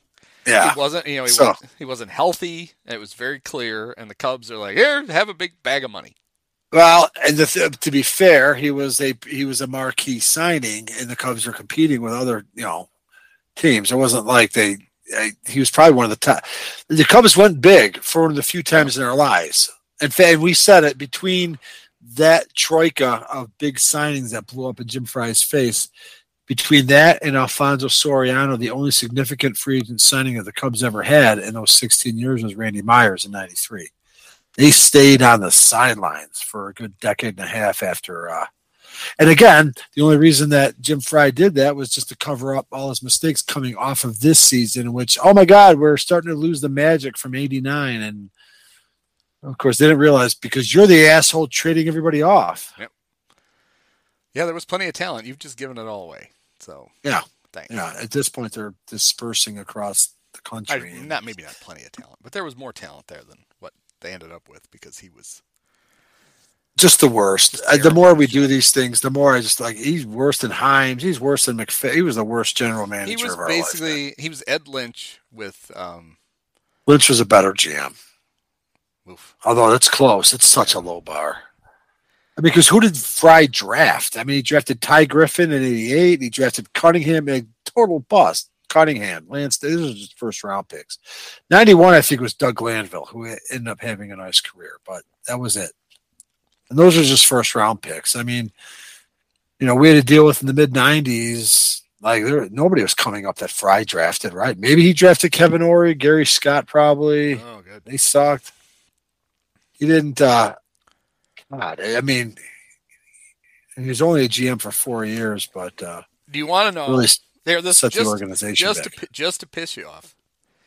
Yeah. He wasn't, you know, So he wasn't healthy. And it was very clear. And the Cubs are like, here, have a big bag of money. well, and to be fair, he was a marquee signing, and the Cubs were competing with other teams. It wasn't like he was probably one of the top. The Cubs went big for one of the few times in their lives. In fact, we said it between that troika of big signings that blew up in Jim Frye's face. Between that and Alfonso Soriano, the only significant free agent signing that the Cubs ever had in those 16 years was Randy Myers in '93. They stayed on the sidelines for a good decade and a half after. And again, the only reason that Jim Frye did that was just to cover up all his mistakes coming off of this season, in which, oh my God, we're starting to lose the magic from '89. And of course, they didn't realize because you're the asshole trading everybody off. Yep. Yeah, there was plenty of talent. You've just given it all away. So yeah, thanks. Yeah. At this point, they're dispersing across the country. Maybe not plenty of talent, but there was more talent there than what they ended up with because he was just the worst. The more we do these things, the more I just he's worse than Himes. He's worse than McPhail. He was the worst general manager of our life. He was Ed Lynch with. Lynch was a better GM. Oof. Although it's close. It's such a low bar. I mean, because who did Fry draft? I mean, he drafted Ty Griffin in '88. He drafted Cunningham, a total bust. Cunningham, Lance, these are just first round picks. '91, I think, was Doug Glanville, who ended up having a nice career, but that was it. And those are just first round picks. I mean, we had to deal with in the mid '90s. Nobody was coming up that Fry drafted, right? Maybe he drafted Kevin Ory, Gary Scott, probably. Oh, good. They sucked. He didn't. God, I mean, he was only a GM for 4 years, but do you want to know? Really set the organization just to piss you off.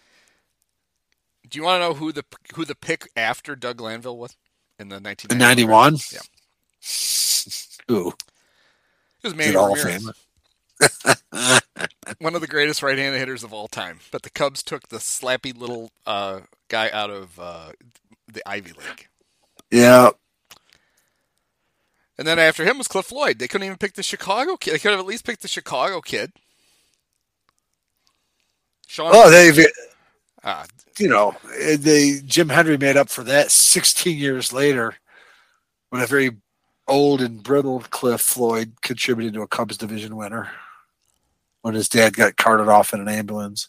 Do you want to know who the pick after Doug Glanville was in the 1991? Yeah. Who? It was Manny Ramirez. One of the greatest right-handed hitters of all time. But the Cubs took the slappy little guy out of the Ivy League. Yeah. And then after him was Cliff Floyd. They couldn't even pick the Chicago kid. They could have at least picked the Chicago kid. Jim Hendry made up for that 16 years later when a very old and brittle Cliff Floyd contributed to a Cubs division winner when his dad got carted off in an ambulance.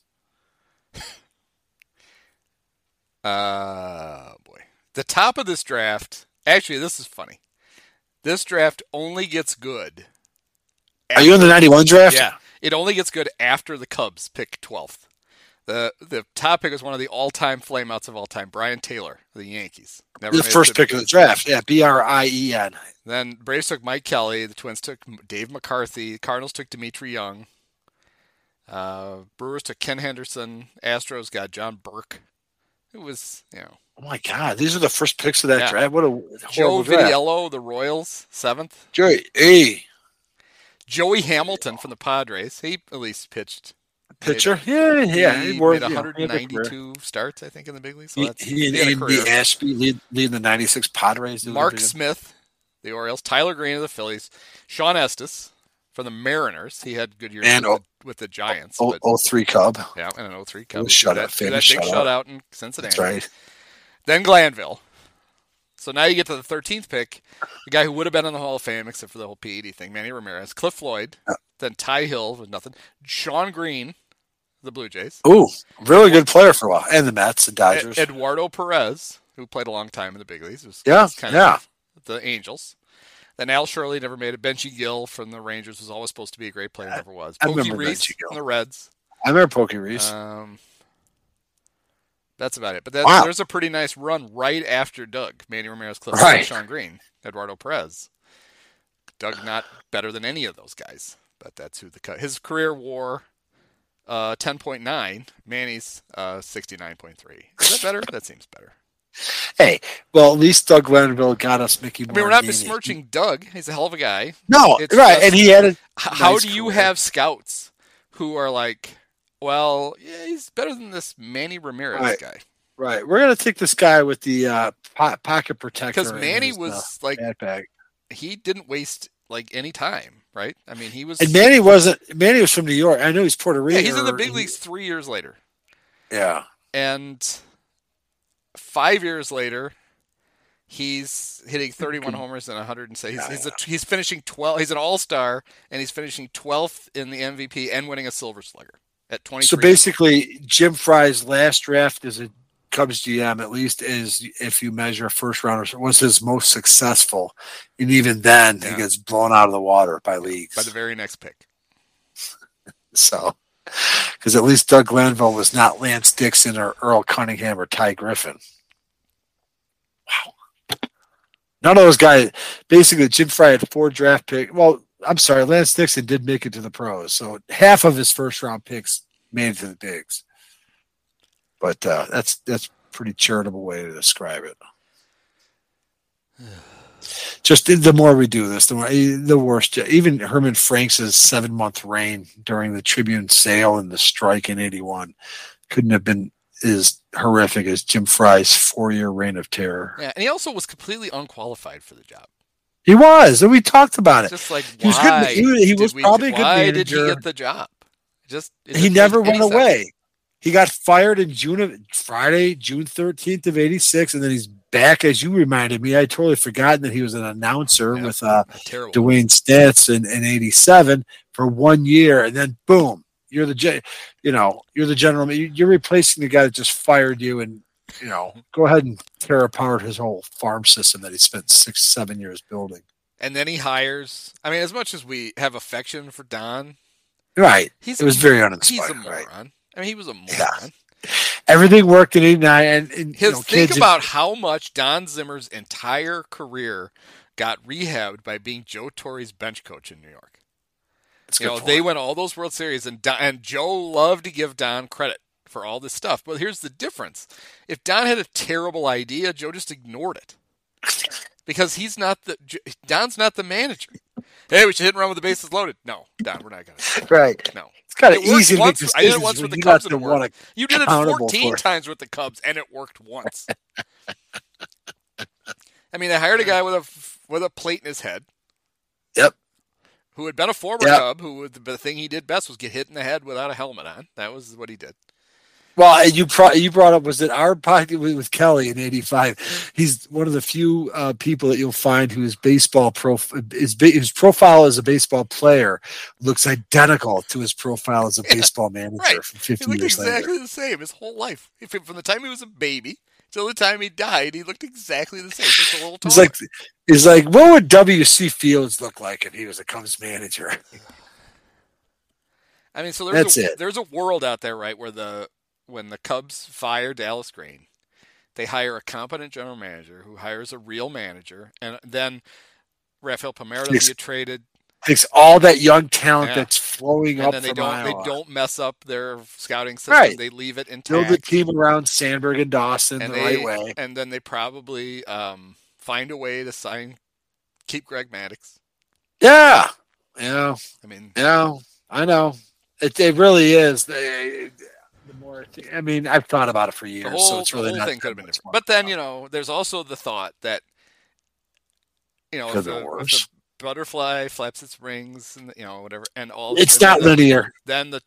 Boy. The top of this draft, actually, this is funny. This draft only gets good. Are you in the 91 draft? Yeah. It only gets good after the Cubs pick 12th. The top pick is one of the all-time flameouts of all time, Brian Taylor, of the Yankees. The first pick of the draft, yeah, Brien. Then Braves took Mike Kelly. The Twins took Dave McCarthy. Cardinals took Dimitri Young. Brewers took Ken Henderson. Astros got John Burke. It was, Oh my God! These are the first picks of that draft. What a Joe draft. Vitiello, the Royals, 7th. Joey Hamilton from the Padres. He at least pitched. Pitcher? He made 192 starts, I think, in the big leagues. So he and Andy Ashby leading the '96 Padres. Mark Smith, the Orioles. Tyler Green of the Phillies. Sean Estes from the Mariners. He had good years with the Giants. 03 Cub. Yeah, and an 03 Cub. That big shutout in Cincinnati. That's right. Then Glanville. So now you get to the 13th pick, the guy who would have been in the Hall of Fame except for the whole PED thing, Manny Ramirez. Cliff Floyd. Then Ty Hill with nothing. Sean Green, the Blue Jays. Ooh, really good player for a while. And the Mets, the Dodgers. Eduardo Perez, who played a long time in the big leagues. Was kind of the Angels. Then Al Shirley never made it. Benchy Gill from the Rangers was always supposed to be a great player, never was. Pokey Reese from the Reds. I remember Pokey Reese. That's about it. But there's a pretty nice run right after Doug. Manny Ramirez, Cliff Floyd, Sean Green, Eduardo Perez. Doug not better than any of those guys, but that's who his career WAR 10.9. Manny's 69.3. Is that better? That seems better. Hey, well, at least Doug Glanville got us Mickey Morandini. I mean, we're not besmirching Doug. He's a hell of a guy. No, it's right. And he had a how do you have scouts who are like, well, yeah, he's better than this Manny Ramirez guy. Right. We're going to take this guy with the pocket protector. Because Manny was he didn't waste any time, right? I mean, And Manny was from New York. I know he's Puerto Rican. Yeah, he's in the big leagues 3 years later. Yeah. And 5 years later, he's hitting 31 homers and 100 and say he's finishing 12. He's an all-star and he's finishing 12th in the MVP and winning a Silver Slugger at 23. So basically, Jim Frye's last draft as a Cubs GM, at least, is if you measure first rounders, was his most successful, and even then, he gets blown out of the water by leagues by the very next pick. So, because at least Doug Glanville was not Lance Dixon or Earl Cunningham or Ty Griffin. Wow. None of those guys. Basically, Jim Frye had 4 draft picks. Well, I'm sorry, Lance Dixon did make it to the pros, so half of his first round picks made it to the bigs. But that's pretty charitable way to describe it. Just the more we do this, the worse. Even Herman Franks' 7-month reign during the Tribune sale and the strike in '81 couldn't have been as horrific as Jim Frye's 4-year reign of terror. Yeah, and he also was completely unqualified for the job. He was, and we talked about it. Just like he was why? He was probably a good manager. Why did he get the job? He never went away. He got fired in June 13th of '86, and then he's back. As you reminded me, I totally forgotten that he was an announcer with Dwayne Stats in '87 for 1 year, and then boom, you're the general. You're replacing the guy that just fired you, and go ahead and tear apart his whole farm system that he spent 6-7 years building. And then he hires. I mean, as much as we have affection for Don, right? It was very uninspiring. He's a moron. Right? I mean, he was a moron. Yeah. Everything worked in '89, and think about how much Don Zimmer's entire career got rehabbed by being Joe Torre's bench coach in New York. They went all those World Series, and Joe loved to give Don credit for all this stuff. But here's the difference: if Don had a terrible idea, Joe just ignored it because Don's not the manager. Hey, we should hit and run with the bases loaded. No, Don, we're not going to. Right. No. It's kind of easy to make decisions. I did it once with the Cubs and it worked. You did it 14 times with the Cubs and it worked once. I mean, they hired a guy with a plate in his head. Yep. Who had been a former Cub, who the thing he did best was get hit in the head without a helmet on. That was what he did. Well, you brought up, was it our podcast with Kelly in '85? He's one of the few people that you'll find whose his profile as a baseball player looks identical to his profile as a baseball manager from 50 years later. He looked exactly the same his whole life. From the time he was a baby till the time he died, he looked exactly the same, just a little taller. He's like, what would W.C. Fields look like if he was a Cubs manager? I mean, so there's a world out there, right, where when the Cubs fire Dallas Green, they hire a competent general manager who hires a real manager, and then Rafael Palmeiro doesn't get traded. Takes all that young talent that's flowing up from Iowa. They don't mess up their scouting system. Right. They leave it intact. Build a team around Sandberg and Dawson right way. And then they probably find a way to keep Greg Maddux. Yeah. Yeah. I mean. Yeah, I know. It really is. I've thought about it for years, so it's really the whole thing could have been different. But then, there's also the thought that, if the butterfly flaps its wings, and whatever, and all. It's not linear. Then the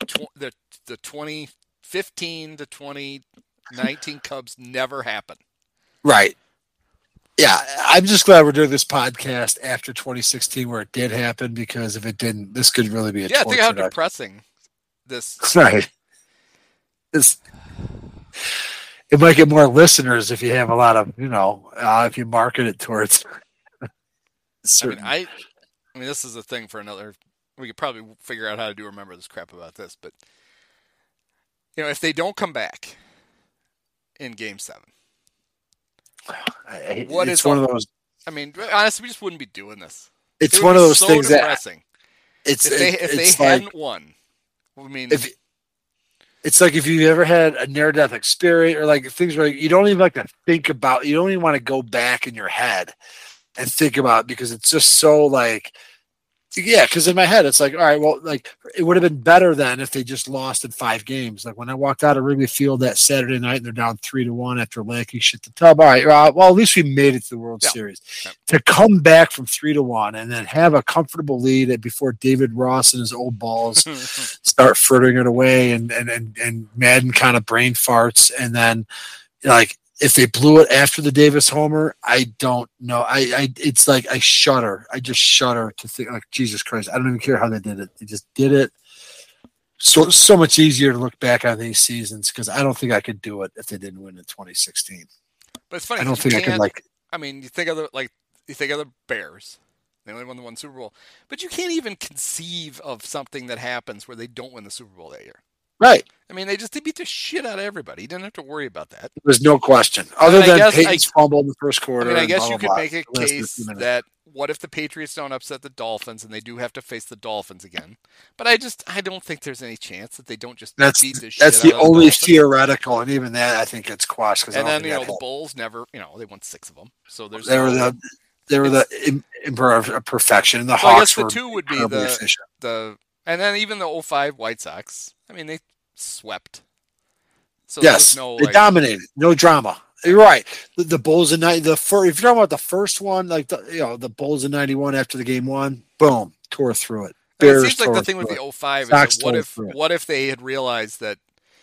2015 to 2019 Cubs never happen. Right. Yeah, I'm just glad we're doing this podcast after 2016, where it did happen, because if it didn't, this could really be a think how depressing this. Right. It might get more listeners if you have a lot of, if you market it towards. I mean, this is a thing for another. We could probably figure out how to remember this crap about this, but if they don't come back in Game 7, it's one of those. I mean, honestly, we just wouldn't be doing this. It's one of those things depressing. If they hadn't won, I mean. It's like if you've ever had a near-death experience, or like things where you don't even like to think about, you don't even want to go back in your head and think about it, because it's just so Yeah, because in my head it's like, all right, well, like it would have been better then if they just lost in 5 games. Like when I walked out of Wrigley Field that Saturday night and they're down 3-1 after Lackey shit the tub. All right, well, at least we made it to the World Series. Yeah. To come back from 3-1 and then have a comfortable lead before David Ross and his old balls start frittering it away and Madden kind of brain farts, and then like if they blew it after the Davis homer, I don't know. It's like I shudder. I just shudder to think like Jesus Christ. I don't even care how they did it. They just did it. So much easier to look back on these seasons because I don't think I could do it if they didn't win in 2016. But it's funny. I don't think I could I mean, you think of the Bears. They only won the one Super Bowl, but you can't even conceive of something that happens where they don't win the Super Bowl that year. Right. I mean, they beat the shit out of everybody. You didn't have to worry about that. There's no question. Other than Peyton's fumble in the first quarter. I mean, I guess you could make a case that what if the Patriots don't upset the Dolphins and they do have to face the Dolphins again? But I don't think there's any chance that they don't just beat the shit out of the Dolphins. That's the only theoretical, and even that I think gets quashed. And then, the Bulls never, they won 6 of them. So there's they were the emperor of perfection. And the Hawks I guess the 2 would be the and then even the 05 White Sox. I mean, they swept. So yes, they dominated. No drama. You're right. The Bulls in if you're talking about the first one, like the Bulls in '91 after the game 1, boom, tore through it. It seems like the thing with the 05 is that what if they had realized that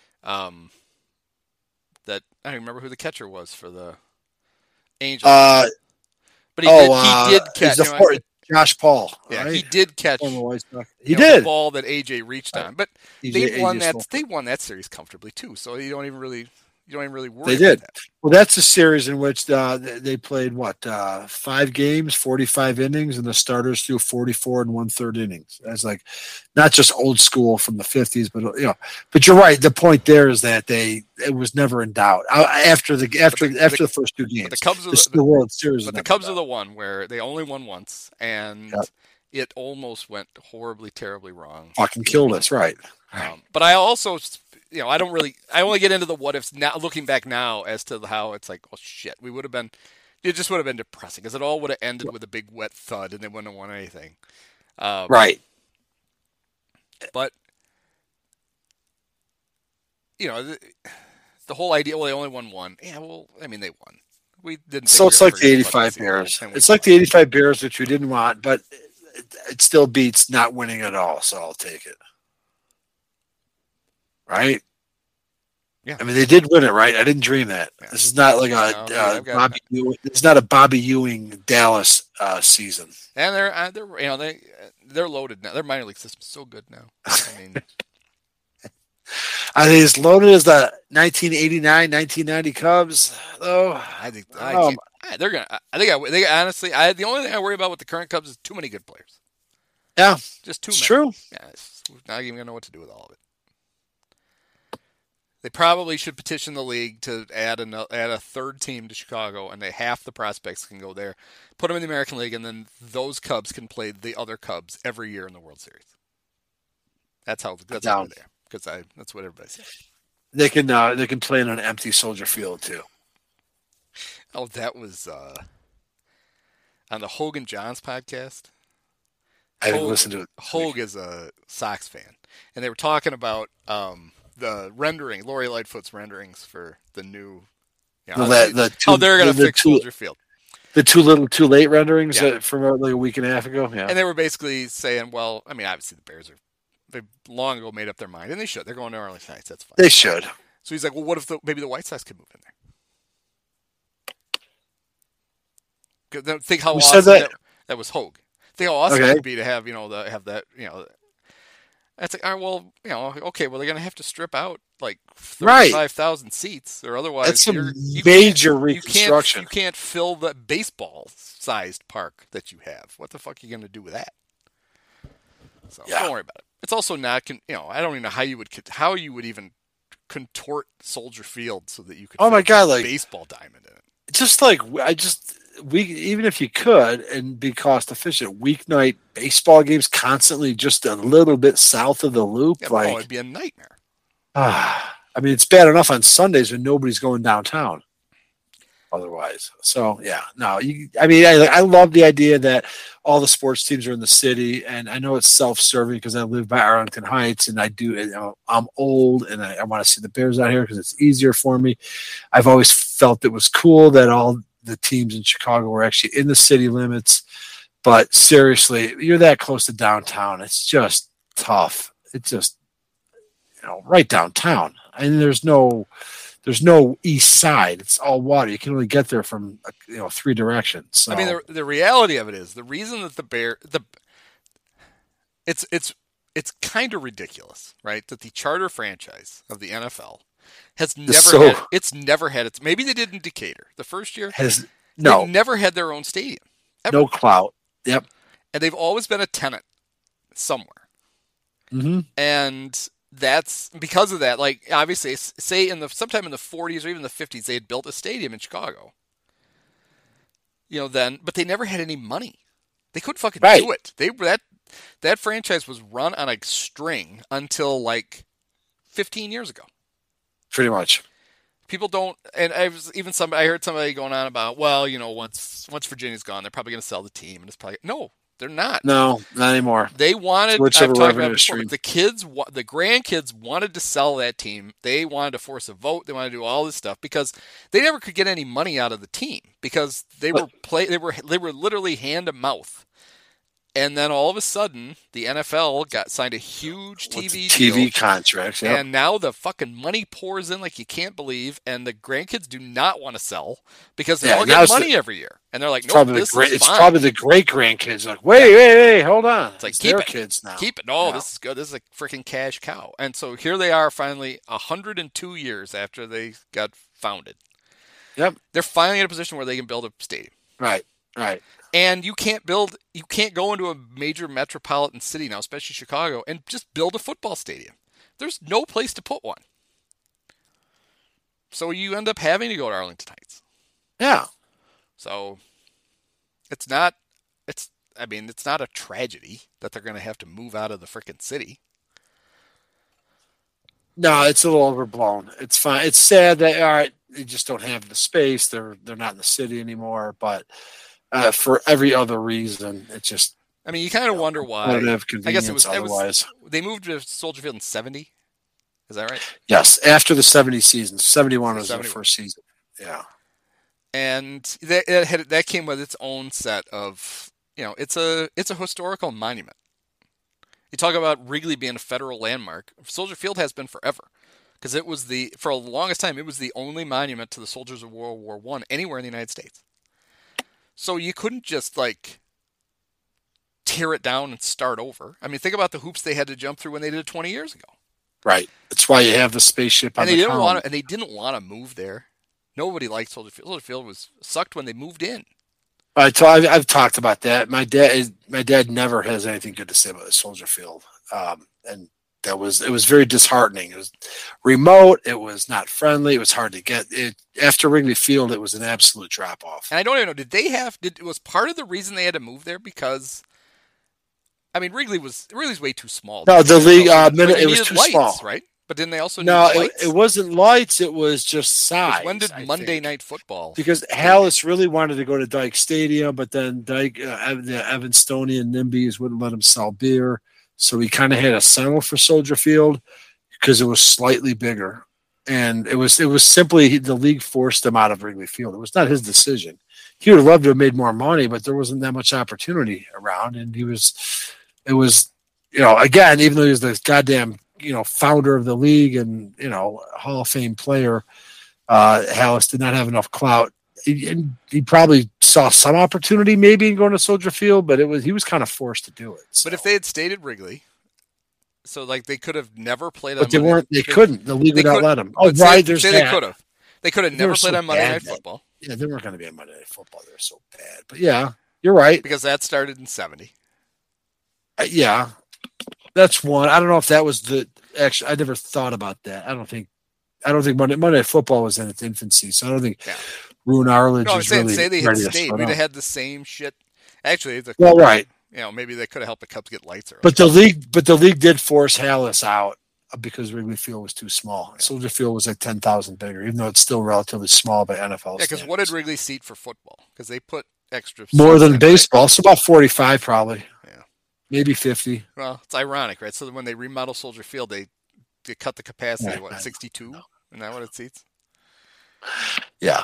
that I don't remember who the catcher was for the Angels. But he did catch Josh Paul. Yeah, right? He did catch. He did the ball that AJ reached on, but they won that. They won that series comfortably too. So you don't even really worry. They did. About that. Well, that's a series in which they played 5 games, 45 innings, and the starters threw 44 and 1/3 innings. That's like not just old school from the 50s, but But you're right. The point there is that it was never in doubt after the first 2 games. The Cubs are the World Series. But the Cubs are the one where they only won once, and it almost went horribly, terribly wrong. Fucking killed us, right? But I also. I only get into the what ifs now, looking back now as to how it's like, oh shit, it just would have been depressing because it all would have ended with a big wet thud and they wouldn't have won anything. Right. But, the whole idea, they only won 1. Yeah, well, I mean, they won. We didn't. So it's like the 85 Bears. It's like the 85 Bears, which we didn't want, but it still beats not winning at all, so I'll take it. Right? Yeah. I mean, they did win it, right? I didn't dream that. Yeah. This is not like Bobby Ewing. It's not a Bobby Ewing Dallas season. And they're loaded now. Their minor league system's so good now. I mean, are they as loaded as the 1989, 1990 Cubs? Though I think they're gonna. Honestly, the only thing I worry about with the current Cubs is too many good players. Yeah, just too many. True. Yeah, not even gonna know what to do with all of it. They probably should petition the league to add a third team to Chicago, and half the prospects can go there. Put them in the American League, and then those Cubs can play the other Cubs every year in the World Series. That's how they're there, because that's what everybody says. They can play in an empty Soldier Field too. Oh, that was on the Hogan Johns podcast. I didn't listen to it. Hogue is a Sox fan, and they were talking about the rendering, Lori Lightfoot's renderings for the new, how they're going to fix Soldier Field. The Too Little, Too Late renderings from like a week and a half ago. Yeah. And they were basically saying, well, I mean, obviously the Bears they've long ago made up their mind, and they should. They're going to Arlington Heights. That's fine. They should. So he's like, well, what if maybe the White Sox could move in there? Think how awesome that was Hogue. Think how awesome it would be to have, have that, It's like, all right, well, okay, well, they're going to have to strip out like 35,000 seats, or otherwise that's some major reconstruction. You can't fill the baseball-sized park that you have. What the fuck are you going to do with that? So don't worry about it. It's also not, I don't even know how you would even contort Soldier Field so that you could fit a baseball diamond in it. Just like even if you could and be cost efficient, weeknight baseball games constantly just a little bit south of the loop. Yeah, it'd be a nightmare. I mean, it's bad enough on Sundays when nobody's going downtown. otherwise. So yeah, no, I love the idea that all the sports teams are in the city, and I know it's self-serving because I live by Arlington Heights, and I'm old, and I want to see the Bears out here because it's easier for me. I've always felt it was cool that all the teams in Chicago were actually in the city limits, but seriously, you're that close to downtown, it's just tough. It's just right downtown, and there's no east side. It's all water. You can only get there from 3 directions. So. I mean, the reality of it is the reason that it's kind of ridiculous, right? That the charter franchise of the NFL has never had its. Maybe they did in Decatur the first year. They've never had their own stadium. Ever. No clout. Yep. And they've always been a tenant somewhere. Mm-hmm. And that's because of that. Like, obviously, say sometime in the 40s or even the 50s, they had built a stadium in Chicago. But they never had any money. They couldn't fucking do it. That franchise was run on a string until like 15 years ago. Pretty much. People don't, and I heard somebody going on about, well, once Virginia's gone, they're probably going to sell the team, and it's probably no, they're not. No, not anymore. They wanted. I've talked about before, the grandkids wanted to sell that team. They wanted to force a vote. They wanted to do all this stuff because they never could get any money out of the team because they were literally hand to mouth. And then all of a sudden, the NFL signed a huge TV contract, yep. And now the fucking money pours in like you can't believe, and the grandkids do not want to sell because they all get money every year, and they're like, "No, this is fine." It's probably the great grandkids like, wait, hold on. It's like keep their kids now. Keep it. No, this is good. This is a freaking cash cow. And so here they are, finally, 102 years after they got founded. Yep, they're finally in a position where they can build a stadium. Right. And you can't go into a major metropolitan city now, especially Chicago, and just build a football stadium. There's no place to put one. So you end up having to go to Arlington Heights. Yeah. So it's not a tragedy that they're going to have to move out of the frickin' city. No, it's a little overblown. It's fine. It's sad that, all right, they just don't have the space. They're not in the city anymore, but for every other reason, it's just. I mean, you kind of wonder why. I guess it was otherwise. They moved to Soldier Field in 70. Is that right? Yes, after the 70 seasons. 71 was their first season. Yeah. And that came with its own set of, it's a historical monument. You talk about Wrigley being a federal landmark. Soldier Field has been forever. Because for the longest time, it was the only monument to the soldiers of World War I anywhere in the United States. So you couldn't just tear it down and start over. I mean, think about the hoops they had to jump through when they did it 20 years ago. Right. That's why you have the spaceship on the column. And they didn't want to move there. Nobody liked Soldier Field. Soldier Field sucked when they moved in. I've talked about that. My dad never has anything good to say about the Soldier Field, and it was very disheartening. It was remote. It was not friendly. It was hard to get. After Wrigley Field, it was an absolute drop off. And I don't even know. Was part of the reason they had to move there because, I mean, Wrigley's way too small. No, the league it was too small, right? But didn't they also need lights? It wasn't lights. It was just size. When did Monday Night Football? Because Hallis really wanted to go to Dyke Stadium, but then Dyke, the Evanstonian NIMBYs wouldn't let him sell beer. So he kind of had a settle for Soldier Field because it was slightly bigger. And it was simply the league forced him out of Wrigley Field. It was not his decision. He would have loved to have made more money, but there wasn't that much opportunity around. And it was, again, even though he was the goddamn, founder of the league and, Hall of Fame player, Hallis did not have enough clout. He probably saw some opportunity maybe in going to Soldier Field, but he was kind of forced to do it. So. But if they had stayed at Wrigley, so they could have never played on. But they couldn't. The league would not let them. Oh, right. There's that. They could have. They could have never played on Monday Night Football. Yeah, they weren't going to be on Monday Night Football. They were so bad. But yeah, you're right. Because that started in 70. Yeah, that's one. I don't know if that was actually. I never thought about that. I don't think Monday Night Football was in its infancy, so I don't think. Yeah. Roone Arledge is really say they had stayed. We'd have had the same shit. Actually, right. Maybe they could have helped the Cubs get lights early. But the league did force Hallis out because Wrigley Field was too small. Yeah. Soldier Field was like 10,000 bigger, even though it's still relatively small by NFL. Yeah, because what did Wrigley seat for football? Because they put extra more than baseball. Right? So about 45 probably. Yeah, maybe 50. Well, it's ironic, right? So when they remodel Soldier Field, they cut the capacity. Yeah, 62? Isn't that what it seats? Yeah.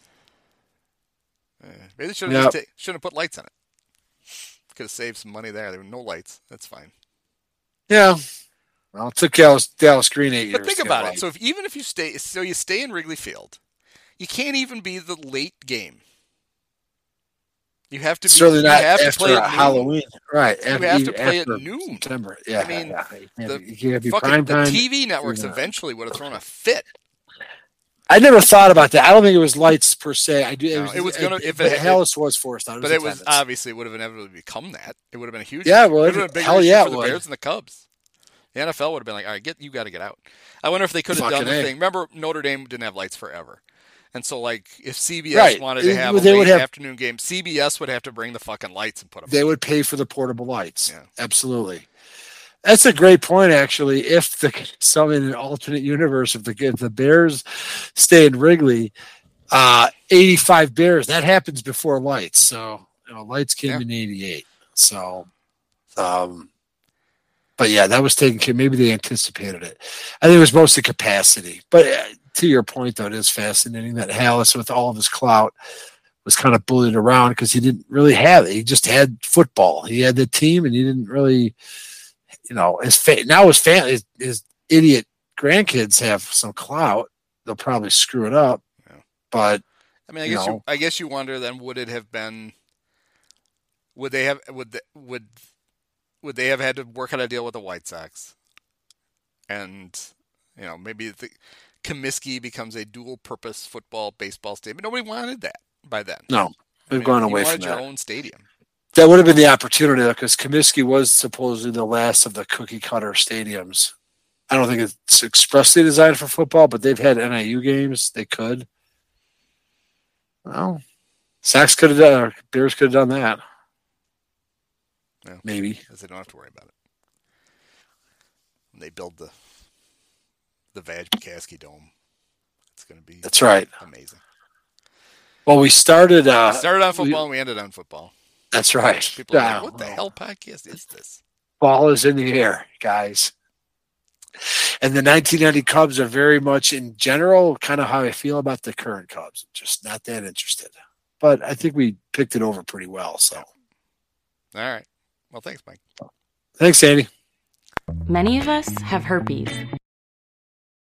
Maybe they shouldn't have put lights on it. Could have saved some money there. There were no lights. That's fine. Yeah. Well, it took Dallas Green 8 years. But think about it. So even if you stay in Wrigley Field, you can't even be the late game. You have to be. Certainly not after Halloween, right? You have to play at noon. September. Yeah, I mean, you can't be prime time. The TV networks eventually would have thrown a fit. I never thought about that. I don't think it was lights per se. I do. It was going to. If Hallis was forced out, but it was obviously it would have inevitably become that. It would have been a huge. Yeah, well, hell yeah, for the Bears and the Cubs. The NFL would have been like, all right, you got to get out. I wonder if they could have done the thing. Remember, Notre Dame didn't have lights forever. And so, like, if CBS wanted to have a late afternoon game, CBS would have to bring the fucking lights and put them. They would pay for the portable lights. Yeah. Absolutely. That's a great point, actually. If in an alternate universe, if the Bears stay in Wrigley, 85 Bears, that happens before lights. So, lights came in 88. So, but yeah, that was taken care. Maybe they anticipated it. I think it was mostly capacity. But to your point, though, it is fascinating that Hallis, with all of his clout, was kind of bullied around because he didn't really have it. He just had football. He had the team, and he didn't really, his idiot grandkids have some clout. They'll probably screw it up. Yeah. But I mean, I guess you wonder then, would it have been? Would they have had to work out a deal with the White Sox? And, maybe the Comiskey becomes a dual-purpose baseball stadium. But nobody wanted that by then. No, we've gone away from that. You wanted your own stadium. That would have been the opportunity, because Comiskey was supposedly the last of the cookie-cutter stadiums. I don't think it's expressly designed for football, but they've had NIU games. They could. Well, Sox could have done, or Bears could have done that. Yeah, maybe. Because they don't have to worry about it. When they build the Vach-McCaskey Dome, it's going to be amazing. Well, we started on football and we ended on football. That's right. People are like, what the hell podcast is this? Ball is in the air, guys. And the 1990 Cubs are very much, in general, kind of how I feel about the current Cubs. Just not that interested. But I think we picked it over pretty well. So, all right. Well, thanks, Mike. Thanks, Andy. Many of us have herpes.